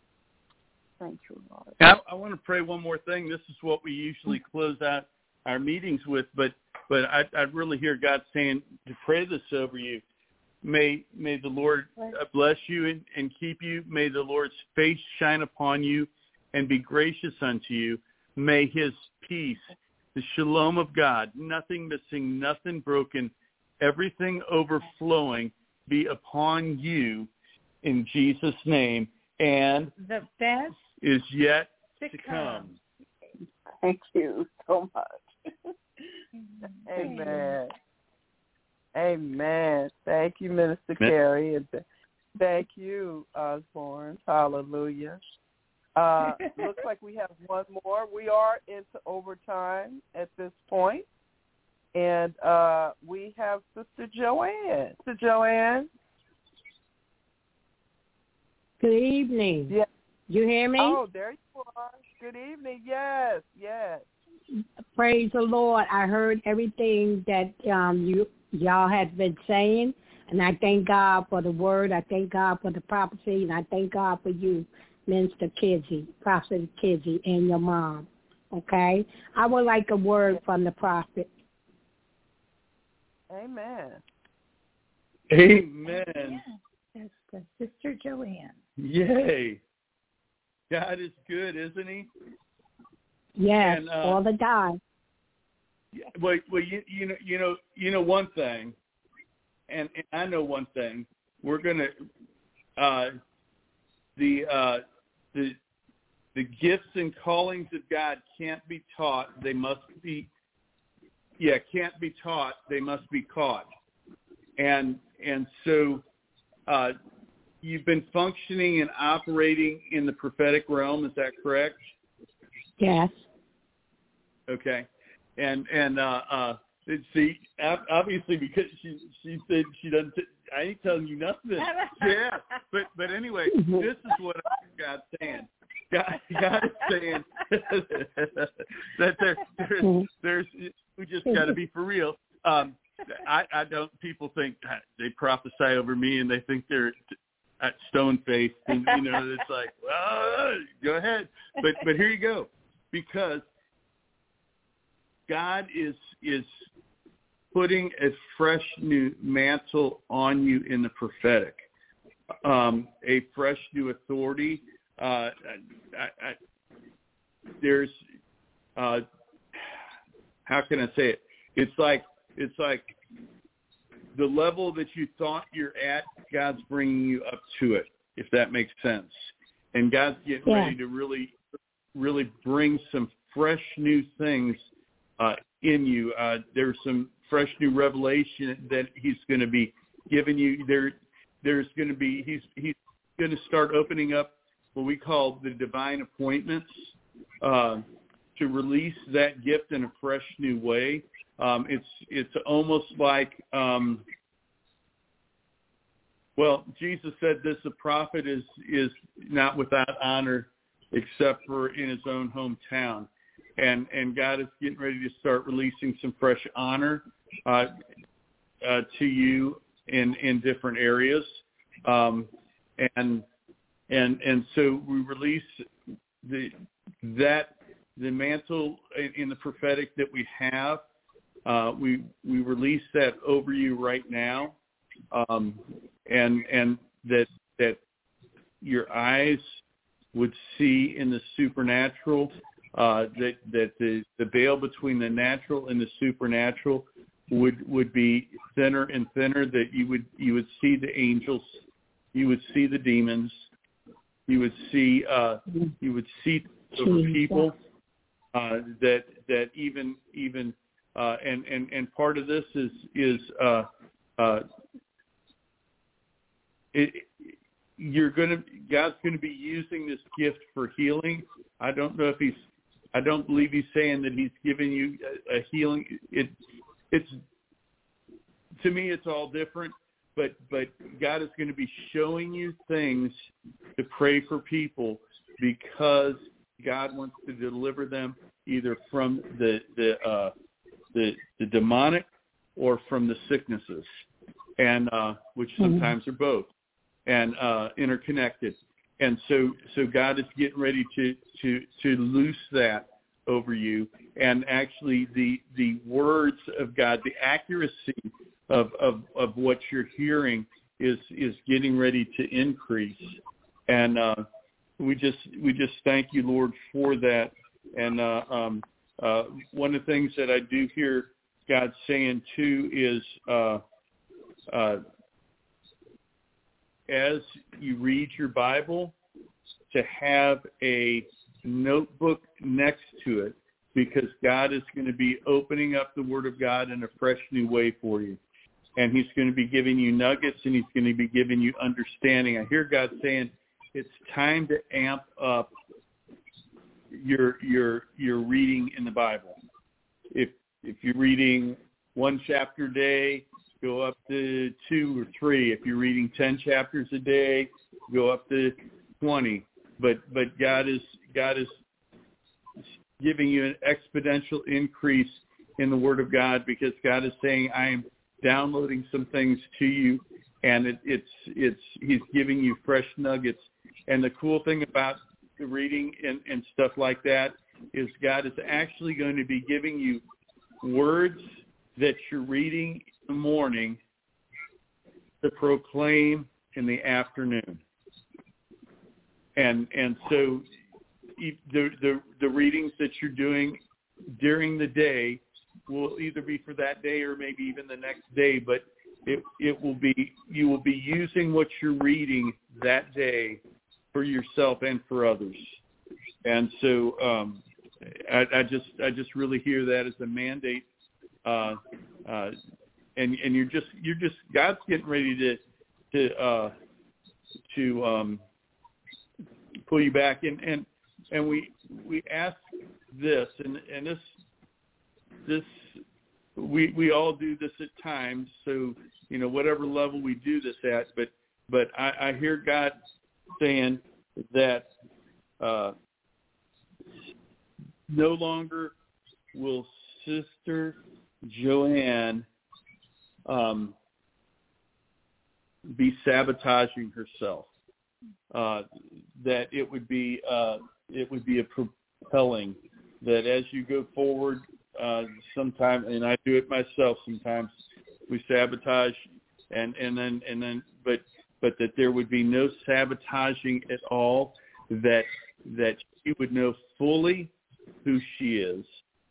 Thank you, Lord. I, I want to pray one more thing. This is what we usually close out our meetings with, but but I, I really hear God saying to pray this over you. May may the Lord bless you and, and keep you. May the Lord's face shine upon you and be gracious unto you. May his peace, the shalom of God, nothing missing, nothing broken, everything overflowing, be upon you in Jesus' name. And the best is yet to, to come. come. Thank you so much. Amen. Amen. Thank you, Minister Carey. And thank you, Osborne. Hallelujah. Uh, looks like we have one more. We are into overtime at this point. And uh, we have Sister Joanne. Sister Joanne. Good evening. Yeah. You hear me? Oh, there you are. Good evening. Yes, yes. Praise the Lord. I heard everything that um, you, y'all had been saying, and I thank God for the word. I thank God for the prophecy, and I thank God for you, Minister Kizzy, Prophet Kizzy, and your mom. Okay? I would like a word from the prophet. Amen. Amen. Amen. That's the Sister Joanne. Yay. God is good, isn't he? Yes, and, uh, all the time. Well, well, you, you know, you know, you know one thing, and, and I know one thing. We're gonna uh, the uh, the the gifts and callings of God can't be taught. They must be, yeah, can't be taught. They must be caught. And and so uh, you've been functioning and operating in the prophetic realm. Is that correct? Yes. Okay. And and uh, uh, see, obviously, because she she said she doesn't. T- I ain't telling you nothing. Yeah. But but anyway, this is what God said saying that there, there's, there's, we just got to be for real. Um, I, I don't. People think they prophesy over me, and they think they're at stone faced, and you know, it's like, well, go ahead. But but here you go, because God is is putting a fresh new mantle on you in the prophetic, um, a fresh new authority. Uh, I, I, there's, uh, how can I say it? It's like it's like the level that you thought you're at, God's bringing you up to it, if that makes sense. And God's getting yeah. ready to really, really bring some fresh new things uh, in you. Uh, there's some fresh new revelation that He's going to be giving you. There, there's going to be He's He's going to start opening up what we call the divine appointments uh, to release that gift in a fresh new way. Um, it's it's almost like, um, well, Jesus said this: a prophet is is not without honor except for in his own hometown, and and God is getting ready to start releasing some fresh honor uh, uh, to you in in different areas, um, and and and so we release the that the mantle in the prophetic that we have. Uh, we we release that over you right now, um, and and that that your eyes would see in the supernatural, uh, that that the, the veil between the natural and the supernatural would would be thinner and thinner. That you would you would see the angels, you would see the demons, you would see uh, you would see over people. Uh, that that even even uh, and, and and part of this is is uh, uh, it, you're gonna God's gonna be using this gift for healing. I don't know if he's I don't believe he's saying that he's giving you a, a healing. It it's to me it's all different, but but God is going to be showing you things to pray for people because God wants to deliver them either from the the uh, the, the demonic or from the sicknesses, and uh, which sometimes mm-hmm. are both, and uh, interconnected. And so so God is getting ready to to to loose that over you, and actually the the words of God, the accuracy of of, of what you're hearing is is getting ready to increase, and. Uh, We just we just thank you, Lord, for that. And uh, um, uh, one of the things that I do hear God saying too is, uh, uh, as you read your Bible, to have a notebook next to it, because God is going to be opening up the Word of God in a fresh new way for you, and He's going to be giving you nuggets, and He's going to be giving you understanding. I hear God saying, it's time to amp up your your your reading in the Bible. If if you're reading one chapter a day, go up to two or three. If you're reading ten chapters a day, go up to twenty. But but God is God is giving you an exponential increase in the Word of God, because God is saying, I am downloading some things to you, and it, it's it's He's giving you fresh nuggets. And the cool thing about the reading and, and stuff like that is God is actually going to be giving you words that you're reading in the morning to proclaim in the afternoon. And and so the the, the readings that you're doing during the day will either be for that day or maybe even the next day, but it it will be you will be using what you're reading that day for yourself and for others. And so um, I, I just I just really hear that as a mandate, uh, uh, and and you're just you're just God's getting ready to to uh, to um, pull you back, and and and we we ask this, and and this this we we all do this at times. So you know, whatever level we do this at, but but I, I hear God saying that uh, no longer will Sister Joanne um, be sabotaging herself. Uh, that it would be uh, it would be a propelling. That as you go forward, uh, sometimes, and I do it myself sometimes, we sabotage, and, and then and then, but but that there would be no sabotaging at all. That that she would know fully who she is,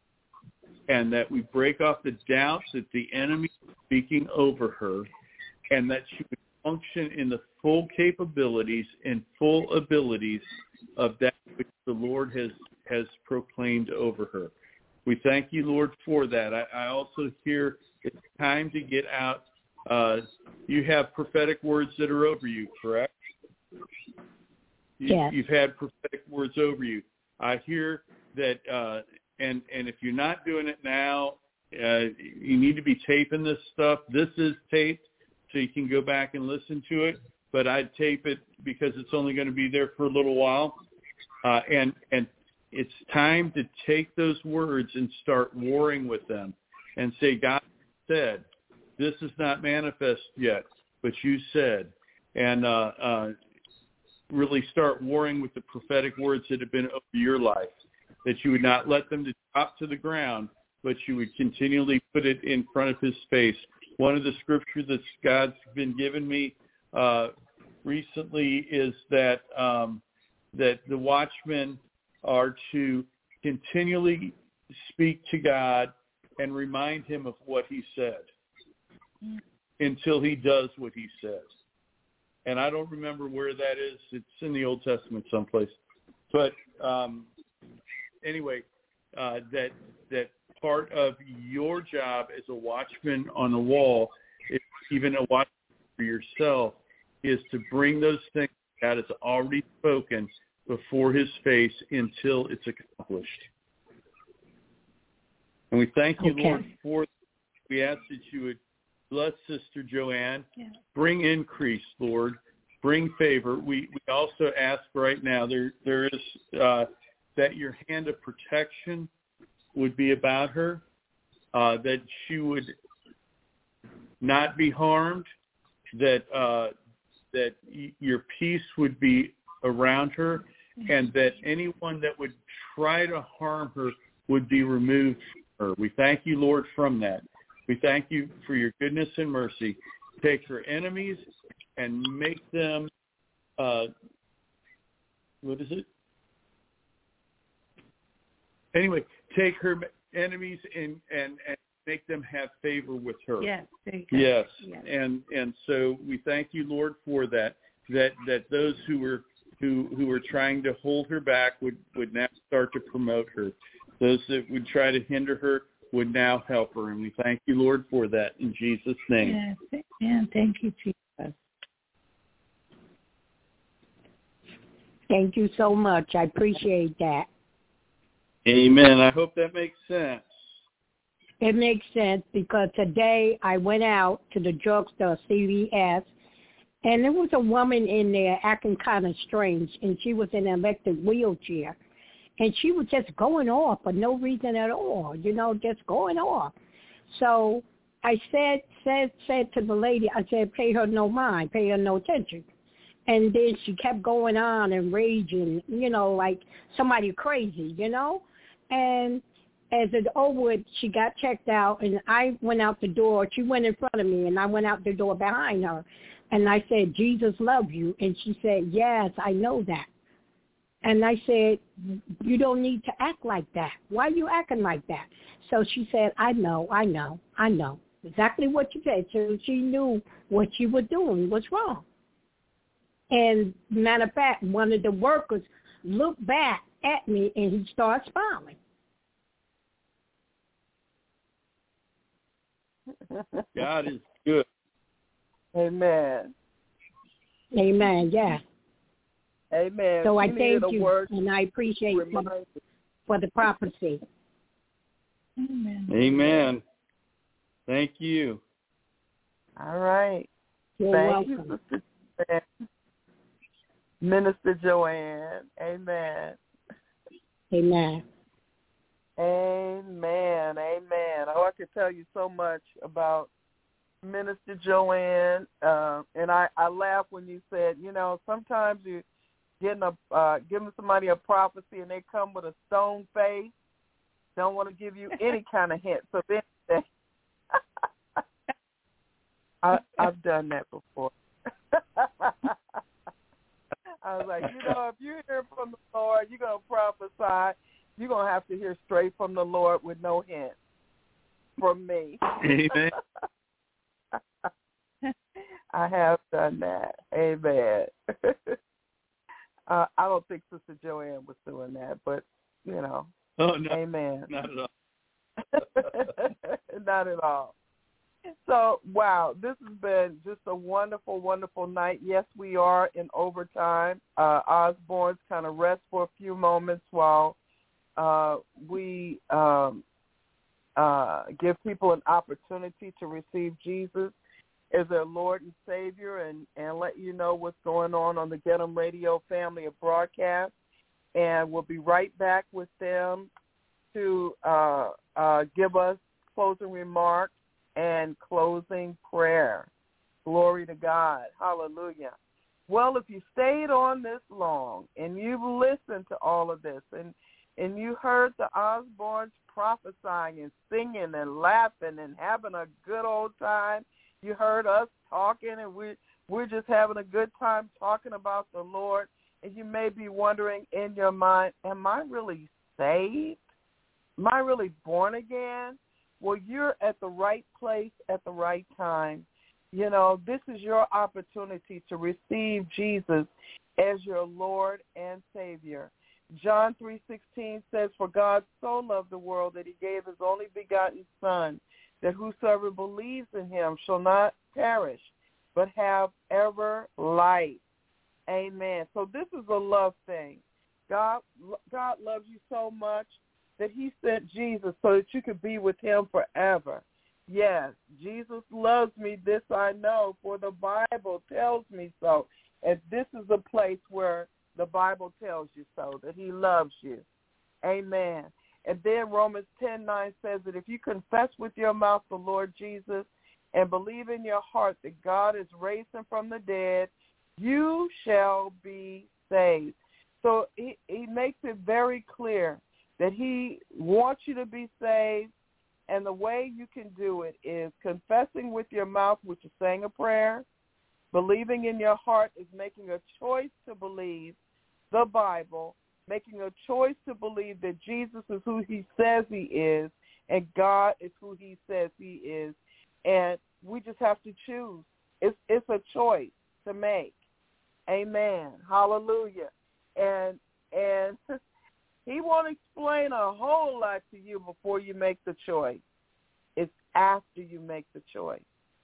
and that we break off the doubts that the enemy is speaking over her, and that she would function in the full capabilities and full abilities of that which the Lord has, has proclaimed over her. We thank you, Lord, for that. I, I also hear it's time to get out. Uh, you have prophetic words that are over you, correct? You, yes. You've had prophetic words over you. I hear that, uh, and, and if you're not doing it now, uh, you need to be taping this stuff. This is taped, so you can go back and listen to it. But I'd tape it because it's only going to be there for a little while. Uh, and and it's time to take those words and start warring with them and say, God said, this is not manifest yet, but you said. And uh, uh, really start warring with the prophetic words that have been over your life, that you would not let them to drop to the ground, but you would continually put it in front of his face. One of the scriptures that God's been giving me uh, recently is that um, that the watchmen are to continually speak to God and remind him of what he said until he does what he says. And I don't remember where that is. It's in the Old Testament someplace. But um, anyway, uh, that that part of your job as a watchman on the wall, if even a watchman for yourself, is to bring those things God has already spoken before his face until it's accomplished. And we thank you, okay. Lord, for we ask that you would bless Sister Joanne, yeah. Bring increase, Lord, bring favor. We we also ask right now there there is uh, that your hand of protection would be about her, uh, that she would not be harmed, that uh, that y- your peace would be around her, and that anyone that would try to harm her would be removed from her. We thank you, Lord, from that. We thank you for your goodness and mercy. Take her enemies and make them, uh, what is it? Anyway, take her enemies and, and, and make them have favor with her. Yes. Yes. yes. And and so we thank you, Lord, for that. That that those who were who who were trying to hold her back would, would now start to promote her. Those that would try to hinder her would now help her. And we thank you, Lord, for that in Jesus' name. Yes. And thank you, Jesus. Thank you so much. I appreciate that. Amen. I hope that makes sense. It makes sense because today I went out to the drugstore, C V S, and there was a woman in there acting kind of strange, and she was in an electric wheelchair. And she was just going off for no reason at all, you know, just going off. So I said, said, said to the lady, I said, pay her no mind, pay her no attention. And then she kept going on and raging, you know, like somebody crazy, you know. And as it over, she got checked out, and I went out the door. She went in front of me, and I went out the door behind her. And I said, Jesus loves you. And she said, yes, I know that. And I said, you don't need to act like that. Why are you acting like that? So she said, I know, I know, I know. Exactly what you said. So she knew what you were doing was wrong. And matter of fact, one of the workers looked back at me, and he started smiling. God is good. Amen. Amen, yeah. Amen. So I she thank you, word and I appreciate you for the prophecy. Amen. Amen. Thank you. All right. You're thank welcome. you, Sister Joanne. Minister Joanne. Amen. Amen. Amen. Amen. Oh, I could tell you so much about Minister Joanne, uh, and I, I laugh when you said, you know, sometimes you getting a uh, giving somebody a prophecy and they come with a stone face, don't want to give you any kind of hint. So then I, I've done that before. I was like, you know, if you hear from the Lord, you're going to prophesy, you're going to have to hear straight from the Lord with no hint from me. Amen. I have done that. Amen. uh, I don't think Sister Joanne was doing that, but, you know, oh, no, amen. Not at all. Not at all. So, wow, this has been just a wonderful, wonderful night. Yes, we are in overtime. Uh, Osborne's kind of rest for a few moments while uh, we um, uh, give people an opportunity to receive Jesus as their Lord and Savior, and, and let you know what's going on on the Get 'em Radio family of broadcasts. And we'll be right back with them to uh, uh, give us closing remarks and closing prayer. Glory to God. Hallelujah. Well, if you stayed on this long and you've listened to all of this and, and you heard the Osbornes prophesying and singing and laughing and having a good old time, you heard us talking and we, we're just having a good time talking about the Lord, and you may be wondering in your mind, am I really saved? Am I really born again? Well, you're at the right place at the right time. You know, this is your opportunity to receive Jesus as your Lord and Savior. John three sixteen says, for God so loved the world that he gave his only begotten Son, that whosoever believes in him shall not perish, but have ever life. Amen. So this is a love thing. God, God loves you so much that he sent Jesus so that you could be with him forever. Yes, Jesus loves me, this I know, for the Bible tells me so. And this is a place where the Bible tells you so, that he loves you. Amen. And then Romans ten nine says that if you confess with your mouth the Lord Jesus and believe in your heart that God is raised him from the dead, you shall be saved. So he, he makes it very clear that he wants you to be saved, and the way you can do it is confessing with your mouth, which is saying a prayer. Believing in your heart is making a choice to believe the Bible, making a choice to believe that Jesus is who he says he is, and God is who he says he is. And we just have to choose. It's, it's a choice to make. Amen. Hallelujah. And and he won't explain a whole lot to you before you make the choice. It's after you make the choice.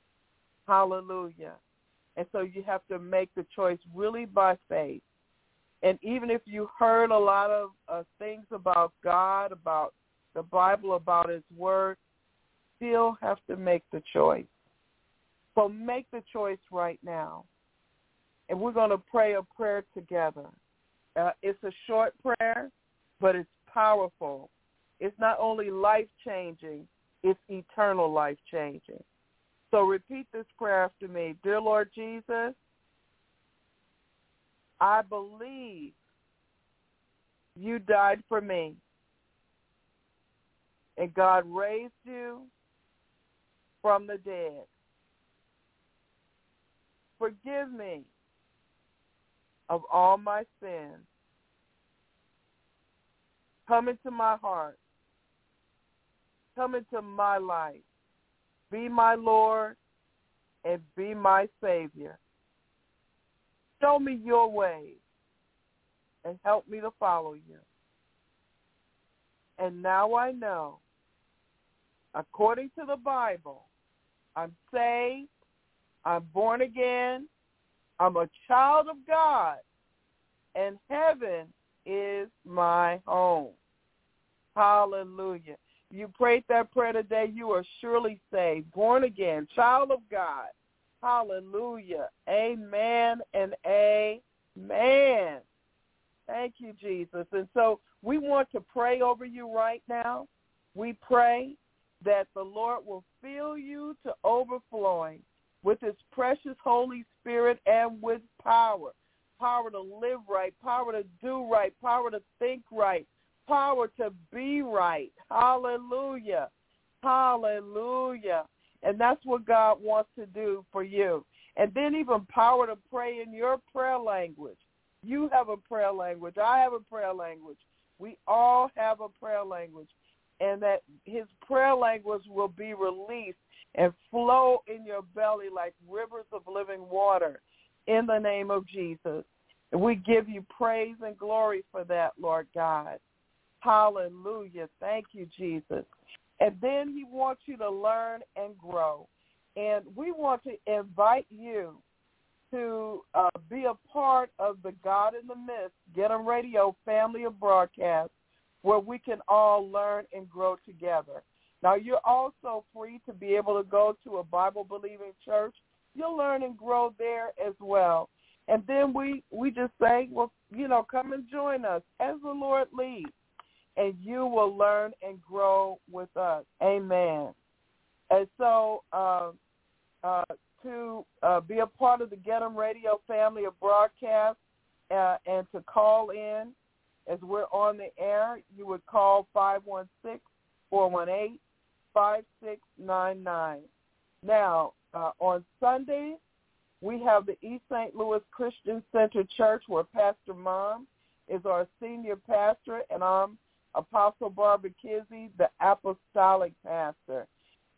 Hallelujah. And so you have to make the choice really by faith. And even if you heard a lot of uh, things about God, about the Bible, about his word, still have to make the choice. So make the choice right now. And we're going to pray a prayer together. Uh, it's a short prayer, but it's powerful. It's not only life-changing, it's eternal life-changing. So repeat this prayer after me. Dear Lord Jesus, I believe you died for me, and God raised you from the dead. Forgive me of all my sins. Come into my heart. Come into my life. Be my Lord and be my Savior. Show me your ways and help me to follow you. And now I know, according to the Bible, I'm saved, I'm born again, I'm a child of God, and heaven is my home. Hallelujah. You prayed that prayer today, you are surely saved, born again, child of God. Hallelujah. Amen and amen. Thank you, Jesus. And so we want to pray over you right now. We pray that the Lord will fill you to overflowing with his precious Holy Spirit and with power. Power to live right, power to do right, power to think right, power to be right. Hallelujah. Hallelujah. And that's what God wants to do for you. And then even power to pray in your prayer language. You have a prayer language. I have a prayer language. We all have a prayer language. And that his prayer language will be released and flow in your belly like rivers of living water in the name of Jesus. And we give you praise and glory for that, Lord God. Hallelujah. Thank you, Jesus. And then he wants you to learn and grow. And we want to invite you to uh, be a part of the God in the Midst, Get 'em Radio family of broadcasts, where we can all learn and grow together. Now, you're also free to be able to go to a Bible-believing church. You'll learn and grow there as well. And then we, we just say, well, you know, come and join us as the Lord leads, and you will learn and grow with us. Amen. And so uh, uh, to uh, be a part of the Get 'em Radio family of broadcasts uh, and to call in, as we're on the air, you would call five one six, four one eight, five six nine nine. Now, uh, on Sundays, we have the East Saint Louis Christian Center Church, where Pastor Mom is our senior pastor, and I'm Apostle Barbara Kizzy, the apostolic pastor.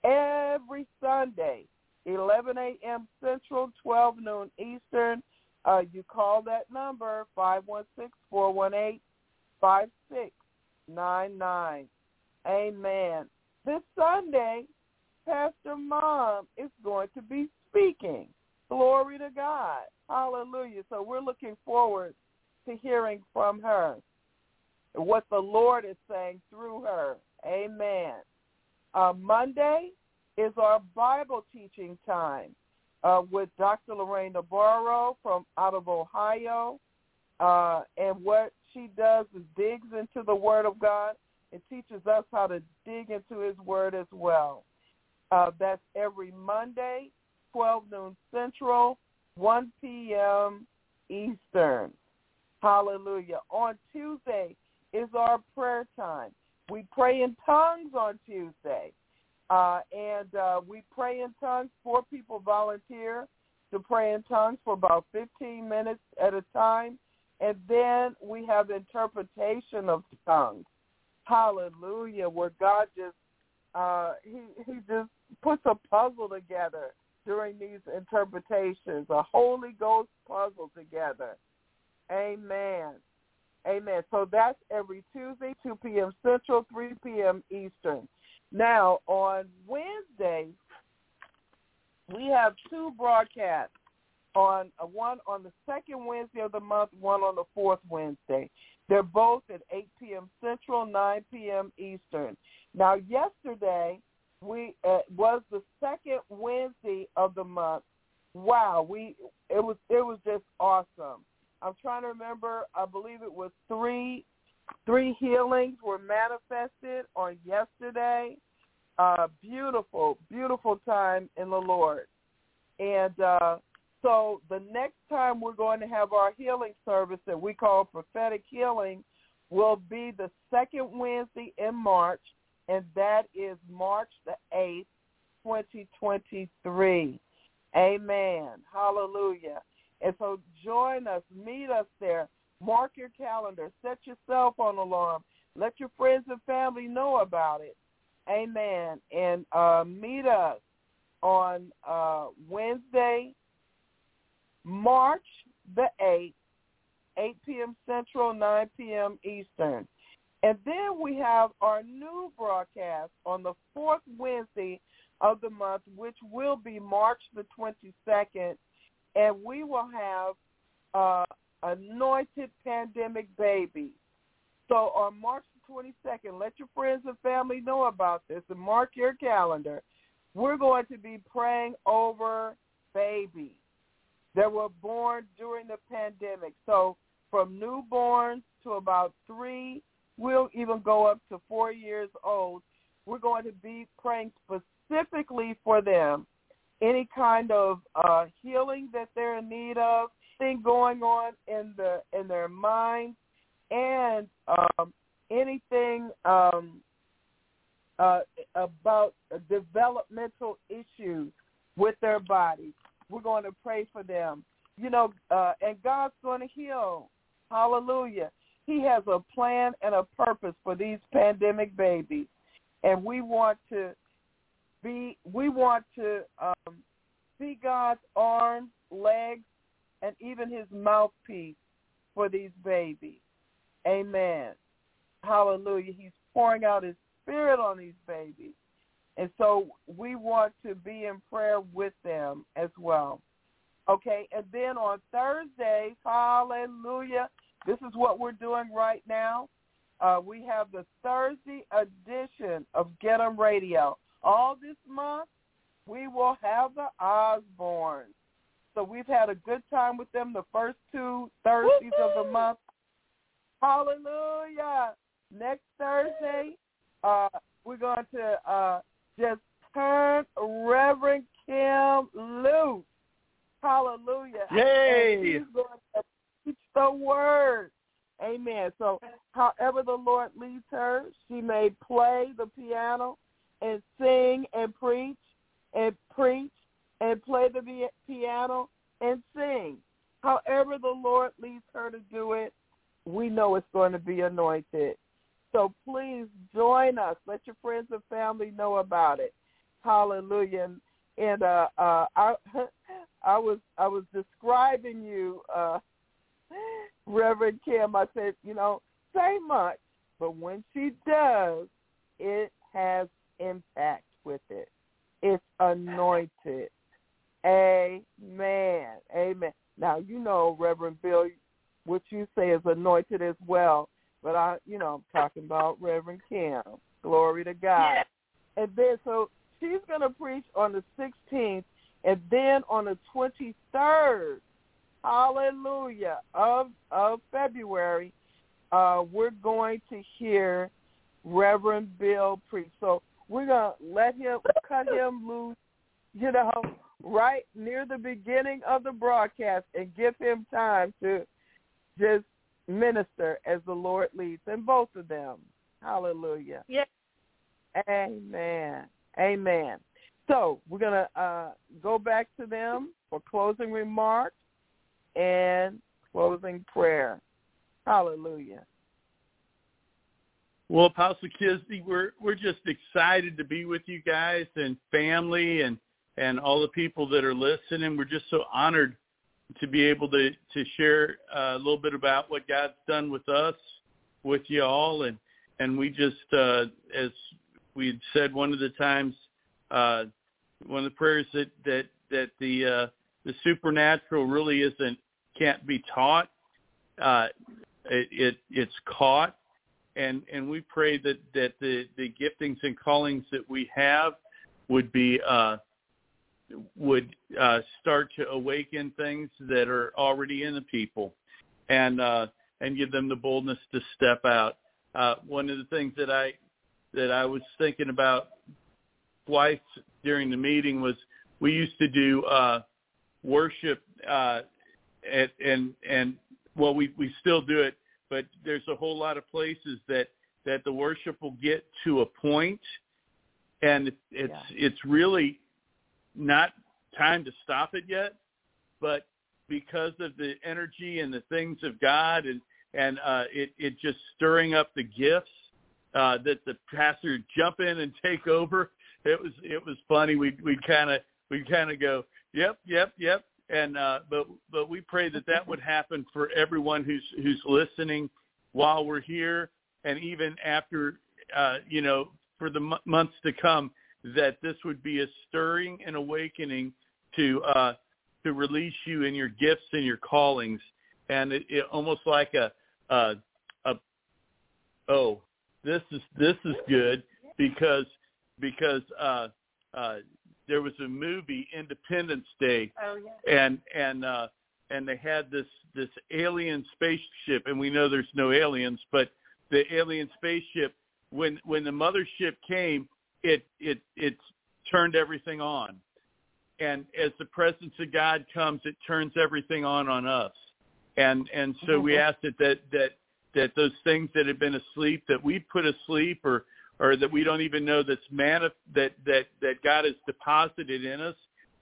Every Sunday, eleven a.m. Central, twelve noon Eastern, uh, you call that number, five one six, four one eight, five six nine nine. Amen. This Sunday, Pastor Mom is going to be speaking. Glory to God. Hallelujah. So we're looking forward to hearing from her, what the Lord is saying through her. Amen. Uh, Monday is our Bible teaching time uh, with Doctor Lorraine Navarro from out of Ohio. Uh, and what she does is digs into the Word of God and teaches us how to dig into his Word as well. Uh, that's every Monday, twelve noon Central, one p.m. Eastern. Hallelujah. On Tuesday is our prayer time. We pray in tongues on Tuesday. Uh, and uh, we pray in tongues. Four people volunteer to pray in tongues for about fifteen minutes at a time. And then we have interpretation of tongues. Hallelujah, where God just, uh, he, he just puts a puzzle together during these interpretations, a Holy Ghost puzzle together. Amen. Amen. So that's every Tuesday, two p.m. Central, three p.m. Eastern. Now, on Wednesday, we have two broadcasts, on uh, one on the second Wednesday of the month, one on the fourth Wednesday. They're both at eight p.m. Central, nine p.m. Eastern. Now, yesterday we uh, was the second Wednesday of the month. Wow, we it was it was just awesome. I'm trying to remember. I believe it was three three healings were manifested on yesterday. Uh, beautiful, beautiful time in the Lord. And uh, so the next time we're going to have our healing service that we call prophetic healing will be the second Wednesday in March, and that is March the eighth, twenty twenty-three. Amen. Hallelujah. And so join us, meet us there. Mark your calendar. Set your cell phone alarm. Let your friends and family know about it. Amen. And uh, meet us on uh, Wednesday, March the eighth, eight p.m. Central, nine p.m. Eastern. And then we have our new broadcast on the fourth Wednesday of the month, which will be March the twenty-second. And we will have uh, anointed pandemic babies. So on March the twenty-second, let your friends and family know about this and mark your calendar. We're going to be praying over babies that were born during the pandemic. So from newborns to about three, we'll even go up to four years old. we're going to be praying specifically for them. Any kind of uh, healing that they're in need of, thing going on in the in their mind, and um, anything um, uh, about developmental issues with their bodies. We're going to pray for them. You know, uh, and God's going to heal. Hallelujah. He has a plan and a purpose for these pandemic babies, and we want to be. We want to um, see God's arms, legs, and even His mouthpiece for these babies. Amen. Hallelujah. He's pouring out His Spirit on these babies, and so we want to be in prayer with them as well. Okay, and then on Thursday, hallelujah, this is what we're doing right now. Uh, we have the Thursday edition of Get 'em Radio. All this month, we will have the Osbornes. So we've had a good time with them the first two Thursdays Woo-hoo! Of the month. Hallelujah. Next Thursday, uh, we're going to uh, just turn Reverend Kim loose. Hallelujah. Yay. And she's going to teach the word. Amen. So however the Lord leads her, she may play the piano and sing and preach and preach and play the piano and sing. However the Lord leads her to do it, we know it's going to be anointed. So please join us. Let your friends and family know about it. Hallelujah. And, and uh, uh, I, I was I was describing you, uh, Reverend Kim. I said, you know, say much, but when she does, it has impact with it. It's anointed. Amen. Amen. Now, you know, Reverend Bill, what you say is anointed as well, but I, you know, I'm talking about Reverend Kim. Glory to God. Yes. And then, so she's going to preach on the sixteenth, and then on the twenty-third, hallelujah, of of February, uh, we're going to hear Reverend Bill preach. So we're going to let him, cut him loose, you know, right near the beginning of the broadcast and give him time to just minister as the Lord leads, and both of them. Hallelujah. Yes. Amen. Amen. So we're going to uh, go back to them for closing remarks and closing prayer. Hallelujah. Well, Apostle Kisney, we're we're just excited to be with you guys and family and, and all the people that are listening. We're just so honored to be able to, to share uh, a little bit about what God's done with us, with you all. And, and we just, uh, as we had said one of the times, uh, one of the prayers that, that, that the uh, the supernatural really isn't, can't be taught. Uh, it, it it's caught. And, and we pray that, that the, the giftings and callings that we have would be uh, would uh, start to awaken things that are already in the people, and uh, and give them the boldness to step out. Uh, one of the things that I that I was thinking about twice during the meeting was we used to do uh, worship uh, at, and and well we, we still do it. But there's a whole lot of places that, that the worship will get to a point, and it's it's, yeah. it's really not time to stop it yet. But because of the energy and the things of God, and and uh, it it just stirring up the gifts uh, that the pastor would jump in and take over. It was it was funny. We we kind of we kind of go yep yep yep. And uh, but but we pray that that would happen for everyone who's who's listening while we're here, and even after uh, you know for the m- months to come, that this would be a stirring and awakening to uh, to release you in your gifts and your callings, and it, it almost like a, a a oh this is this is good because because uh, uh, there was a movie, Independence Day, oh, yeah. and and uh, and they had this this alien spaceship, and we know there's no aliens, but the alien spaceship, when when the mothership came, it it it's turned everything on. And as the presence of God comes, it turns everything on on us. And and so mm-hmm. we ask that, that that that those things that have been asleep, that we put asleep, or or that we don't even know that's manif- that that that God has deposited in us,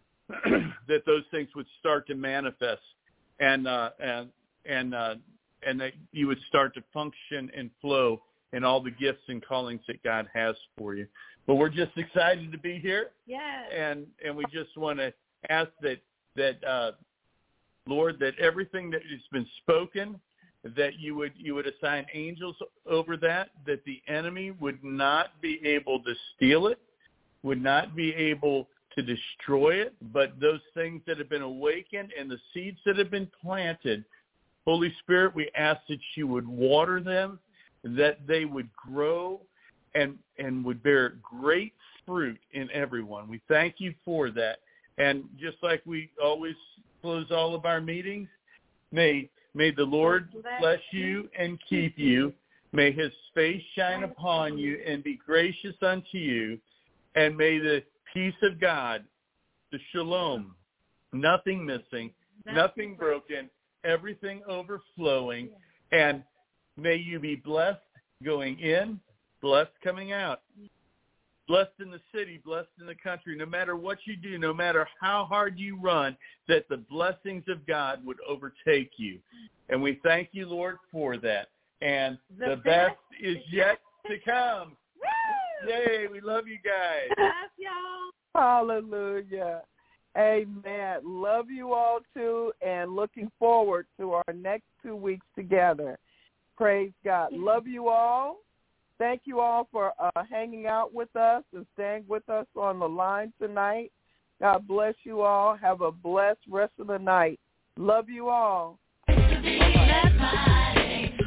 that those things would start to manifest, and uh, and and uh, and that you would start to function and flow in all the gifts and callings that God has for you. But we're just excited to be here. Yes. And and we just want to ask that that uh, Lord, that everything that has been spoken, that you would you would assign angels over that, that the enemy would not be able to steal it, would not be able to destroy it, but those things that have been awakened and the seeds that have been planted, Holy Spirit, we ask that you would water them, that they would grow and and would bear great fruit in everyone. We thank you for that. And just like we always close all of our meetings, may may the Lord bless you and keep you. May his face shine upon you and be gracious unto you. And may the peace of God, the shalom, nothing missing, nothing broken, everything overflowing, and may you be blessed going in, blessed coming out, blessed in the city, blessed in the country. No matter what you do, no matter how hard you run, that the blessings of God would overtake you. And we thank you, Lord, for that. And the, the best, best is yet to come. Woo! Yay, we love you guys. Love y'all. Hallelujah. Amen. Love you all, too, and looking forward to our next two weeks together. Praise God. Love you all. Thank you all for uh, hanging out with us and staying with us on the line tonight. God bless you all. Have a blessed rest of the night. Love you all.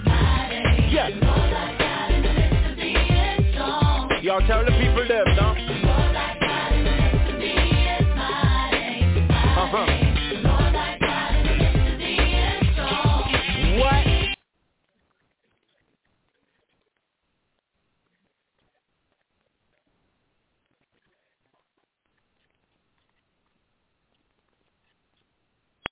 Yes. Y'all tell the people them, no?